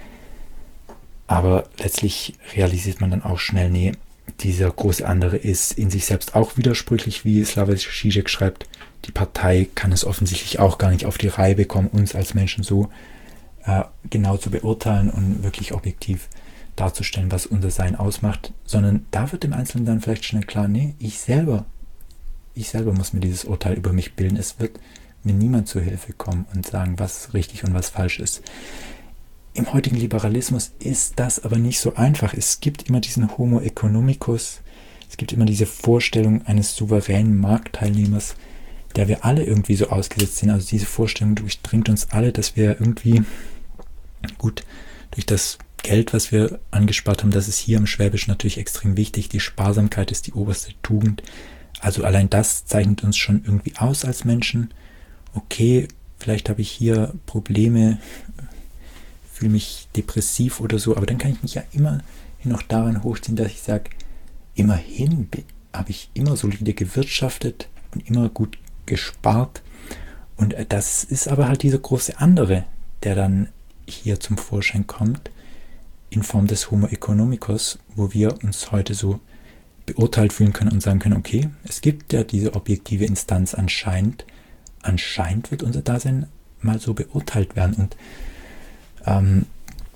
S1: Aber letztlich realisiert man dann auch schnell, nee, dieser große andere ist in sich selbst auch widersprüchlich, wie Slavoj Žižek schreibt. Die Partei kann es offensichtlich auch gar nicht auf die Reihe bekommen, uns als Menschen so äh, genau zu beurteilen und wirklich objektiv darzustellen, was unser Sein ausmacht, sondern da wird dem Einzelnen dann vielleicht schnell klar, nee, ich selber, ich selber muss mir dieses Urteil über mich bilden. Es wird mir niemand zur Hilfe kommen und sagen, was richtig und was falsch ist. Im heutigen Liberalismus ist das aber nicht so einfach. Es gibt immer diesen Homo economicus, es gibt immer diese Vorstellung eines souveränen Marktteilnehmers, der wir alle irgendwie so ausgesetzt sind. Also diese Vorstellung durchdringt uns alle, dass wir irgendwie, gut, durch das Geld, was wir angespart haben, das ist hier im Schwäbisch natürlich extrem wichtig. Die Sparsamkeit ist die oberste Tugend. Also allein das zeichnet uns schon irgendwie aus als Menschen. Okay, vielleicht habe ich hier Probleme, fühle mich depressiv oder so, aber dann kann ich mich ja immer noch daran hochziehen, dass ich sage, immerhin habe ich immer solide gewirtschaftet und immer gut gespart. Und das ist aber halt dieser große andere, der dann hier zum Vorschein kommt, in Form des Homo economicus, wo wir uns heute so beurteilt fühlen können und sagen können, okay, es gibt ja diese objektive Instanz anscheinend, anscheinend wird unser Dasein mal so beurteilt werden und ähm,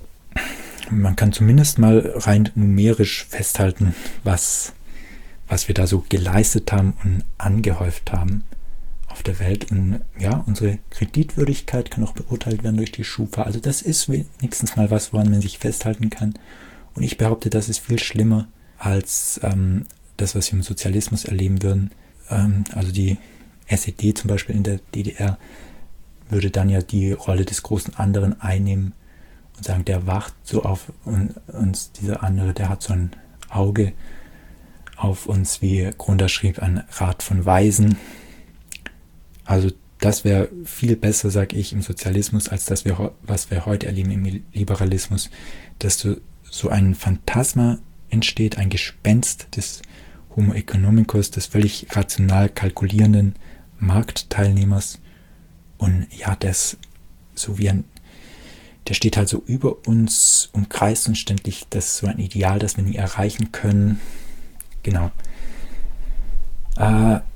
S1: man kann zumindest mal rein numerisch festhalten, was, was wir da so geleistet haben und angehäuft haben auf der Welt. Und ja, unsere Kreditwürdigkeit kann auch beurteilt werden durch die Schufa. Also das ist wenigstens mal was, woran man sich festhalten kann. Und ich behaupte, das ist viel schlimmer als ähm, das, was wir im Sozialismus erleben würden. Ähm, also die S E D zum Beispiel in der D D R würde dann ja die Rolle des großen anderen einnehmen und sagen, der wacht so auf uns, dieser andere, der hat so ein Auge auf uns, wie Grunder schrieb, ein Rat von Weisen. Also das wäre viel besser, sage ich, im Sozialismus, als das, wir, was wir heute erleben im Liberalismus, dass so, so ein Phantasma entsteht, ein Gespenst des Homo economicus, des völlig rational kalkulierenden Marktteilnehmers. Und ja, das so wie ein, der steht halt so über uns, umkreist uns ständig, das ist so ein Ideal, das wir nie erreichen können. Genau. Äh,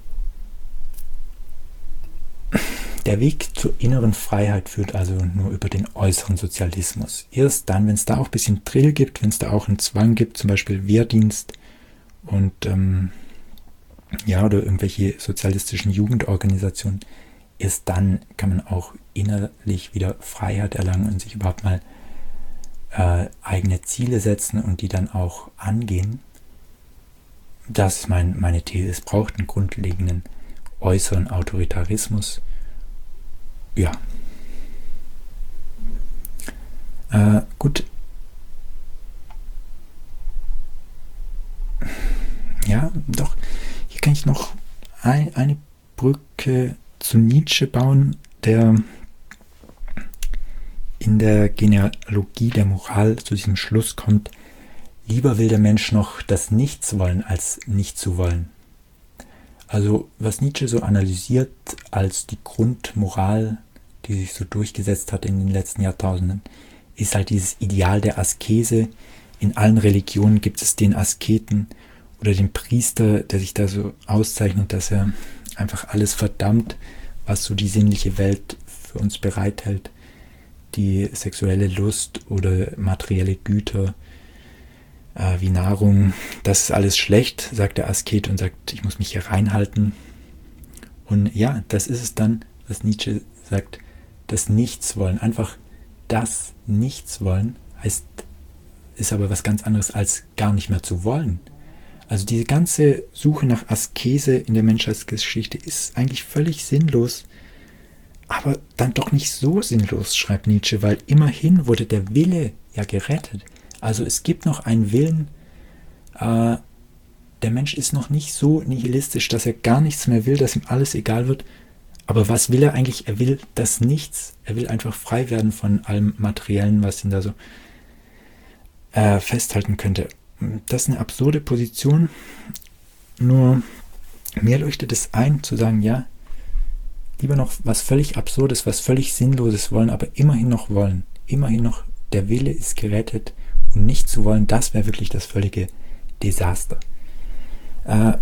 S1: Der Weg zur inneren Freiheit führt also nur über den äußeren Sozialismus. Erst dann, wenn es da auch ein bisschen Drill gibt, wenn es da auch einen Zwang gibt, zum Beispiel Wehrdienst und ähm, ja, oder irgendwelche sozialistischen Jugendorganisationen, erst dann kann man auch innerlich wieder Freiheit erlangen und sich überhaupt mal äh, eigene Ziele setzen und die dann auch angehen. Das ist mein, meine These. Es braucht einen grundlegenden äußeren Autoritarismus. Ja. Äh, gut. Ja, doch. Hier kann ich noch ein, eine Brücke zu Nietzsche bauen, der in der Genealogie der Moral zu diesem Schluss kommt, lieber will der Mensch noch das Nichts wollen, als nicht zu wollen. Also was Nietzsche so analysiert als die Grundmoral, die sich so durchgesetzt hat in den letzten Jahrtausenden, ist halt dieses Ideal der Askese. In allen Religionen gibt es den Asketen oder den Priester, der sich da so auszeichnet, dass er einfach alles verdammt, was so die sinnliche Welt für uns bereithält. Die sexuelle Lust oder materielle Güter, äh, wie Nahrung, das ist alles schlecht, sagt der Asket und sagt, ich muss mich hier reinhalten. Und ja, das ist es dann, was Nietzsche sagt, das Nichtswollen. Einfach das Nichtswollen heißt, ist aber was ganz anderes als gar nicht mehr zu wollen. Also diese ganze Suche nach Askese in der Menschheitsgeschichte ist eigentlich völlig sinnlos, aber dann doch nicht so sinnlos, schreibt Nietzsche, weil immerhin wurde der Wille ja gerettet. Also es gibt noch einen Willen, äh, der Mensch ist noch nicht so nihilistisch, dass er gar nichts mehr will, dass ihm alles egal wird. Aber was will er eigentlich? Er will das Nichts. Er will einfach frei werden von allem Materiellen, was ihn da so äh, festhalten könnte. Das ist eine absurde Position. Nur mir leuchtet es ein, zu sagen, ja, lieber noch was völlig Absurdes, was völlig Sinnloses wollen, aber immerhin noch wollen. Immerhin noch, der Wille ist gerettet und nicht zu wollen, das wäre wirklich das völlige Desaster. Äh,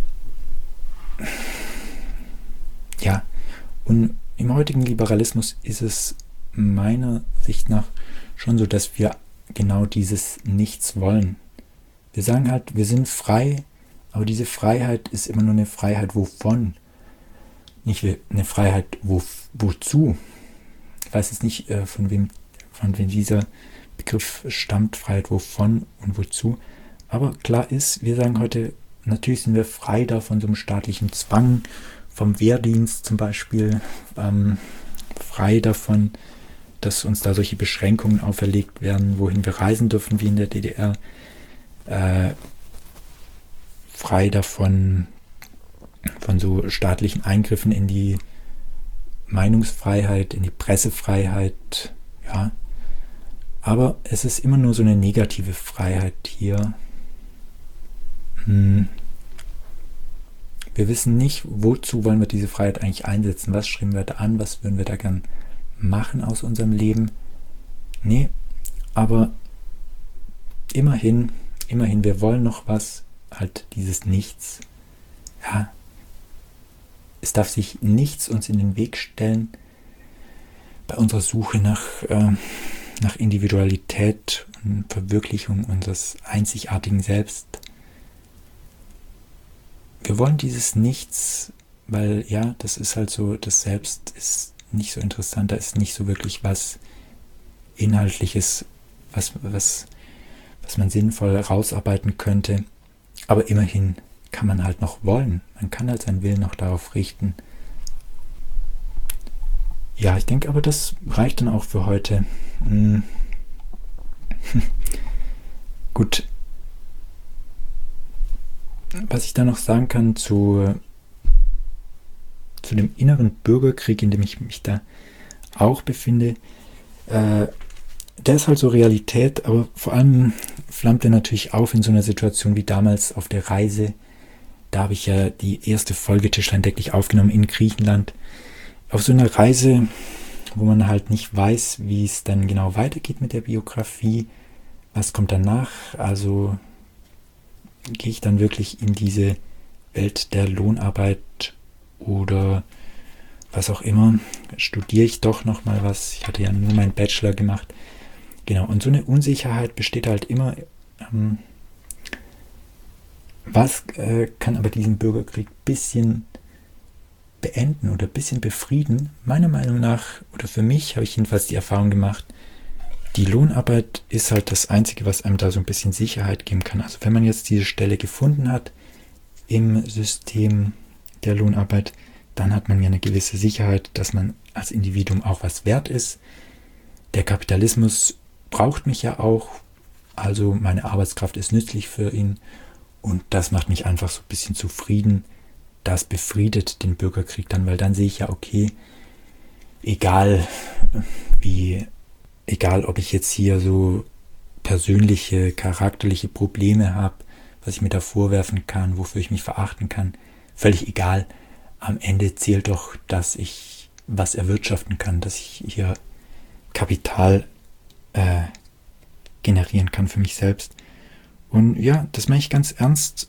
S1: ja, und im heutigen Liberalismus ist es meiner Sicht nach schon so, dass wir genau dieses Nichts wollen. Wir sagen halt, wir sind frei, aber diese Freiheit ist immer nur eine Freiheit wovon? nicht eine Freiheit wo, wozu. Ich weiß jetzt nicht, äh, von wem, von wem dieser Begriff stammt, Freiheit wovon und wozu. Aber klar ist, wir sagen heute, natürlich sind wir frei da von so einem staatlichen Zwang, vom Wehrdienst zum Beispiel, ähm, frei davon, dass uns da solche Beschränkungen auferlegt werden, wohin wir reisen dürfen, wie in der D D R, äh, frei davon, von so staatlichen Eingriffen in die Meinungsfreiheit, in die Pressefreiheit, ja. Aber es ist immer nur so eine negative Freiheit hier. Hm. Wir wissen nicht, wozu wollen wir diese Freiheit eigentlich einsetzen, was schreiben wir da an, was würden wir da gern machen aus unserem Leben. Nee, aber immerhin, immerhin, wir wollen noch was, halt dieses Nichts. Ja, es darf sich nichts uns in den Weg stellen bei unserer Suche nach, äh, nach Individualität und Verwirklichung unseres einzigartigen Selbst. Wir wollen dieses Nichts, weil ja, das ist halt so, das Selbst ist nicht so interessant, da ist nicht so wirklich was Inhaltliches, was, was, was man sinnvoll rausarbeiten könnte. Aber immerhin kann man halt noch wollen. Man kann halt seinen Willen noch darauf richten. Ja, ich denke aber, das reicht dann auch für heute. Hm. Gut. Was ich da noch sagen kann zu, zu dem inneren Bürgerkrieg, in dem ich mich da auch befinde, äh, der ist halt so Realität, aber vor allem flammt er natürlich auf in so einer Situation wie damals auf der Reise. Da habe ich ja die erste Folge Tischlein deck dich aufgenommen in Griechenland. Auf so einer Reise, wo man halt nicht weiß, wie es dann genau weitergeht mit der Biografie. Was kommt danach? Also gehe ich dann wirklich in diese Welt der Lohnarbeit oder was auch immer? Studiere ich doch nochmal was? Ich hatte ja nur meinen Bachelor gemacht. Genau, und so eine Unsicherheit besteht halt immer. Ähm, was äh, kann aber diesen Bürgerkrieg ein bisschen beenden oder ein bisschen befrieden? Meiner Meinung nach, oder für mich habe ich jedenfalls die Erfahrung gemacht, die Lohnarbeit ist halt das Einzige, was einem da so ein bisschen Sicherheit geben kann. Also wenn man jetzt diese Stelle gefunden hat im System der Lohnarbeit, dann hat man ja eine gewisse Sicherheit, dass man als Individuum auch was wert ist. Der Kapitalismus braucht mich ja auch, also meine Arbeitskraft ist nützlich für ihn und das macht mich einfach so ein bisschen zufrieden. Das befriedet den Bürgerkrieg dann, weil dann sehe ich ja, okay, egal wie Egal, ob ich jetzt hier so persönliche, charakterliche Probleme habe, was ich mir da vorwerfen kann, wofür ich mich verachten kann, völlig egal. Am Ende zählt doch, dass ich was erwirtschaften kann, dass ich hier Kapital äh, generieren kann für mich selbst. Und ja, das meine ich ganz ernst.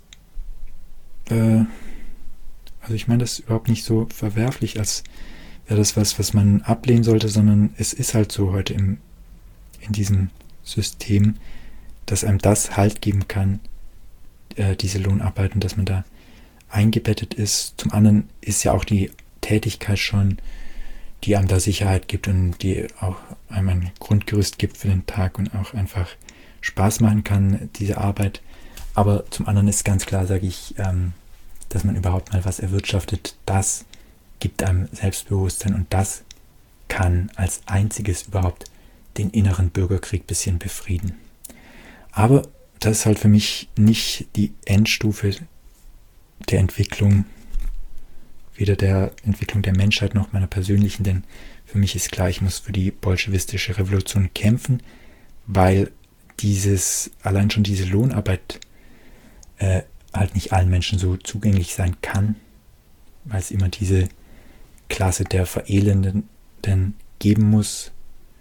S1: Äh, also ich meine das überhaupt nicht so verwerflich, als wäre das was, was man ablehnen sollte, sondern es ist halt so heute im, in diesem System, dass einem das Halt geben kann, äh, diese Lohnarbeit, und dass man da eingebettet ist. Zum anderen ist ja auch die Tätigkeit schon, die einem da Sicherheit gibt und die auch einem ein Grundgerüst gibt für den Tag und auch einfach Spaß machen kann, diese Arbeit. Aber zum anderen ist ganz klar, sage ich, ähm, dass man überhaupt mal was erwirtschaftet, das gibt einem Selbstbewusstsein und das kann als einziges überhaupt den inneren Bürgerkrieg ein bisschen befrieden. Aber das ist halt für mich nicht die Endstufe der Entwicklung, weder der Entwicklung der Menschheit noch meiner persönlichen, denn für mich ist klar, ich muss für die bolschewistische Revolution kämpfen, weil dieses, allein schon diese Lohnarbeit äh, halt nicht allen Menschen so zugänglich sein kann, weil es immer diese Klasse der Verelendeten geben muss,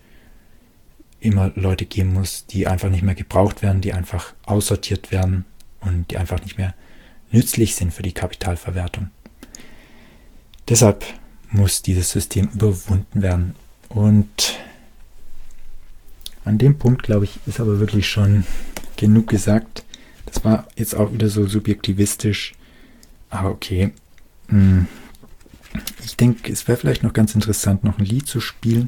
S1: immer Leute geben muss, die einfach nicht mehr gebraucht werden, die einfach aussortiert werden und die einfach nicht mehr nützlich sind für die Kapitalverwertung. Deshalb muss dieses System überwunden werden. Und an dem Punkt, glaube ich, ist aber wirklich schon genug gesagt. Das war jetzt auch wieder so subjektivistisch. Aber okay. Hm. Ich denke, es wäre vielleicht noch ganz interessant, noch ein Lied zu spielen.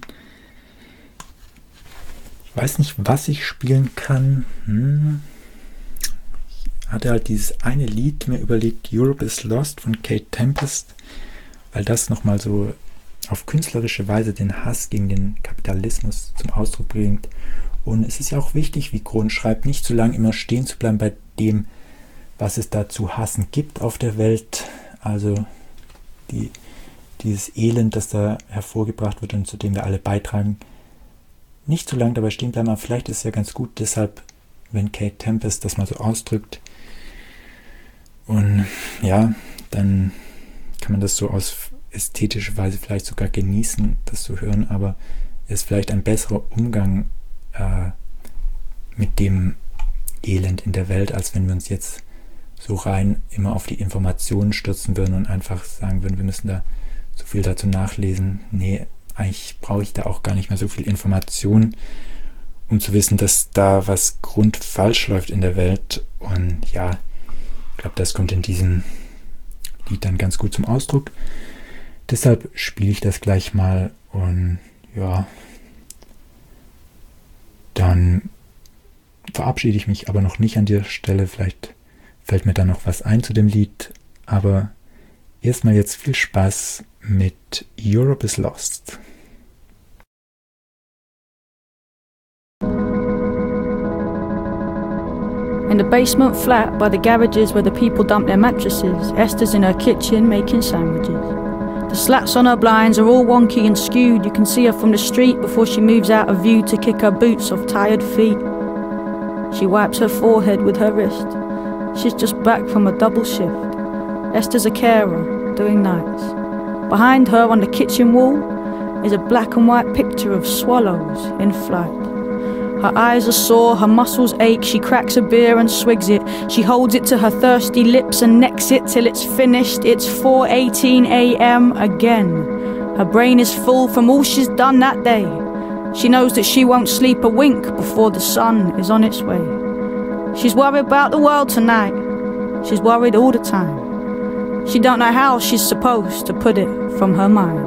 S1: Ich weiß nicht, was ich spielen kann. Hm. Ich hatte halt dieses eine Lied mir überlegt, Europe is Lost von Kate Tempest, weil das nochmal so auf künstlerische Weise den Hass gegen den Kapitalismus zum Ausdruck bringt. Und es ist ja auch wichtig, wie Kron schreibt, nicht zu lange immer stehen zu bleiben bei dem, was es da zu hassen gibt auf der Welt. Also die, dieses Elend, das da hervorgebracht wird und zu dem wir alle beitragen, nicht zu lange dabei stehen bleiben. Aber vielleicht ist es ja ganz gut, deshalb, wenn Kate Tempest das mal so ausdrückt. Und ja, dann kann man das so aus ästhetischer Weise vielleicht sogar genießen, das zu hören, aber es ist vielleicht ein besserer Umgang äh, mit dem Elend in der Welt, als wenn wir uns jetzt so rein immer auf die Informationen stürzen würden und einfach sagen würden, wir müssen da so viel dazu nachlesen. Nee, eigentlich brauche ich da auch gar nicht mehr so viel Information, um zu wissen, dass da was grundfalsch läuft in der Welt. Und ja, ich glaube, das kommt in diesem Lied dann ganz gut zum Ausdruck. Deshalb spiele ich das gleich mal und ja, dann verabschiede ich mich aber noch nicht an dieser Stelle. Vielleicht fällt mir da noch was ein zu dem Lied, aber erstmal jetzt viel Spaß mit Europe is Lost.
S3: In the basement flat by the garages where the people dump their mattresses, Esther's in her kitchen making sandwiches. The slats on her blinds are all wonky and skewed. You can see her from the street before she moves out of view to kick her boots off tired feet. She wipes her forehead with her wrist. She's just back from a double shift. Esther's a carer, doing nights. Behind her on the kitchen wall is a black and white picture of swallows in flight. Her eyes are sore, her muscles ache, she cracks a beer and swigs it. She holds it to her thirsty lips and necks it till it's finished. It's four eighteen a m again. Her brain is full from all she's done that day. She knows that she won't sleep a wink before the sun is on its way. She's worried about the world tonight. She's worried all the time. She don't know how she's supposed to put it from her mind.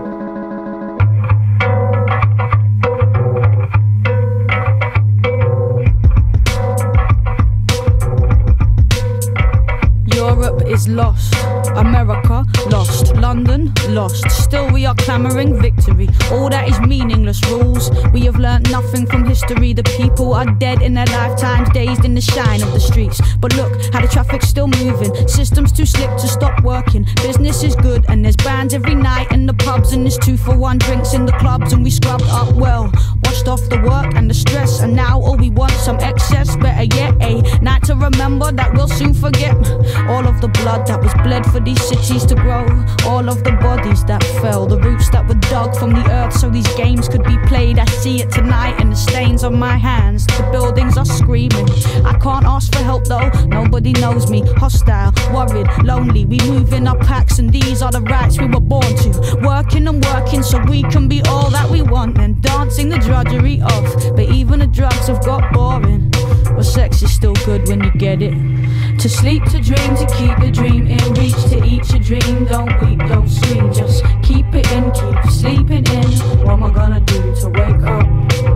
S3: Europe is lost, America lost, London lost. Still we are clamouring victory. All that is meaningless rules. We have learnt nothing from history. The people are dead in their lifetimes, dazed in the shine of the streets. But look how the traffic's still moving. Systems too slick to stop working. Business is good and there's bands every night in the pubs, and there's two for one drinks in the clubs, and we scrubbed up well, washed off the work and the stress, and now all we want some excess. Better yet, a night to remember that we'll soon forget. All of the blood that was bled for these cities to grow, all of the bodies that fell, the roots that were dug from the earth so these games could be played. I see it tonight in the stains on my hands. The buildings are screaming. I can't ask for help though, nobody knows me. Hostile, worried, lonely, we move in our packs, and these are the rights we were born to. Working and working so we can be all that we want, and dancing the drudgery of. But even the drugs have got boring. But sex is still good when you get it. To sleep, to dream, to keep the dream in reach, to eat your dream. Don't weep, don't scream, just keep it in, keep sleeping in. What am I gonna do to wake up?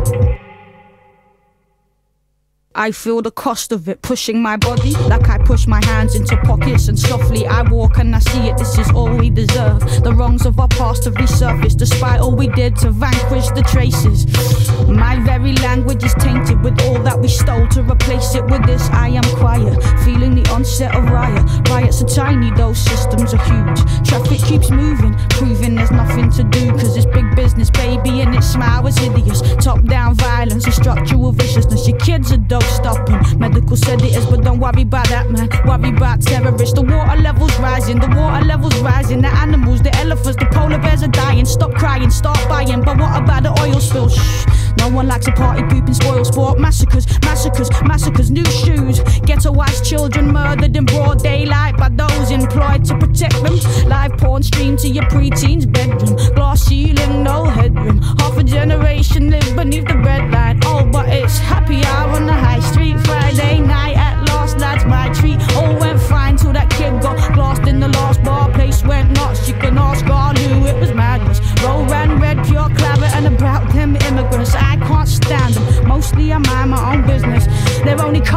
S3: I feel the cost of it pushing my body, like I push my hands into pockets, and softly I walk and I see it. This is all we deserve. The wrongs of our past have resurfaced, despite all we did to vanquish the traces. My very language is tainted with all that we stole. To replace it with this, I am quiet, feeling the onset of riot. Riots are tiny, those systems are huge. Traffic keeps moving, proving there's nothing to do, cause it's big business, baby, and its smile is hideous. Top down violence and structural viciousness. Your kids are dope stopping, medical sedatives, but don't worry about that, man. Worry about terrorists. The water levels rising, the water levels rising. The animals, the elephants, the polar bears are dying. Stop crying, start buying. But what about the oil spill? Shh. No one likes a party pooping spoil sport. Massacres, massacres, massacres, new shoes. Ghettoized children murdered in broad daylight by those employed to protect them. Live porn streamed to your preteen's bedroom. Glass ceiling, no headroom. Half a generation live beneath the breadline. Oh, but it's happy hour on the high street. Friday night at last, that's my treat. All went fine till that kid got glassed in the last bar. Place went nuts, you can ask Garlu.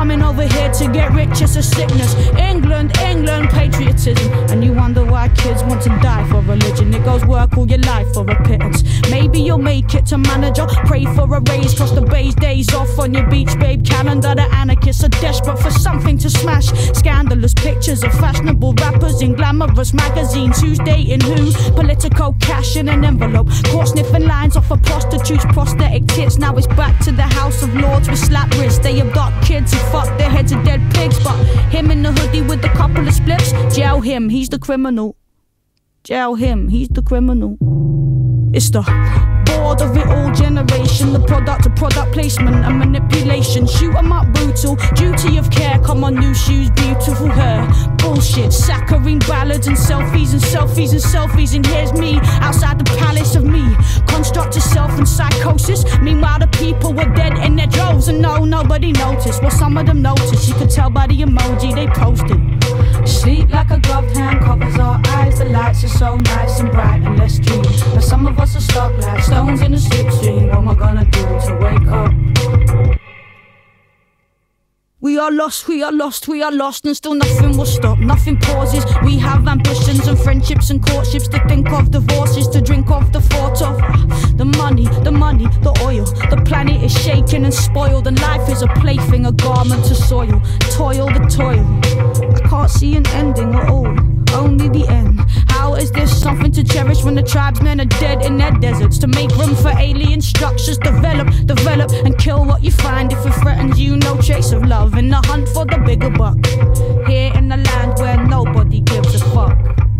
S3: coming over here to get rich is a sickness. England, England, patriotism. And you wonder why kids want to die for religion. It goes work all your life for a pittance. Maybe you'll make it to manager, pray for a raise, cross the bay's days off on your beach babe calendar. The anarchists are desperate for something to smash. Scandalous pictures of fashionable rappers in glamorous magazines. Who's dating who? Political cash in an envelope. Caught sniffing lines off of prostitutes, prosthetic tits. Now it's back to the House of Lords with slap wrists. They abduct kids who fuck their heads of dead pigs. But him in the hoodie with a couple of spliffs, jail him, he's the criminal. Jail him, he's the criminal. It's the bored of it all generation, the product of product placement and manipulation. Shoot 'em up brutal, duty of care, come on new shoes, beautiful hair. Bullshit, saccharine ballads and selfies and selfies and selfies. And here's me, outside the palace of me. Construct yourself in psychosis. Meanwhile the people were dead in their droves. And no, nobody noticed, well some of them noticed. You could tell by the emoji they posted. Sleep like a gloved hand covers our eyes. The lights are so nice and bright and let's dream. Now some of us are stuck like stones in a slipstream. What am I gonna do to wake up? We are lost, we are lost, we are lost, and still nothing will stop, nothing pauses. We have ambitions and friendships and courtships to think of, divorces to drink of, the thought of. The money, the money, the oil. The planet is shaken and spoiled, and life is a plaything, a garment to soil. Toil, the toil. I can't see an ending at all, only the end. How is this something to cherish when the tribesmen are dead in their deserts? To make room for alien structures, develop, develop, and kill what you find if it threatens you. No trace of love in the hunt for the bigger buck. Here in the land where nobody gives a fuck.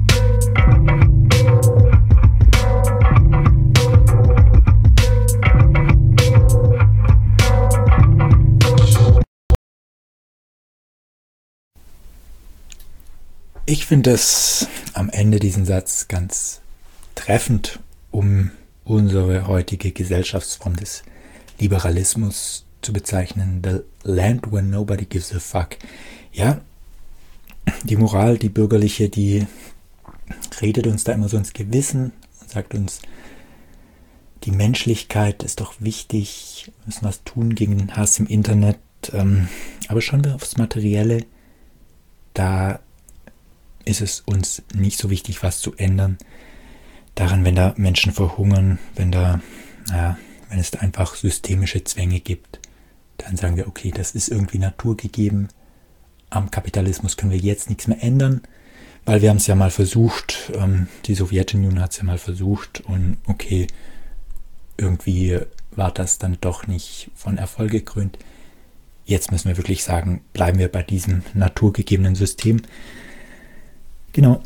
S1: Ich finde es am Ende diesen Satz ganz treffend, um unsere heutige Gesellschaftsform des Liberalismus zu bezeichnen. The land where nobody gives a fuck. Ja, die Moral, die bürgerliche, die redet uns da immer so ins Gewissen und sagt uns, die Menschlichkeit ist doch wichtig, wir müssen was tun gegen den Hass im Internet. Aber schauen wir aufs Materielle, da ist es uns nicht so wichtig, was zu ändern. Daran, wenn da Menschen verhungern, wenn da, naja, wenn es da einfach systemische Zwänge gibt, dann sagen wir, okay, das ist irgendwie naturgegeben. Am Kapitalismus können wir jetzt nichts mehr ändern, weil wir haben es ja mal versucht, ähm, die Sowjetunion hat es ja mal versucht und okay, irgendwie war das dann doch nicht von Erfolg gekrönt. Jetzt müssen wir wirklich sagen, bleiben wir bei diesem naturgegebenen System. Genau.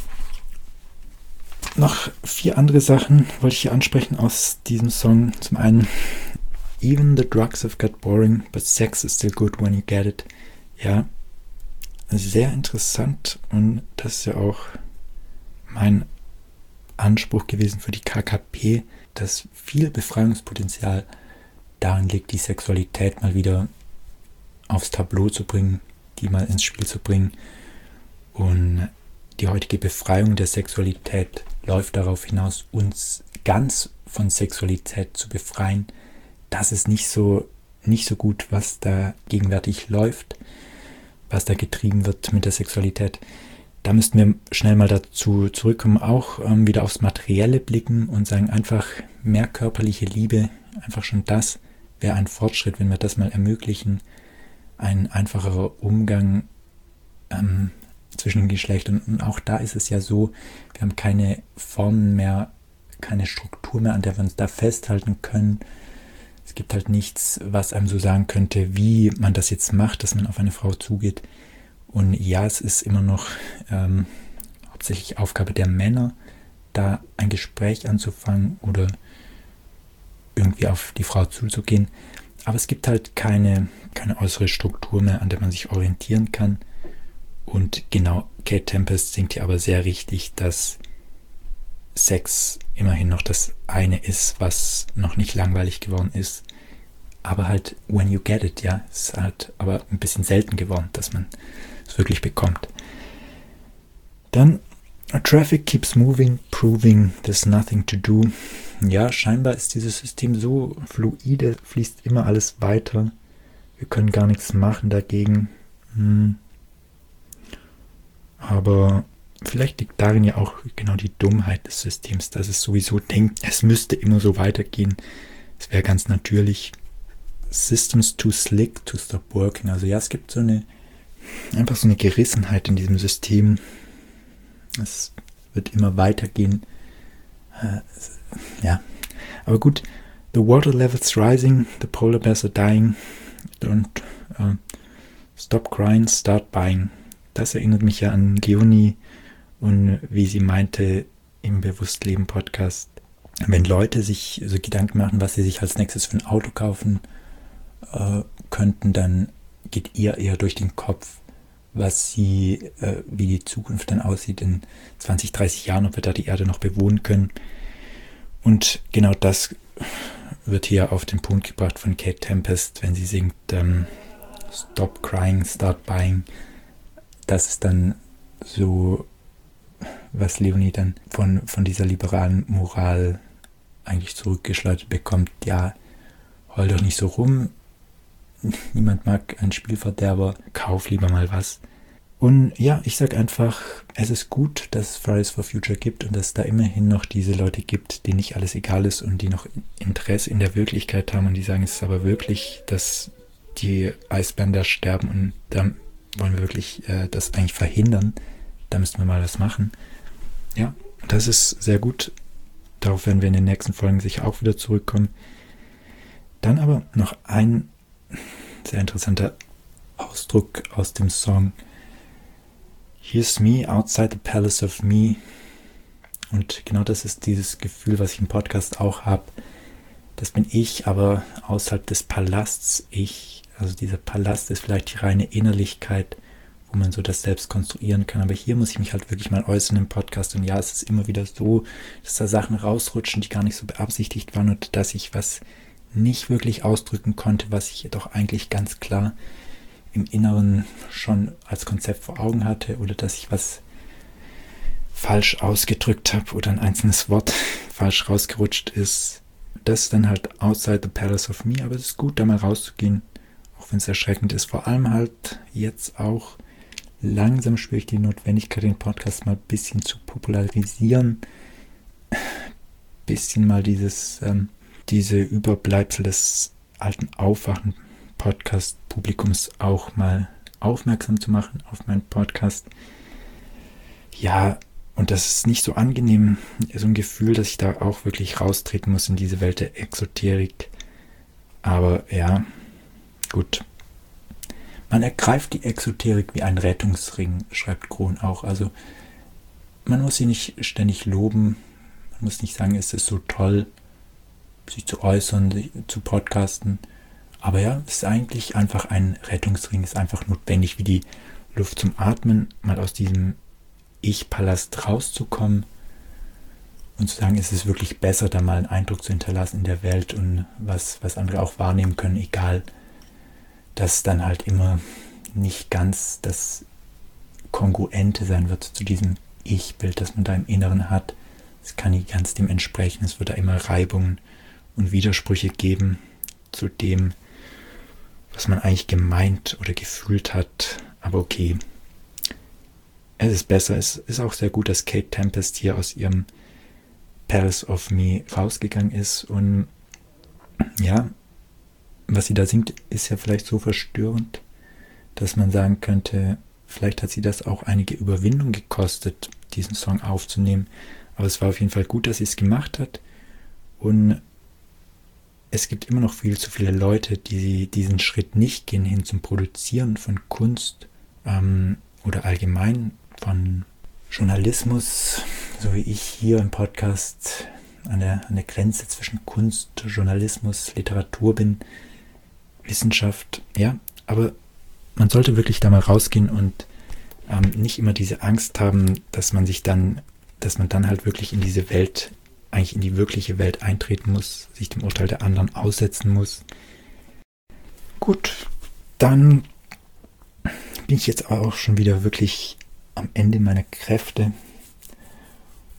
S1: Noch vier andere Sachen wollte ich hier ansprechen aus diesem Song. Zum einen, even the drugs have got boring, but sex is still good when you get it. Ja, sehr interessant und das ist ja auch mein Anspruch gewesen für die K K P, dass viel Befreiungspotenzial darin liegt, die Sexualität mal wieder aufs Tableau zu bringen, die mal ins Spiel zu bringen. Und die heutige Befreiung der Sexualität läuft darauf hinaus, uns ganz von Sexualität zu befreien. Das ist nicht so, nicht so gut, was da gegenwärtig läuft, was da getrieben wird mit der Sexualität. Da müssten wir schnell mal dazu zurückkommen, auch ähm, wieder aufs Materielle blicken und sagen, einfach mehr körperliche Liebe, einfach schon das wäre ein Fortschritt, wenn wir das mal ermöglichen. Ein einfacherer Umgang ähm, zwischen den Geschlechtern. Und auch da ist es ja so, wir haben keine Formen mehr, keine Struktur mehr, an der wir uns da festhalten können. Es gibt halt nichts, was einem so sagen könnte, wie man das jetzt macht, dass man auf eine Frau zugeht. Und ja, es ist immer noch ähm, hauptsächlich Aufgabe der Männer, da ein Gespräch anzufangen oder irgendwie auf die Frau zuzugehen. Aber es gibt halt keine, keine äußere Struktur mehr, an der man sich orientieren kann. Und genau, Kate Tempest singt hier aber sehr richtig, dass Sex immerhin noch das eine ist, was noch nicht langweilig geworden ist. Aber halt, when you get it, ja, ist halt aber ein bisschen selten geworden, dass man es wirklich bekommt. Dann, Traffic keeps moving, proving there's nothing to do. Ja, scheinbar ist dieses System so fluide, fließt immer alles weiter. wir können gar nichts machen dagegen. Hm. Aber vielleicht liegt darin ja auch genau die Dummheit des Systems, dass es sowieso denkt, es müsste immer so weitergehen. Es wäre ganz natürlich. Systems too slick to stop working. Also ja, es gibt so eine, einfach so eine Gerissenheit in diesem System. Es wird immer weitergehen. Äh, ja, aber gut. The water levels rising, the polar bears are dying. Don't uh, stop crying, start buying. Das erinnert mich ja an Leonie und wie sie meinte im Bewusstleben-Podcast, wenn Leute sich so Gedanken machen, was sie sich als nächstes für ein Auto kaufen äh, könnten, dann geht ihr eher durch den Kopf, was sie, äh, wie die Zukunft dann aussieht in zwanzig, dreißig Jahren, ob wir da die Erde noch bewohnen können. Und genau das wird hier auf den Punkt gebracht von Kate Tempest, wenn sie singt ähm, Stop crying, start buying. Das ist dann so, was Leonie dann von, von dieser liberalen Moral eigentlich zurückgeschleudert bekommt. Ja, heul doch nicht so rum. Niemand mag einen Spielverderber. Kauf lieber mal was. Und ja, ich sag einfach, es ist gut, dass es Fridays for Future gibt und dass es da immerhin noch diese Leute gibt, denen nicht alles egal ist und die noch Interesse in der Wirklichkeit haben und die sagen, es ist aber wirklich, dass die Eisbären da sterben und da wollen wir wirklich äh, das eigentlich verhindern. Da müssen wir mal was machen. Ja, das ist sehr gut. Darauf werden wir in den nächsten Folgen sicher auch wieder zurückkommen. Dann aber noch ein sehr interessanter Ausdruck aus dem Song. Here's me outside the palace of me. Und genau das ist dieses Gefühl, was ich im Podcast auch habe. Das bin ich, aber außerhalb des Palasts ich. Also dieser Palast ist vielleicht die reine Innerlichkeit, wo man so das selbst konstruieren kann. Aber hier muss ich mich halt wirklich mal äußern im Podcast. Und ja, es ist immer wieder so, dass da Sachen rausrutschen, die gar nicht so beabsichtigt waren und dass ich was nicht wirklich ausdrücken konnte, was ich jedoch eigentlich ganz klar im Inneren schon als Konzept vor Augen hatte oder dass ich was falsch ausgedrückt habe oder ein einzelnes Wort falsch rausgerutscht ist. Das ist dann halt outside the palace of me, aber es ist gut, da mal rauszugehen, auch wenn es erschreckend ist. Vor allem halt jetzt auch langsam spüre ich die Notwendigkeit, den Podcast mal ein bisschen zu popularisieren, ein bisschen mal dieses ähm, diese Überbleibsel des alten Aufwachen-Podcast-Publikums auch mal aufmerksam zu machen auf meinen Podcast. Ja, und das ist nicht so angenehm, so ein Gefühl, dass ich da auch wirklich raustreten muss in diese Welt der Exoterik. Aber ja, gut. Man ergreift die Exoterik wie ein Rettungsring, schreibt Krohn auch. Also man muss sie nicht ständig loben, man muss nicht sagen, es ist so toll, sich zu äußern, sich zu podcasten. Aber ja, es ist eigentlich einfach ein Rettungsring, ist einfach notwendig, wie die Luft zum Atmen, mal aus diesem Ich-Palast rauszukommen und zu sagen, es ist wirklich besser, da mal einen Eindruck zu hinterlassen in der Welt und was, was andere auch wahrnehmen können, egal, dass dann halt immer nicht ganz das Kongruente sein wird zu diesem Ich-Bild, das man da im Inneren hat. Es kann nicht ganz dem entsprechen, es wird da immer Reibungen und Widersprüche geben zu dem, was man eigentlich gemeint oder gefühlt hat. Aber okay, es ist besser. Es ist auch sehr gut, dass Kate Tempest hier aus ihrem Palace of Me rausgegangen ist. Und ja, was sie da singt, ist ja vielleicht so verstörend, dass man sagen könnte, vielleicht hat sie das auch einige Überwindung gekostet, diesen Song aufzunehmen. Aber es war auf jeden Fall gut, dass sie es gemacht hat. Und es gibt immer noch viel zu viele Leute, die diesen Schritt nicht gehen hin zum Produzieren von Kunst ähm, oder allgemein von Journalismus, so wie ich hier im Podcast an der, an der Grenze zwischen Kunst, Journalismus, Literatur bin, Wissenschaft, ja, aber man sollte wirklich da mal rausgehen und ähm, nicht immer diese Angst haben, dass man sich dann, dass man dann halt wirklich in diese Welt eigentlich in die wirkliche Welt eintreten muss, sich dem Urteil der anderen aussetzen muss. Gut, dann bin ich jetzt auch schon wieder wirklich am Ende meiner Kräfte.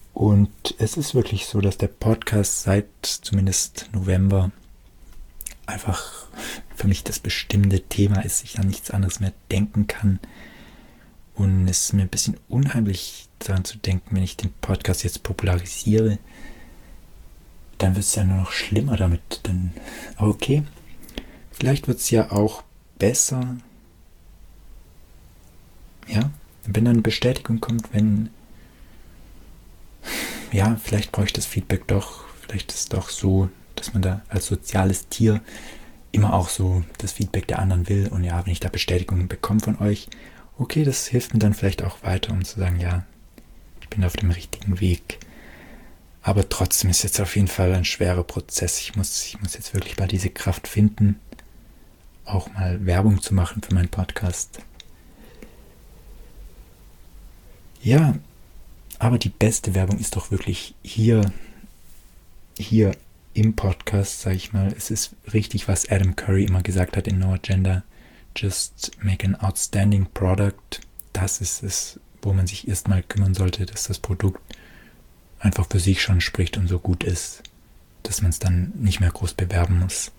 S1: Und es ist wirklich so, dass der Podcast seit zumindest November einfach für mich das bestimmende Thema ist, ich an nichts anderes mehr denken kann. Und es ist mir ein bisschen unheimlich daran zu denken, wenn ich den Podcast jetzt popularisiere, dann wird es ja nur noch schlimmer damit. Dann, okay, vielleicht wird es ja auch besser. Ja, wenn dann Bestätigung kommt, wenn, ja, vielleicht brauche ich das Feedback doch, vielleicht ist es doch so, dass man da als soziales Tier immer auch so das Feedback der anderen will. Und ja, wenn ich da Bestätigung bekomme von euch, okay, das hilft mir dann vielleicht auch weiter, um zu sagen, ja, ich bin auf dem richtigen Weg. Aber trotzdem ist jetzt auf jeden Fall ein schwerer Prozess. Ich muss, ich muss jetzt wirklich mal diese Kraft finden, auch mal Werbung zu machen für meinen Podcast. Ja, aber die beste Werbung ist doch wirklich hier, hier im Podcast, sage ich mal. Es ist richtig, was Adam Curry immer gesagt hat in No Agenda. Just make an outstanding product. Das ist es, wo man sich erstmal kümmern sollte, dass das Produkt einfach für sich schon spricht und so gut ist, dass man es dann nicht mehr groß bewerben muss.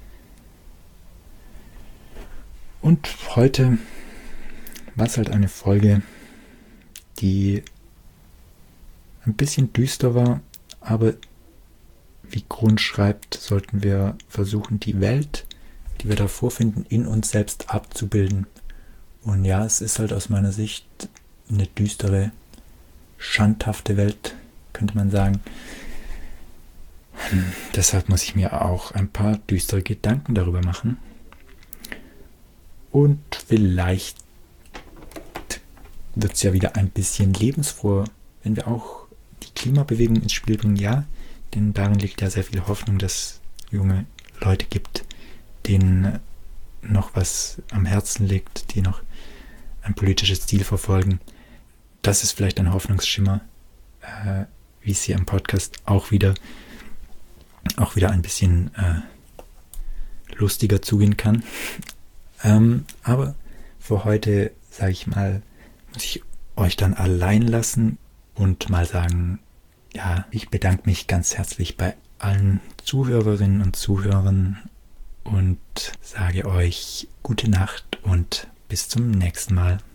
S1: Und heute war es halt eine Folge, die ein bisschen düster war, aber wie Grund schreibt, sollten wir versuchen, die Welt, die wir da vorfinden, in uns selbst abzubilden. Und ja, es ist halt aus meiner Sicht eine düstere, schandhafte Welt, könnte man sagen. Und deshalb muss ich mir auch ein paar düstere Gedanken darüber machen. Und vielleicht wird es ja wieder ein bisschen lebensfroher, wenn wir auch die Klimabewegung ins Spiel bringen. Ja, denn darin liegt ja sehr viel Hoffnung, dass es junge Leute gibt, denen noch was am Herzen liegt, die noch ein politisches Ziel verfolgen. Das ist vielleicht ein Hoffnungsschimmer, äh, wie es hier im Podcast auch wieder, auch wieder ein bisschen äh, lustiger zugehen kann. Ähm, aber für heute, sage ich mal, muss ich euch dann allein lassen und mal sagen, ja, ich bedanke mich ganz herzlich bei allen Zuhörerinnen und Zuhörern und sage euch gute Nacht und bis zum nächsten Mal.